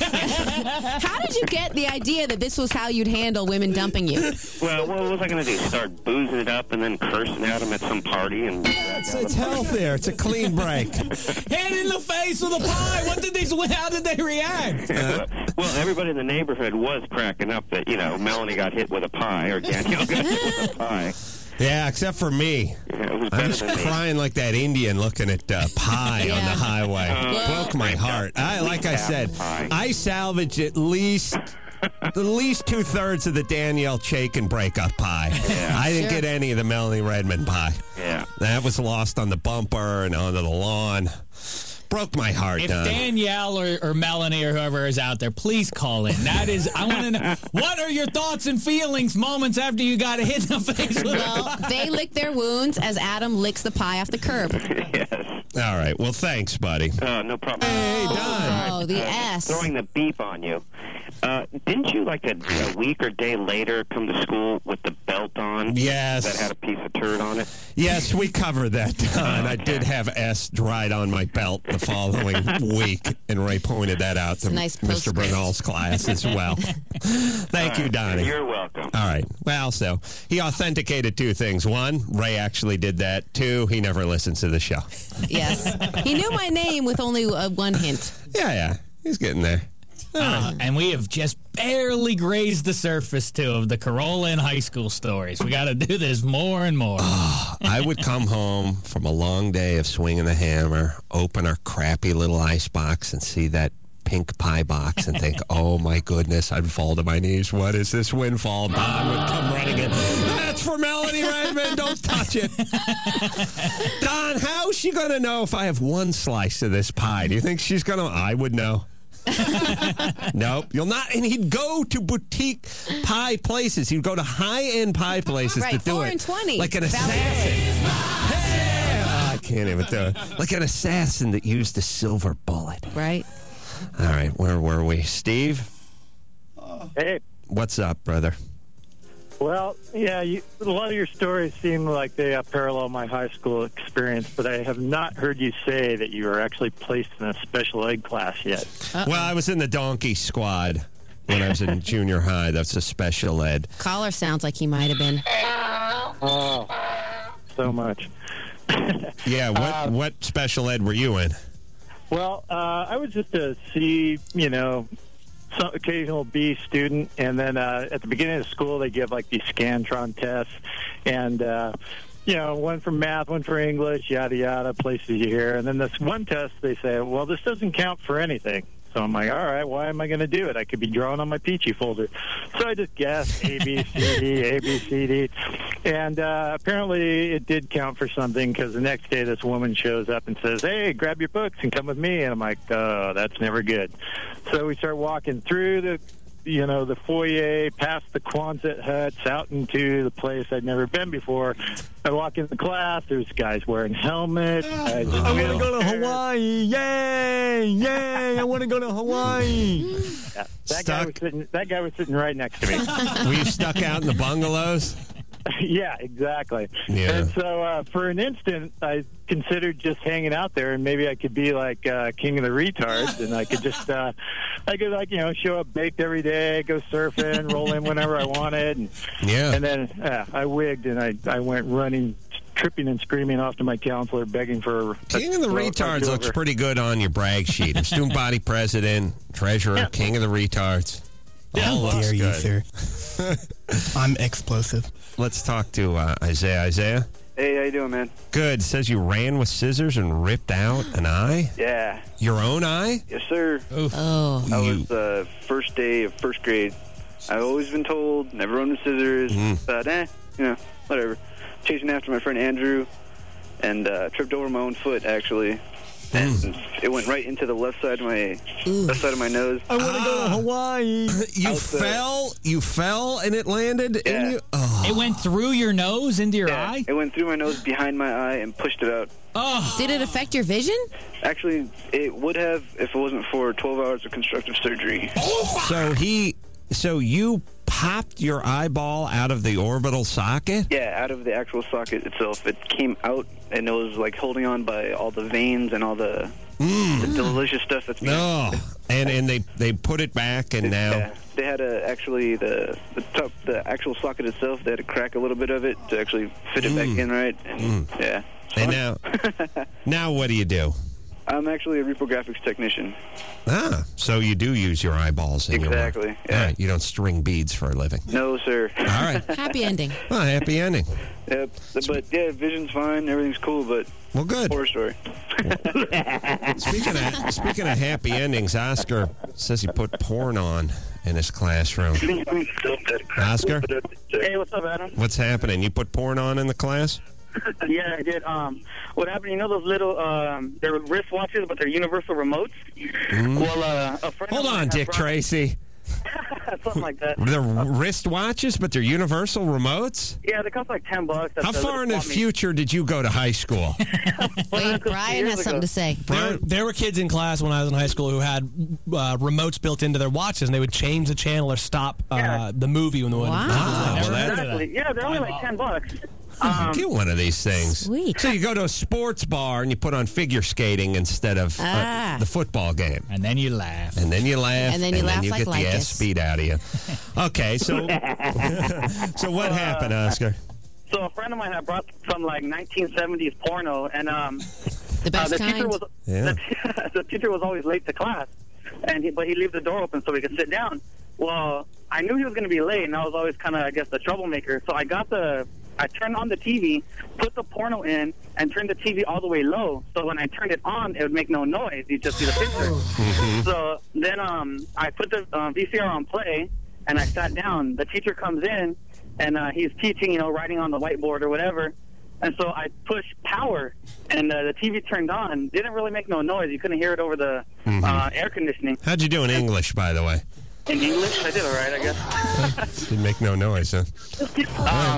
face. How did you get the idea that this was how you'd handle women dumping you? Well, what was I going to do? Start boozing it up and then cursing at them at some party? And it's healthier. It's a clean break. Hand in the face with a pie. How did they react? Well, everybody in the neighborhood was cracking up that, Melanie got hit with a pie or Danielle got hit with a pie. Yeah, except for me. Yeah, I'm just crying like that Indian looking at pie on the highway. Broke my heart. Like I said, I salvaged at least 2/3 of the Danielle Chaikin breakup pie. Yeah. I didn't get any of the Melanie Redmond pie. Yeah. That was lost on the bumper and onto the lawn. Broke my heart, If Don. Danielle or Melanie or whoever is out there, please call in. I want to know, what are your thoughts and feelings moments after you got hit in the face with they lick their wounds as Adam licks the pie off the curb. Yes. All right. Well, thanks, buddy. No problem. Hey, Don. Oh, the S. Throwing the beep on you. Didn't you, like a week or day later, come to school with the belt on? Yes. That had a piece of turd on it? Yes, we covered that, Don. I did have S dried on my belt the following week, and Ray pointed that out to nice Mr. Bernal's class as well. Thank you, Donnie. You're welcome. All right. Well, so he authenticated 2 things. 1, Ray actually did that. 2, he never listens to the show. Yes. He knew my name with only 1 hint. Yeah. He's getting there. And we have just barely grazed the surface, too, of the Corolla and high school stories. We got to do this more and more. I would come home from a long day of swinging the hammer, open our crappy little ice box, and see that pink pie box and think, oh, my goodness, I'd fall to my knees. What is this windfall? Don would come running in. That's for Melanie Redmond. Don't touch it. Don, how's she going to know if I have 1 slice of this pie? Do you think she's going to? I would know. Nope, you'll not. And he'd go to boutique pie places. He'd go to high-end pie places to do it. $4.20. Like an assassin. Hey! Oh, I can't even do it. Like an assassin that used a silver bullet. Right. All right, where were we? Steve? Hey. What's up, brother? Well, yeah, a lot of your stories seem like they parallel my high school experience, but I have not heard you say that you were actually placed in a special ed class yet. Well, I was in the donkey squad when I was in junior high. That's a special ed. Caller sounds like he might have been. Oh, so much. Yeah, what special ed were you in? Well, I was just a C, some occasional B student, and then at the beginning of school they give like these Scantron tests, and one for math, one for English, yada yada, places you hear, and then this one test they say, well, this doesn't count for anything. So I'm like, all right, why am I going to do it? I could be drawing on my peachy folder. So I just guessed A, B, C, D, A, B, C, D. And apparently it did count for something, because the next day this woman shows up and says, hey, grab your books and come with me. And I'm like, oh, that's never good. So we start walking through the foyer, past the Quonset huts, out into the place I'd never been before. I walk in the class, there's guys wearing helmets. I want to go to Hawaii. Yay! Yay! I want to go to Hawaii. Yeah, that guy was sitting right next to me. Were you stuck out in the bungalows? Yeah, exactly. Yeah. And so for an instant, I considered just hanging out there, and maybe I could be like king of the retards, and I could just, show up baked every day, go surfing, roll in whenever I wanted. And then I wigged, and I went running, tripping and screaming off to my counselor, begging for King of the Retards looks pretty good on your brag sheet. Student body president, treasurer, king of the retards. How dare you, sir? I'm explosive. Let's talk to Isaiah. Isaiah? Hey, how you doing, man? Good. Says you ran with scissors and ripped out an eye? Yeah. Your own eye? Yes, sir. Oh. I was first day of first grade. I've always been told, never run with scissors, but whatever. Chasing after my friend Andrew, and tripped over my own foot, actually. And it went right into the left side of my nose. I want to go to Hawaii. You fell, and it landed in you? Oh. It went through your nose into your eye? It went through my nose, behind my eye, and pushed it out. Oh. Did it affect your vision? Actually, it would have if it wasn't for 12 hours of constructive surgery. So you popped your eyeball out of the orbital socket? Yeah, out of the actual socket itself. It came out, and it was like holding on by all the veins and all the delicious stuff that's and they put it back, and now... Yeah, they had actually the actual socket itself, they had to crack a little bit of it to actually fit it back in right. And, yeah. And now what do you do? I'm actually a reprographics technician. So you do use your eyeballs in your work. Yeah. All right, you don't string beads for a living. No, sir. All right. Happy ending. Well, happy ending. Yep. But, vision's fine. Everything's cool, but... Well, good. Horror story. Speaking of happy endings, Oscar says he put porn on in his classroom. Oscar? Hey, what's up, Adam? What's happening? You put porn on in the class? Yeah, I did. What happened, you know those little, they're wristwatches, but they're universal remotes? Well, a friend Hold on, Dick Tracy. something like that. They're wristwatches, but they're universal remotes? Yeah, they cost like $10. How far in the future did you go to high school? Wait, Brian has something to say. There were kids in class when I was in high school who had remotes built into their watches, and they would change the channel or stop the movie when the one. Exactly. Yeah, they're only like $10. Get one of these things. Sweet. So you go to a sports bar and you put on figure skating instead of the football game. And then you laugh. And then you laugh. And then you laugh you like get the ass beat out of you. Okay, so so what happened, Oscar? So a friend of mine had brought some like 1970s porno, and the best the kind. teacher was the teacher was always late to class, but he'd leave the door open so we could sit down. Well, I knew he was going to be late, and I was always kind of, I guess, the troublemaker. So I turned on the TV, put the porno in, and turned the TV all the way low. So when I turned it on, it would make no noise. You'd just see the picture. So then I put the VCR on play, and I sat down. The teacher comes in, and he's teaching, writing on the whiteboard or whatever. And so I pushed power, and the TV turned on. Didn't really make no noise. You couldn't hear it over the air conditioning. How'd you do in English, by the way? In English? I did all right, I guess. Didn't make no noise, huh?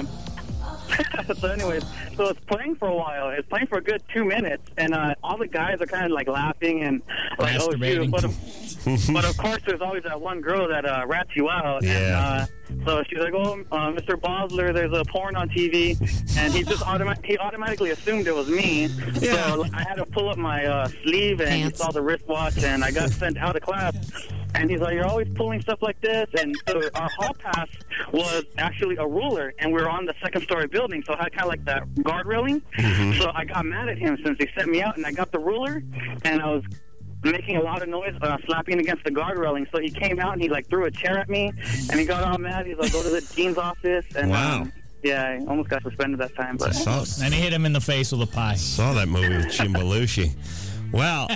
So anyways, so it's playing for a while. It's playing for a good 2 minutes, and all the guys are kind of like laughing and like, oh shoot. But of course, there's always that one girl that rats you out. Yeah. And, so she's like, oh, Mr. Bosler, there's a porn on TV, and he automatically assumed it was me. Yeah. So I had to pull up my sleeve, and he saw the wristwatch, and I got sent out of class. And he's like, you're always pulling stuff like this. And so our hall pass was actually a ruler, and we were on the second-story building, so I had kind of like that guard railing. So I got mad at him since he sent me out, and I got the ruler, and I was making a lot of noise, slapping against the guard railing. So he came out, and he like threw a chair at me, and he got all mad. He's like, go to the dean's office. And, wow. Yeah, I almost got suspended that time. But and he hit him in the face with a pie. Saw that movie with Jim Belushi. Well,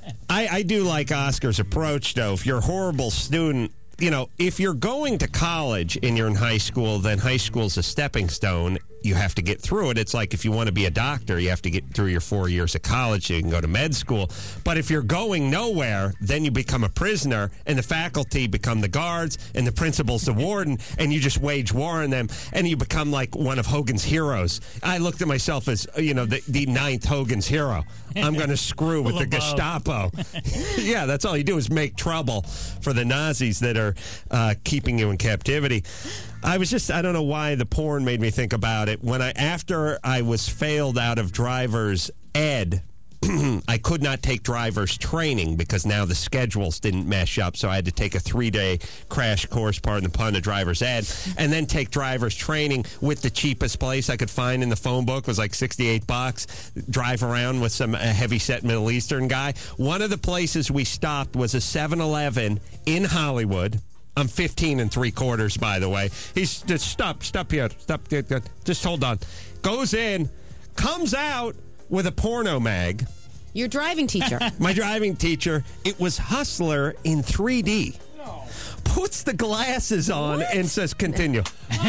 I do like Oscar's approach, though. If you're a horrible student, if you're going to college and you're in high school, then high school's a stepping stone. You have to get through it. It's like if you want to be a doctor, you have to get through your 4 years of college so you can go to med school. But if you're going nowhere, then you become a prisoner, and the faculty become the guards, and the principal's the warden, and you just wage war on them, and you become like one of Hogan's heroes. I looked at myself as, the ninth Hogan's hero. I'm going to screw with the Gestapo. Yeah, that's all you do is make trouble for the Nazis that are keeping you in captivity. I don't know why the porn made me think about it. After I was failed out of driver's ed, I could not take driver's training because now the schedules didn't mesh up. So I had to take a 3-day crash course, pardon the pun, of driver's ed, and then take driver's training with the cheapest place I could find in the phone book. It was like $68. Drive around with some heavy-set Middle Eastern guy. One of the places we stopped was a 7-Eleven in Hollywood. I'm 15 3/4, by the way. He's just stop here. Just hold on. Goes in, comes out with a porno mag. Your driving teacher. My driving teacher. It was Hustler in 3D. No. Puts the glasses on and says, continue.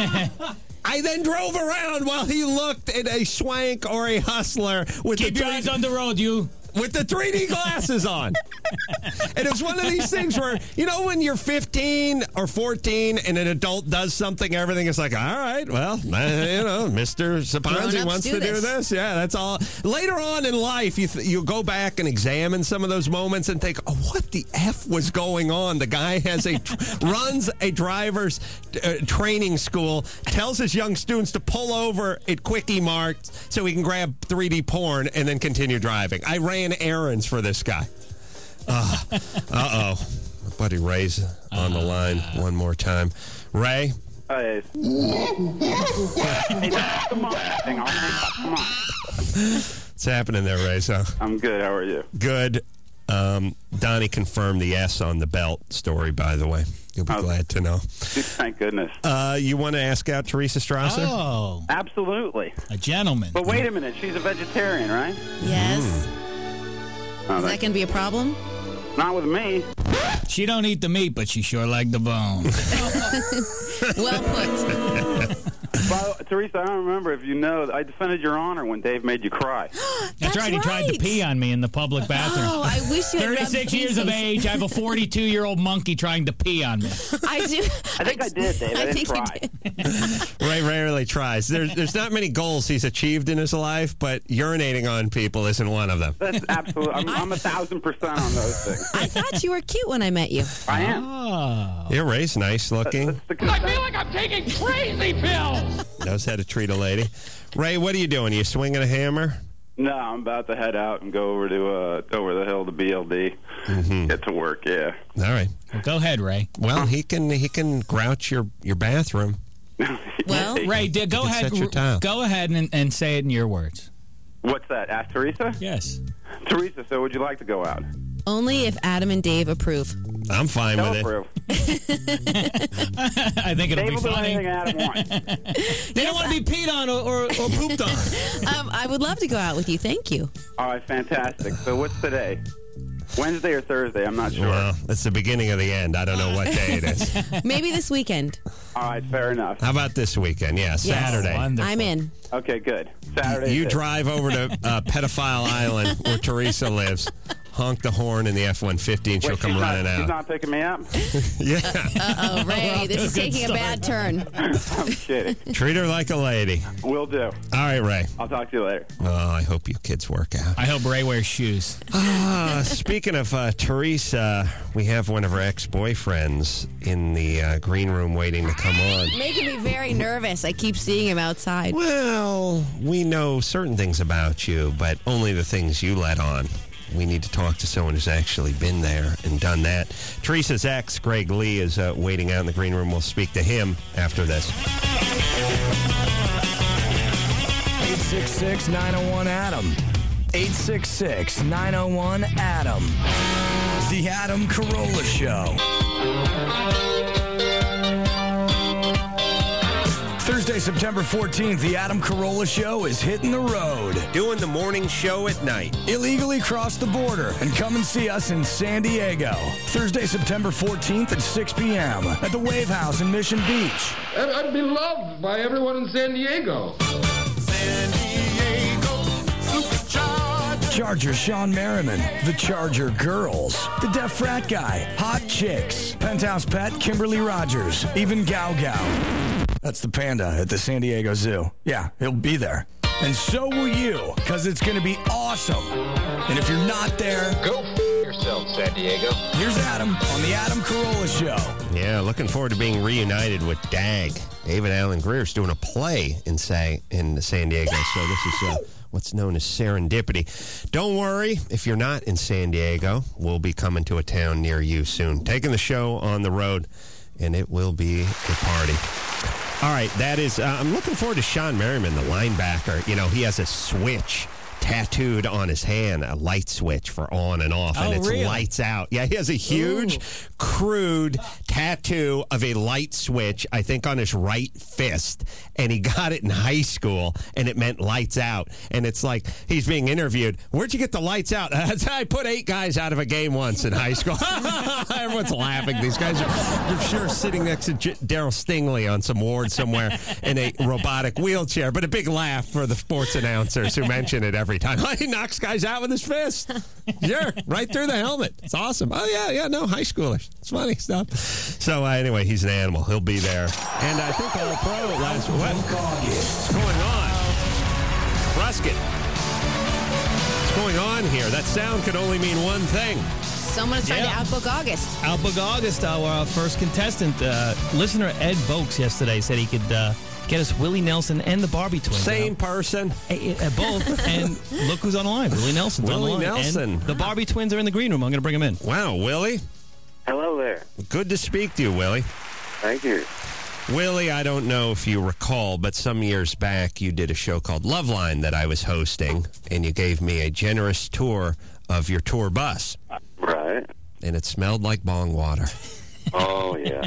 I then drove around while he looked at a Swank or a Hustler with Keep your eyes on the road, you. With the 3D glasses on. And it was one of these things where, when you're 15 or 14 and an adult does something, everything is like, all right, well, Mr. Saponzi wants to do this. Yeah, that's all. Later on in life, you go back and examine some of those moments and think, oh, what the F was going on? The guy runs a driver's training school, tells his young students to pull over at Quickie Mart so he can grab 3D porn and then continue driving. I ran errands for this guy. My buddy Ray's on the line one more time. Ray? Hey. Come on. What's happening there, Ray? So I'm good. How are you? Good. Donnie confirmed the S on the belt story, by the way. You'll be glad to know. Thank goodness. You want to ask out Teresa Strasser? Oh. Absolutely. A gentleman. But wait a minute. She's a vegetarian, right? Yes. Is that going to be a problem? Not with me. She don't eat the meat, but she sure like the bone. Well put. Well, Teresa, I don't remember if you know, I defended your honor when Dave made you cry. That's right. He tried to pee on me in the public bathroom. Oh, I wish you had 36 years of age. I have a 42-year-old monkey trying to pee on me. I do. I think I did, Dave. I didn't try. Ray rarely tries. There's not many goals he's achieved in his life, but urinating on people isn't one of them. That's absolutely. I'm 1,000% on those things. I thought you were cute when I met you. I am. Oh. Yeah, Ray's nice looking. I feel like I'm taking crazy pills. Knows how to treat a lady. Ray, what are you doing? Are you swinging a hammer? No, I'm about to head out and go over the hill to BLD. Get to work. Yeah. All right. Well, go ahead, Ray. Well, he can grouch your bathroom. Well, Ray, go ahead. Go ahead and say it in your words. What's that? Ask Teresa? Yes. Teresa, so would you like to go out? Only if Adam and Dave approve. I'm fine with it. Approve. I think it'll Dave be will do funny. anything Adam wants. They don't want to be peed on or pooped on. I would love to go out with you. Thank you. All right, fantastic. So what's today? Wednesday or Thursday? I'm not sure. Well, it's the beginning of the end. I don't know what day it is. Maybe this weekend. All right, fair enough. How about this weekend? Yeah, Saturday. I'm in. Okay, good. Saturday. You drive over to Pedophile Island where Teresa lives. Honk the horn in the F-150 and she'll come running out. She's not picking me up? Yeah. Uh-oh, Ray, this is taking a bad turn. I'm kidding. Treat her like a lady. Will do. All right, Ray. I'll talk to you later. Oh, I hope you kids work out. I hope Ray wears shoes. Speaking of Teresa, we have one of her ex-boyfriends in the green room waiting to come on. Making me very nervous. I keep seeing him outside. Well, we know certain things about you, but only the things you let on. We need to talk to someone who's actually been there and done that. Teresa's ex, Greg Lee, is waiting out in the green room. We'll speak to him after this. 866-901-ADAM. 866-901-ADAM. The Adam Carolla Show. Thursday, September 14th, the Adam Carolla Show is hitting the road. Doing the morning show at night. Illegally cross the border and come and see us in San Diego. Thursday, September 14th at 6 p.m. at the Wave House in Mission Beach. I'd be loved by everyone in San Diego. San Diego Superchargers. Charger Sean Merriman, the Charger Girls, the Deaf Frat Guy, Hot Chicks, Penthouse Pet, Kimberly Rogers, even Gao Gao. That's the panda at the San Diego Zoo. Yeah, he'll be there. And so will you, because it's going to be awesome. And if you're not there, Go yourself, San Diego. here's Adam on the Adam Carolla Show. Yeah, looking forward to being reunited with DAG. David Allen Greer's doing a play in San Diego. So this is what's known as serendipity. Don't worry, if you're not in San Diego, we'll be coming to a town near you soon. Taking the show on the road, and it will be a party. All right, that is, I'm looking forward to Sean Merriman, the linebacker. You know, he has a switch tattooed on his hand, a light switch for on and off, and it's really? lights out. Yeah, he has a huge, crude tattoo of a light switch, I think, on his right fist, and he got it in high school, and it meant lights out. And it's like he's being interviewed. Where'd you get the lights out? I put 8 guys out of a game once in high school. Everyone's laughing. These guys are sure sitting next to Daryl Stingley on some ward somewhere in a robotic wheelchair, but a big laugh for the sports announcers who mention it every time. He knocks guys out with his fist. Sure, right through the helmet. It's awesome. Oh, yeah, no, high schoolers. It's funny stuff. So, anyway, he's an animal. He'll be there. And I think All Pro last week. What's going on? Ruskin. What's going on here? That sound could only mean one thing. Someone's trying to outbook August. Outbook August, our first contestant. Listener Ed Boakes yesterday said he could get us Willie Nelson and the Barbie twins. Same person. Both. And look who's on the line. Willie Nelson's on the line. Nelson. And the Barbie twins are in the green room. I'm going to bring them in. Wow, Willie. Hello there. Good to speak to you, Willie. Thank you. Willie, I don't know if you recall, but some years back you did a show called Loveline that I was hosting, and you gave me a generous tour of your tour bus. Right. And it smelled like bong water. Oh, yeah.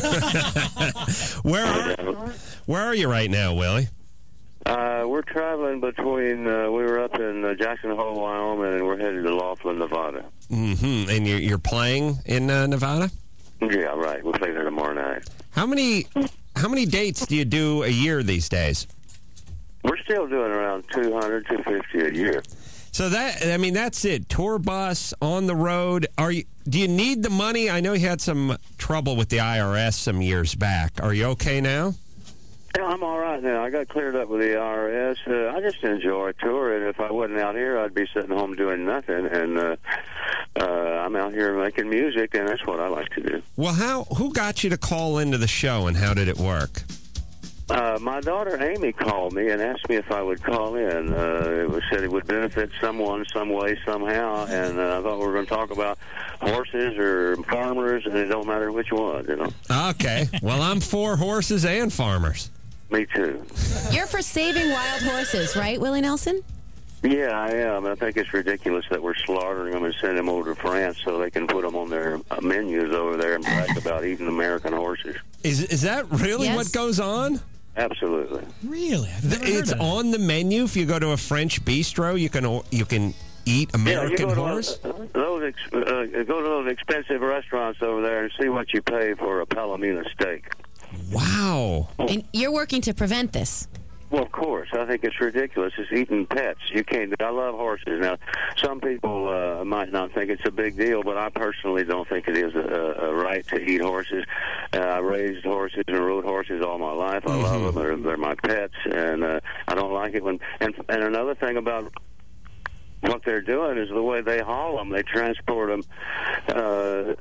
Where are you right now, Willie? We're traveling between, we were up in Jackson Hole, Wyoming, and we're headed to Laughlin, Nevada. Mm-hmm. And you're playing in Nevada? Yeah, right. We're playing there tomorrow night. How many how many dates do you do a year these days? We're still doing around 200, 250 a year. So that's it. Tour bus on the road. Do you need the money? I know you had some trouble with the IRS some years back. Are you okay now? Yeah, I'm all right now. I got cleared up with the IRS. I just enjoy touring. If I wasn't out here, I'd be sitting home doing nothing. And I'm out here making music, and that's what I like to do. Well, who got you to call into the show, and how did it work? My daughter Amy called me and asked me if I would call in. Said it would benefit someone, some way, somehow, and I thought we were going to talk about horses or farmers, and it don't matter which one, you know. Okay. Well, I'm for horses and farmers. Me too. You're for saving wild horses, right, Willie Nelson? Yeah, I am. I think it's ridiculous that we're slaughtering them and sending them over to France so they can put them on their menus over there and brag about eating American horses. Is that really what goes on? Absolutely. Really? It's on the menu. If you go to a French bistro, you can eat American horse. Go to those expensive restaurants over there and see what you pay for a Palomino steak. Wow. And you're working to prevent this. Well, of course. I think it's ridiculous. It's eating pets. You can't. I love horses. Now, some people might not think it's a big deal, but I personally don't think it is a right to eat horses. I raised horses and rode horses all my life. I love them. They're my pets, and I don't like it when. And another thing about what they're doing is the way they haul them. They transport them.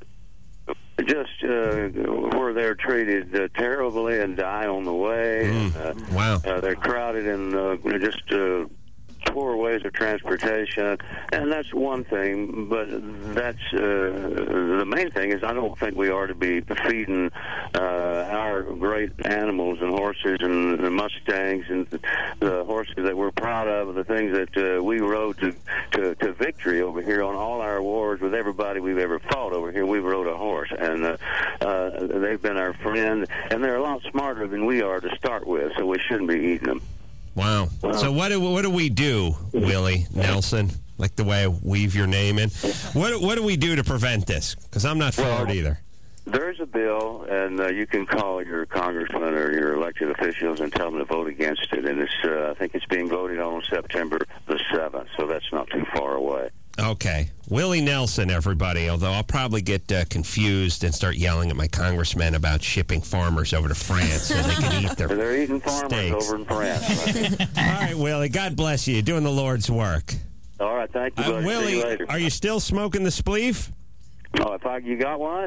Where they're treated terribly and die on the way. Wow. They're crowded in just poor ways of transportation, and that's one thing, but that's the main thing is I don't think we ought to be feeding our great animals and horses and the Mustangs and the horses that we're proud of, the things that we rode to victory over here on all our wars with everybody we've ever fought over here. We rode a horse, and they've been our friend, and they're a lot smarter than we are to start with, so we shouldn't be eating them. Wow. So what do we do, Willie Nelson? Like the way I weave your name in. What do we do to prevent this? Because I'm not for it either. There's a bill, and you can call your congressman or your elected officials and tell them to vote against it. And I think it's being voted on September the 7th, so that's not too far away. Okay. Willie Nelson, everybody, although I'll probably get confused and start yelling at my congressmen about shipping farmers over to France so they can eat their They're eating farmers steaks. over in France. All right, Willie, God bless you. You're doing the Lord's work. All right, thank you, buddy. Willie, see you later. Are you still smoking the spleef? Oh, you got one?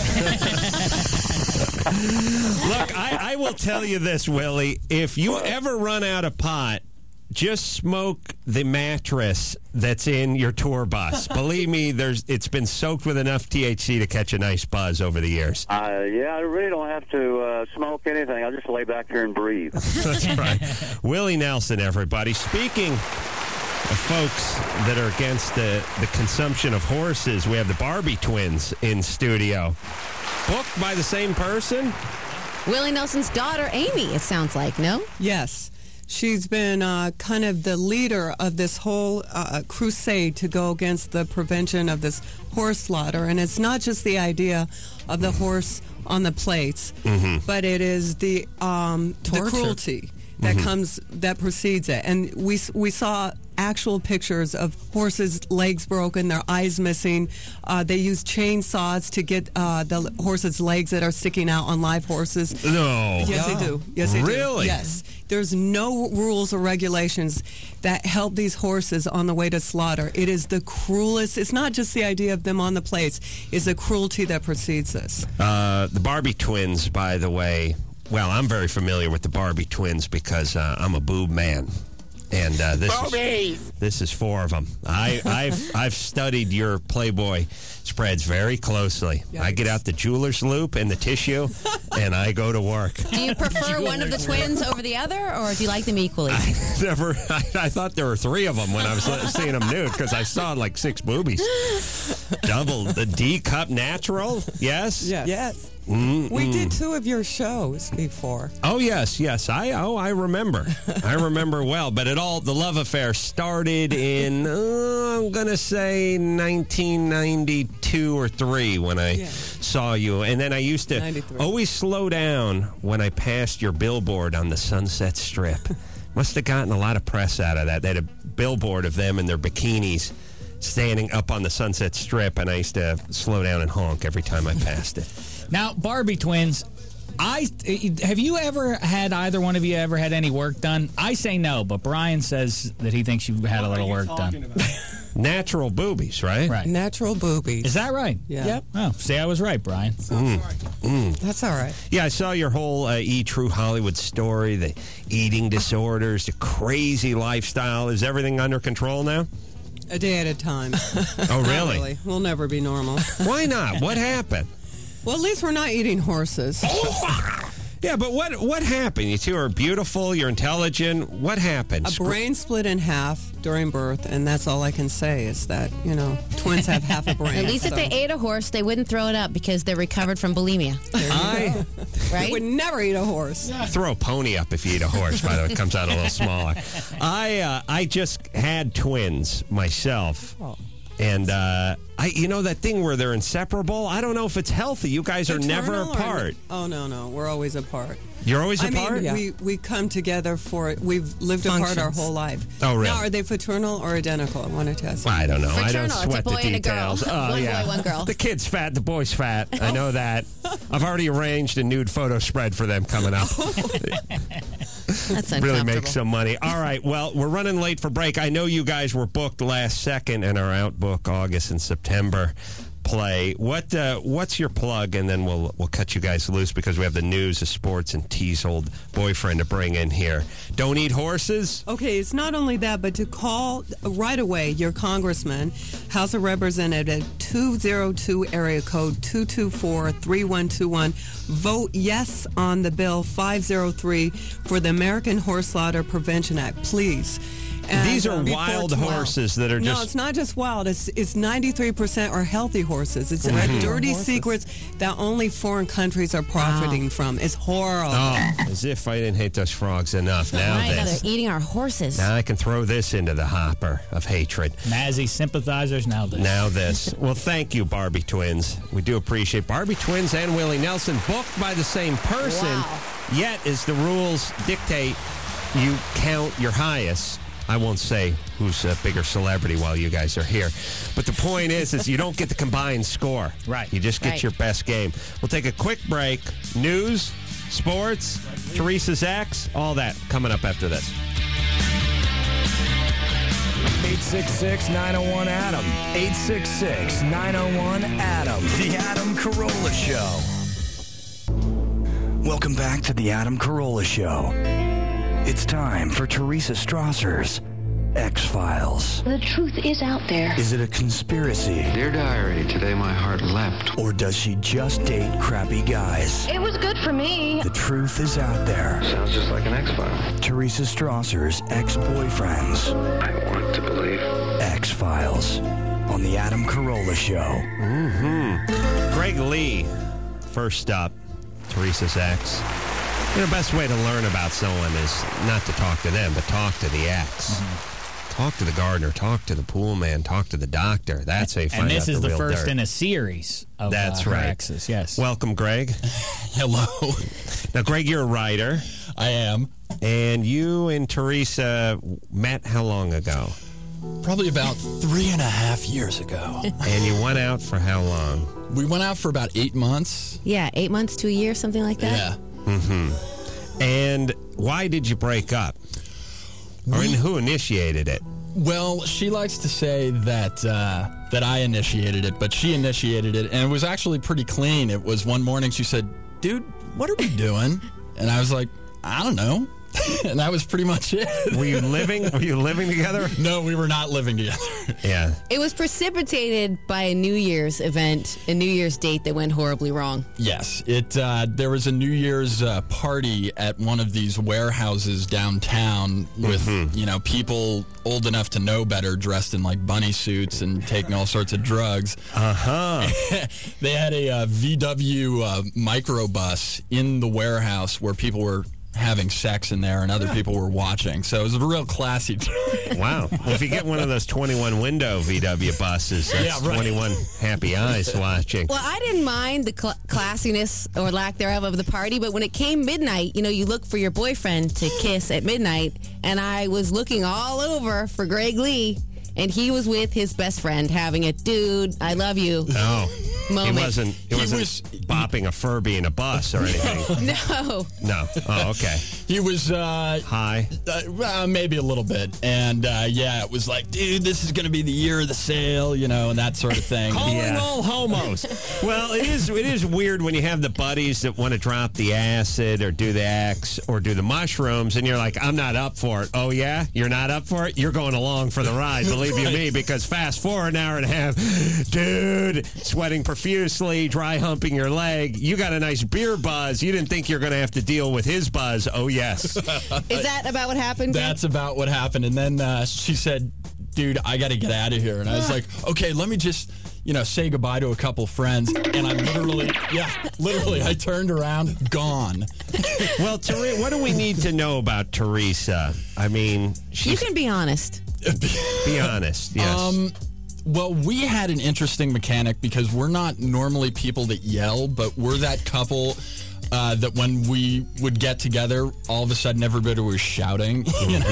Look, I will tell you this, Willie. If you ever run out of pot, just smoke the mattress that's in your tour bus. Believe me, it's been soaked with enough THC to catch a nice buzz over the years. Yeah, I really don't have to smoke anything. I'll just lay back here and breathe. That's right. Willie Nelson, everybody. Speaking of folks that are against the consumption of horses, we have the Barbie twins in studio. Booked by the same person? Willie Nelson's daughter, Amy, it sounds like, no? Yes. She's been kind of the leader of this whole crusade to go against the prevention of this horse slaughter. And it's not just the idea of the horse on the plates, but it is the cruelty that precedes it. And we saw actual pictures of horses' legs broken, their eyes missing. They use chainsaws to get the horses' legs that are sticking out on live horses. No. Yes, they do. Yes, they do. Really? Yes. There's no rules or regulations that help these horses on the way to slaughter. It is the cruelest. It's not just the idea of them on the plates. It's the cruelty that precedes this. The Barbie twins, by the way. Well, I'm very familiar with the Barbie twins because I'm a boob man. And this is 4 of them. I've studied your Playboy spreads very closely. Yikes. I get out the jeweler's loop and the tissue, and I go to work. Do you prefer one of the twins over the other, or do you like them equally? I thought there were 3 of them when I was seeing them nude because I saw like 6 boobies. Double the D cup natural. Yes. Yes. We did 2 of your shows before. Oh, yes. I remember. I remember well. But the love affair started in, I'm going to say 1992 or 3 when I saw you. And then I used to 93. always slow down when I passed your billboard on the Sunset Strip. Must have gotten a lot of press out of that. They had a billboard of them in their bikinis standing up on the Sunset Strip, and I used to slow down and honk every time I passed it. Now, Barbie twins, have you ever had, either one of you ever had any work done? I say no, but Brian says that he thinks you've had a little work done. Natural boobies, right? Right. Natural boobies. Is that right? Yeah. Yep. Oh, see, I was right, Brian. That's all right. Yeah, I saw your whole True Hollywood story, the eating disorders, the crazy lifestyle. Is everything under control now? A day at a time. Oh, really? Not really. We'll never be normal. Why not? What happened? Well, at least we're not eating horses. Yeah, but what happened? You two are beautiful, you're intelligent. What happened? A brain split in half during birth, and that's all I can say is that, twins have half a brain. At least if they ate a horse, they wouldn't throw it up because they're recovered from bulimia. I would never eat a horse. Throw a pony up if you eat a horse, by the way. It comes out a little smaller. I just had twins myself. Oh. And, that thing where they're inseparable, I don't know if it's healthy. You guys are never apart. Oh, no. We're always apart. You're always apart? I mean, we come together we've lived apart our whole life. Oh, really? Now, are they fraternal or identical? I want to test. I don't know. Fraternal. I don't sweat it's a boy the and details. a girl. One boy, one girl. The kid's fat, the boy's fat. I know that. I've already arranged a nude photo spread for them coming up. That's really make some money. All right, well, we're running late for break. I know you guys were booked last second and are out book August and September play. What's your plug? And then we'll cut you guys loose because we have the news, the sports, and T's old boyfriend to bring in here. Don't eat horses? Okay, it's not only that, but to call right away your congressman, House of Representatives, 202 area code 224-3121. Vote yes on the bill 503 for the American Horse Slaughter Prevention Act, please. And these are wild horses that are just... No, it's not just wild. It's 93% are healthy horses. It's dirty secrets that only foreign countries are profiting from. It's horrible. Oh, as if I didn't hate those frogs enough. Now they're eating our horses. Now I can throw this into the hopper of hatred. Nazi sympathizers, now this. Now this. Well, thank you, Barbie twins. We do appreciate Barbie twins and Willie Nelson, booked by the same person. Wow. Yet, as the rules dictate, you count your highest. I won't say who's a bigger celebrity while you guys are here. But the point is you don't get the combined score. Right. You just get your best game. We'll take a quick break. News, sports, Teresa's ex, all that coming up after this. 866-901-ADAM. 866-901-ADAM. The Adam Carolla Show. Welcome back to the Adam Carolla Show. It's time for Teresa Strasser's X-Files. The truth is out there. Is it a conspiracy? Dear Diary, today my heart leapt. Or does she just date crappy guys? It was good for me. The truth is out there. Sounds just like an X-File. Teresa Strasser's ex-boyfriends. I want to believe. X-Files on the Adam Carolla Show. Greg Lee, first up, Teresa's ex. The best way to learn about someone is not to talk to them, but talk to the ex. Talk to the gardener, talk to the pool man, talk to the doctor. That's how you find out the real dirt. And this is the first in a series of her exes, yes. Welcome, Greg. Hello. Now, Greg, you're a writer. I am. And you and Teresa met how long ago? Probably about 3.5 years ago. And you went out for how long? We went out for about 8 months. Yeah, 8 months to a year, something like that. Yeah. And why did you break up? Who initiated it? Well, she likes to say that I initiated it, but she initiated it, and it was actually pretty clean. It was one morning she said, "Dude, what are we doing?" And I was like, "I don't know. And that was pretty much it. Were you living together? No, we were not living together. Yeah. It was precipitated by a New Year's event, a New Year's date that went horribly wrong. Yes, there was a New Year's party at one of these warehouses downtown with people old enough to know better, dressed in like bunny suits and taking all sorts of drugs. They had a VW microbus in the warehouse where people were having sex in there and other people were watching. So it was a real classy Wow. Well, if you get one of those 21 window VW buses, that's 21 happy eyes watching. Well, I didn't mind the classiness or lack thereof of the party, but when it came midnight, you look for your boyfriend to kiss at midnight, and I was looking all over for Greg Lee, and he was with his best friend having a dude, I love you. No. Moment. He wasn't bopping a Furby in a bus or anything. No. No. Oh, okay. He was high. Maybe a little bit. And it was like, dude, this is going to be the year of the sale, and that sort of thing. Calling all homos. Well, it is weird when you have the buddies that want to drop the acid or do the X or do the mushrooms, and you're like, I'm not up for it. Oh, yeah? You're not up for it? You're going along for the ride, believe you me, because fast forward an hour and a half, dude, sweating profusely, dry humping your leg. You got a nice beer buzz. You didn't think you're going to have to deal with his buzz. Oh, yes. Is that about what happened? That's about what happened. And then she said, dude, I got to get out of here. And I was like, okay, let me just, say goodbye to a couple friends. And I literally, I turned around, gone. Well, what do we need to know about Teresa? I mean, you can be honest. Be honest, yes. Well, we had an interesting mechanic because we're not normally people that yell, but we're that couple that when we would get together, all of a sudden everybody was shouting,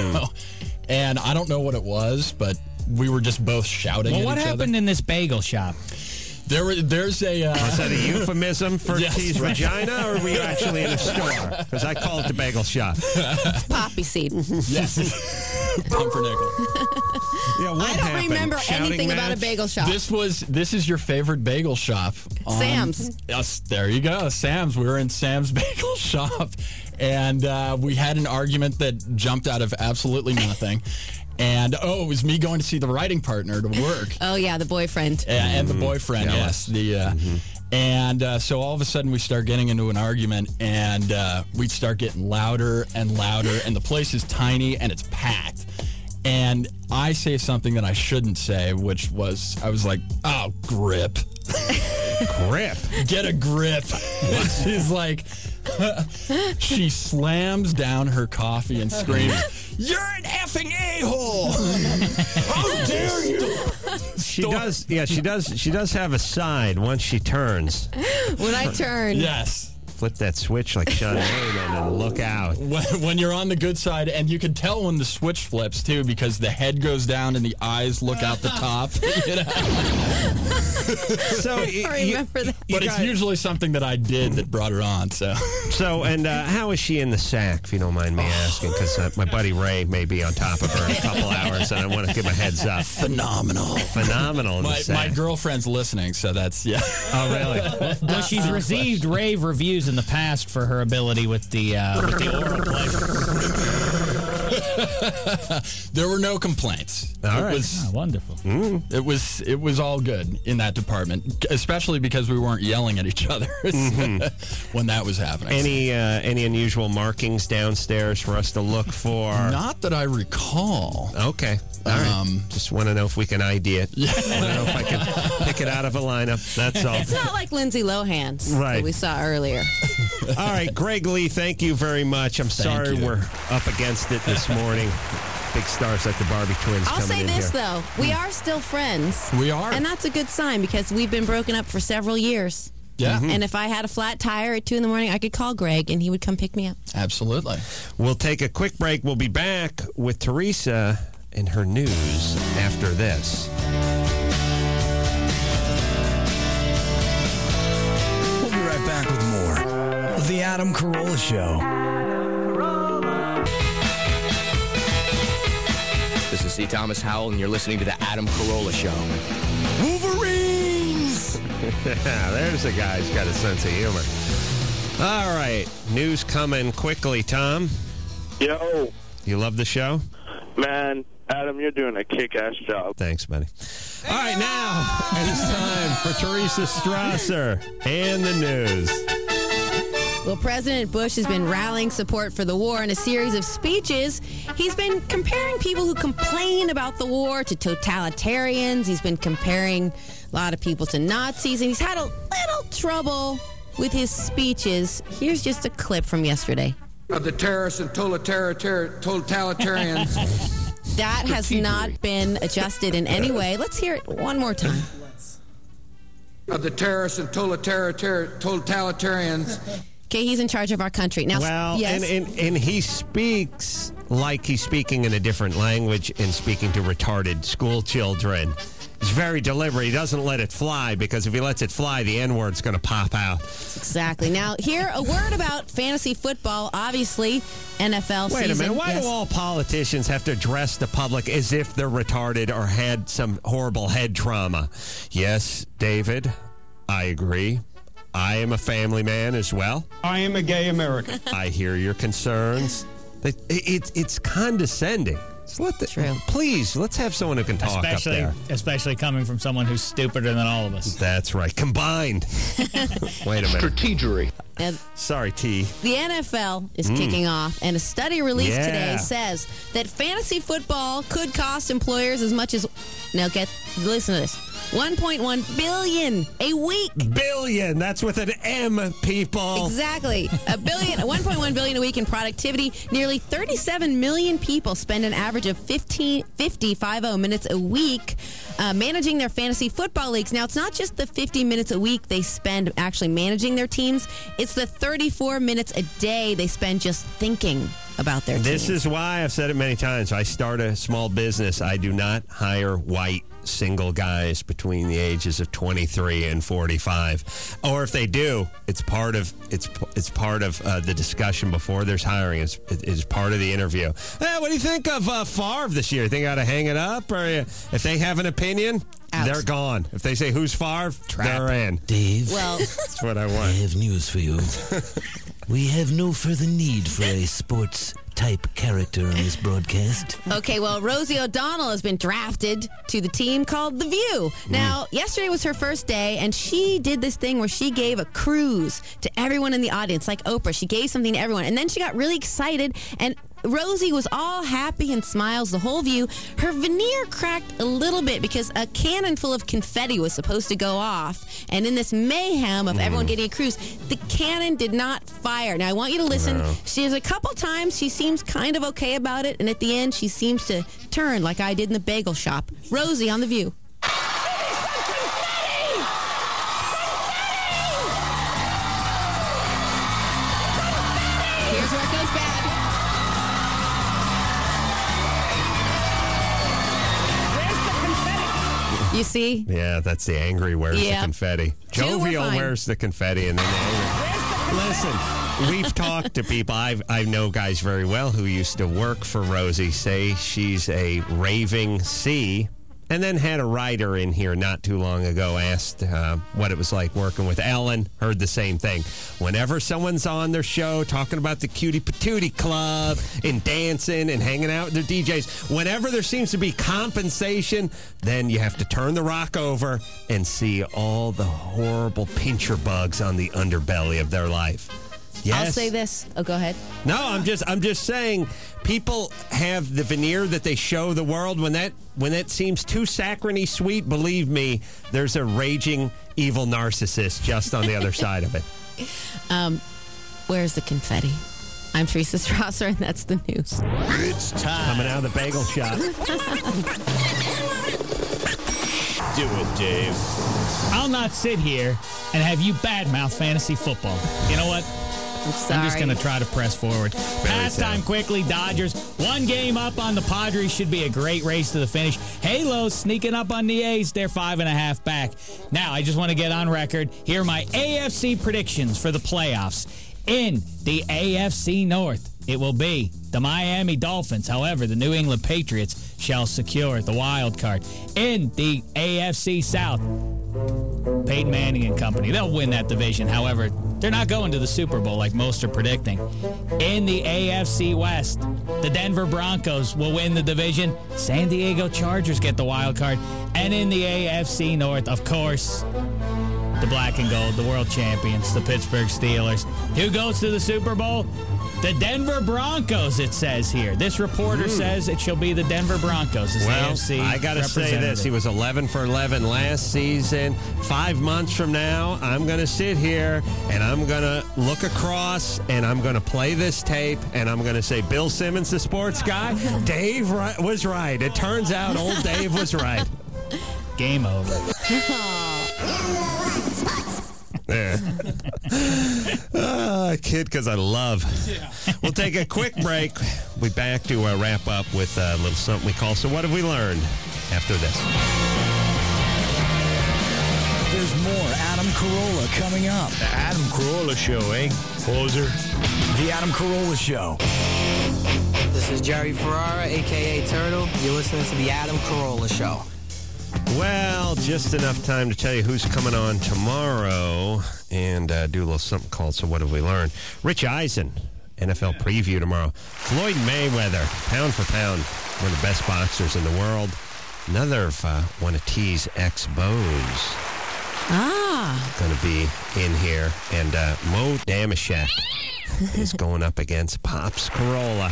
And I don't know what it was, but we were just both shouting at each other. What happened in this bagel shop? There's a... Was that a euphemism for T's vagina, or were you actually in a store? Because I call it the bagel shop. Poppy seed. Yes. Pumpernickel. Yeah, what I don't happened? remember Shouting anything about a match? bagel shop. This is your favorite bagel shop. Sam's. Yes, there you go. Sam's. We were in Sam's bagel shop, and we had an argument that jumped out of absolutely nothing. And, it was me going to see the writing partner to work. Oh, yeah, the boyfriend. And the boyfriend, yes. And so all of a sudden we start getting into an argument, and we'd start getting louder and louder, and the place is tiny and it's packed. And I say something that I shouldn't say, which was, I was like, oh, grip. Grip? Get a grip. She's like... She slams down her coffee and screams, "You're an effing a-hole! How dare you!" She does have a side once she turns. When I turn. Yes. Flip that switch like Sean Hayden and look out. When you're on the good side, and you can tell when the switch flips, too, because the head goes down and the eyes look out the top. So I remember that. But it's usually something that I did that brought her on. And how is she in the sack, if you don't mind me asking? Because my buddy Ray may be on top of her in a couple hours, and I want to give him a heads up. Phenomenal in the sack. My girlfriend's listening, so that's, yeah. Oh, really? Well, she's received rave reviews in the past for her ability with the oral pleasure. There were no complaints. All right. Wonderful. It was all good in that department, especially because we weren't yelling at each other when that was happening. Any unusual markings downstairs for us to look for? Not that I recall. Okay. All right. Just want to know if we can ID it. Yeah. Want to know if I can pick it out of a lineup. That's all. It's not like Lindsay Lohan's that we saw earlier. All right, Greg Lee, thank you very much. I'm sorry we're up against it this morning. Big stars like the Barbie twins I'll coming in say this, here. though. We are still friends. We are. And that's a good sign because we've been broken up for several years. Yeah. And if I had a flat tire at 2 in the morning, I could call Greg and he would come pick me up. Absolutely. We'll take a quick break. We'll be back with Teresa and her news after this. We'll be right back with more of The Adam Carolla Show. This is C. Thomas Howell, and you're listening to The Adam Carolla Show. Wolverines! There's a guy who's got a sense of humor. All right, news coming quickly, Tom. Yo. You love the show? Man, Adam, you're doing a kick-ass job. Thanks, buddy. All right, now it is time for Teresa Strasser and the news. Well, President Bush has been rallying support for the war in a series of speeches. He's been comparing people who complain about the war to totalitarians. He's been comparing a lot of people to Nazis, and he's had a little trouble with his speeches. Here's just a clip from yesterday. Of the terrorists and totalitarians. That has not been adjusted in any way. Let's hear it one more time. Of the terrorists and totalitarians. Okay, he's in charge of our country. Now, Well, yes. and he speaks like he's speaking in a different language and speaking to retarded school children. He's very deliberate. He doesn't let it fly, because if he lets it fly, the N-word's going to pop out. Exactly. Now, here, a word about fantasy football. Obviously, NFL season. Wait a minute. Why Yes. do all politicians have to address the public as if they're retarded or had some horrible head trauma? Yes, David, I agree. I am a family man as well. I am a gay American. I hear your concerns. It's condescending. So True. Please, let's have someone who can talk up there. Especially coming from someone who's stupider than all of us. That's right. Combined. Wait a minute. Strategery. Sorry, T. The NFL is kicking off, and a study released Yeah. today says that fantasy football could cost employers as much as, listen to this, $1.1 billion a week. Billion. That's with an M, people. Exactly. $1.1 billion a week in productivity. Nearly 37 million people spend an average of 50 minutes a week managing their fantasy football leagues. Now, it's not just the 50 minutes a week they spend actually managing their teams. It's the 34 minutes a day they spend just thinking about their team. This is why I've said it many times. I start a small business. I do not hire white single guys between the ages of 23 and 45. Or if they do, it's part of the discussion before there's hiring. It's part of the interview. What do you think of Favre this year? Think I ought to hang it up? Or if they have an opinion, they're gone. If they say, who's Favre? They're in. Dave, That's what I want. I have news for you. We have no further need for a sports-type character on this broadcast. Okay, well, Rosie O'Donnell has been drafted to the team called The View. Now, yesterday was her first day, and she did this thing where she gave a cruise to everyone in the audience, like Oprah. She gave something to everyone, and then she got really excited, and Rosie was all happy and smiles the whole view. Her veneer cracked a little bit because a cannon full of confetti was supposed to go off. And in this mayhem of everyone getting a cruise, the cannon did not fire. Now, I want you to listen. No. There's a couple times she seems kind of okay about it. And at the end, she seems to turn like I did in the bagel shop. Rosie on The View. Here's where it goes bad. You see? Yeah, that's the angry where's the confetti. Two were Jovial fine. where's the confetti, and then the angry. Listen, we've talked to people. I know guys very well who used to work for Rosie, say she's a raving C, and then had a writer in here not too long ago asked what it was like working with Ellen. Heard the same thing. Whenever someone's on their show talking about the Cutie Patootie Club and dancing and hanging out with their DJs, whenever there seems to be compensation, then you have to turn the rock over and see all the horrible pincher bugs on the underbelly of their life. Yes. I'll say this. Oh, go ahead. No, I'm just saying people have the veneer that they show the world. When that seems too saccharine sweet, believe me, there's a raging evil narcissist just on the other side of it. Where's the confetti? I'm Teresa Strasser, and that's the news. It's time. Coming out of the bagel shop. Do it, Dave. I'll not sit here and have you badmouth fantasy football. You know what? I'm sorry. I'm just going to try to press forward. Pastime quickly. Dodgers, one game up on the Padres. Should be a great race to the finish. Halos sneaking up on the A's. They're 5.5 back. Now, I just want to get on record. Here are my AFC predictions for the playoffs. In the AFC North, it will be the Miami Dolphins. However, the New England Patriots shall secure the wild card. In the AFC South, Peyton Manning and company, they'll win that division. However, They're not going to the Super Bowl like most are predicting. In the AFC West, the Denver Broncos will win the division. San Diego Chargers get the wild card. And in the AFC North, of course, the black and gold, the world champions, the Pittsburgh Steelers. Who goes to the Super Bowl? The Denver Broncos, it says here. This reporter says it shall be the Denver Broncos as Well, AFC I got to say this. He was 11 for 11 last season. 5 months from now, I'm going to sit here and I'm going to look across and I'm going to play this tape and I'm going to say, Bill Simmons, the sports guy, Dave was right. It turns out old Dave was right. Game over. There. Kid, because I love. We'll take a quick break. We'll be back to wrap up with a little something we call So What Have We Learned after this. There's more Adam Carolla coming up. The Adam Carolla Show, eh? Poser. The Adam Carolla Show. This is Jerry Ferrara, a.k.a. Turtle. You're listening to The Adam Carolla Show. Well, just enough time to tell you who's coming on tomorrow and do a little something called So What Have We Learned? Rich Eisen, NFL preview tomorrow. Floyd Mayweather, pound for pound, one of the best boxers in the world. Another of one of T's ex-beaux. Going to be in here. And Mo Damashek is going up against Pops Carolla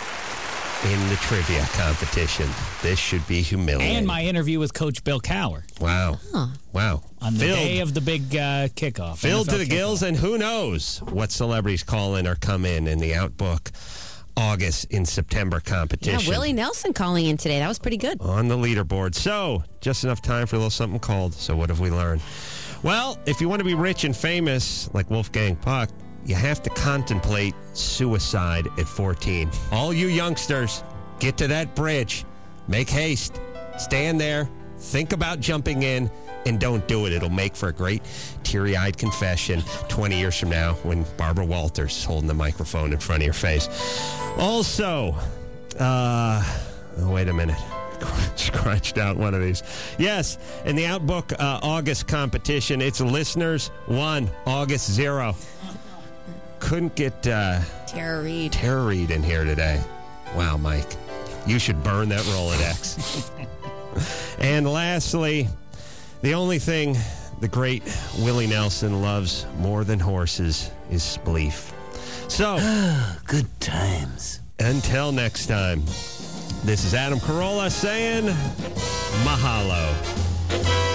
in the trivia competition. This should be humiliating. And my interview with Coach Bill Cowher. Wow. Wow. On the day of the big kickoff. Filled NFL to the gills, kickoff. and who knows what celebrities call in or come in the Outbook August in September competition. Yeah, Willie Nelson calling in today. That was pretty good. On the leaderboard. So, just enough time for a little something called So What Have We Learned? Well, if you want to be rich and famous like Wolfgang Puck, you have to contemplate suicide at 14. All you youngsters, get to that bridge. Make haste. Stand there. Think about jumping in. And don't do it. It'll make for a great teary-eyed confession 20 years from now when Barbara Walters is holding the microphone in front of your face. Also, wait a minute. Scratched out one of these. Yes, in the Outbook August competition, it's listeners 1, August 0. Couldn't get Tara Reid in here today. Wow, Mike. You should burn that Rolodex. And lastly, the only thing the great Willie Nelson loves more than horses is spleef. So, good times. Until next time, this is Adam Carolla saying mahalo.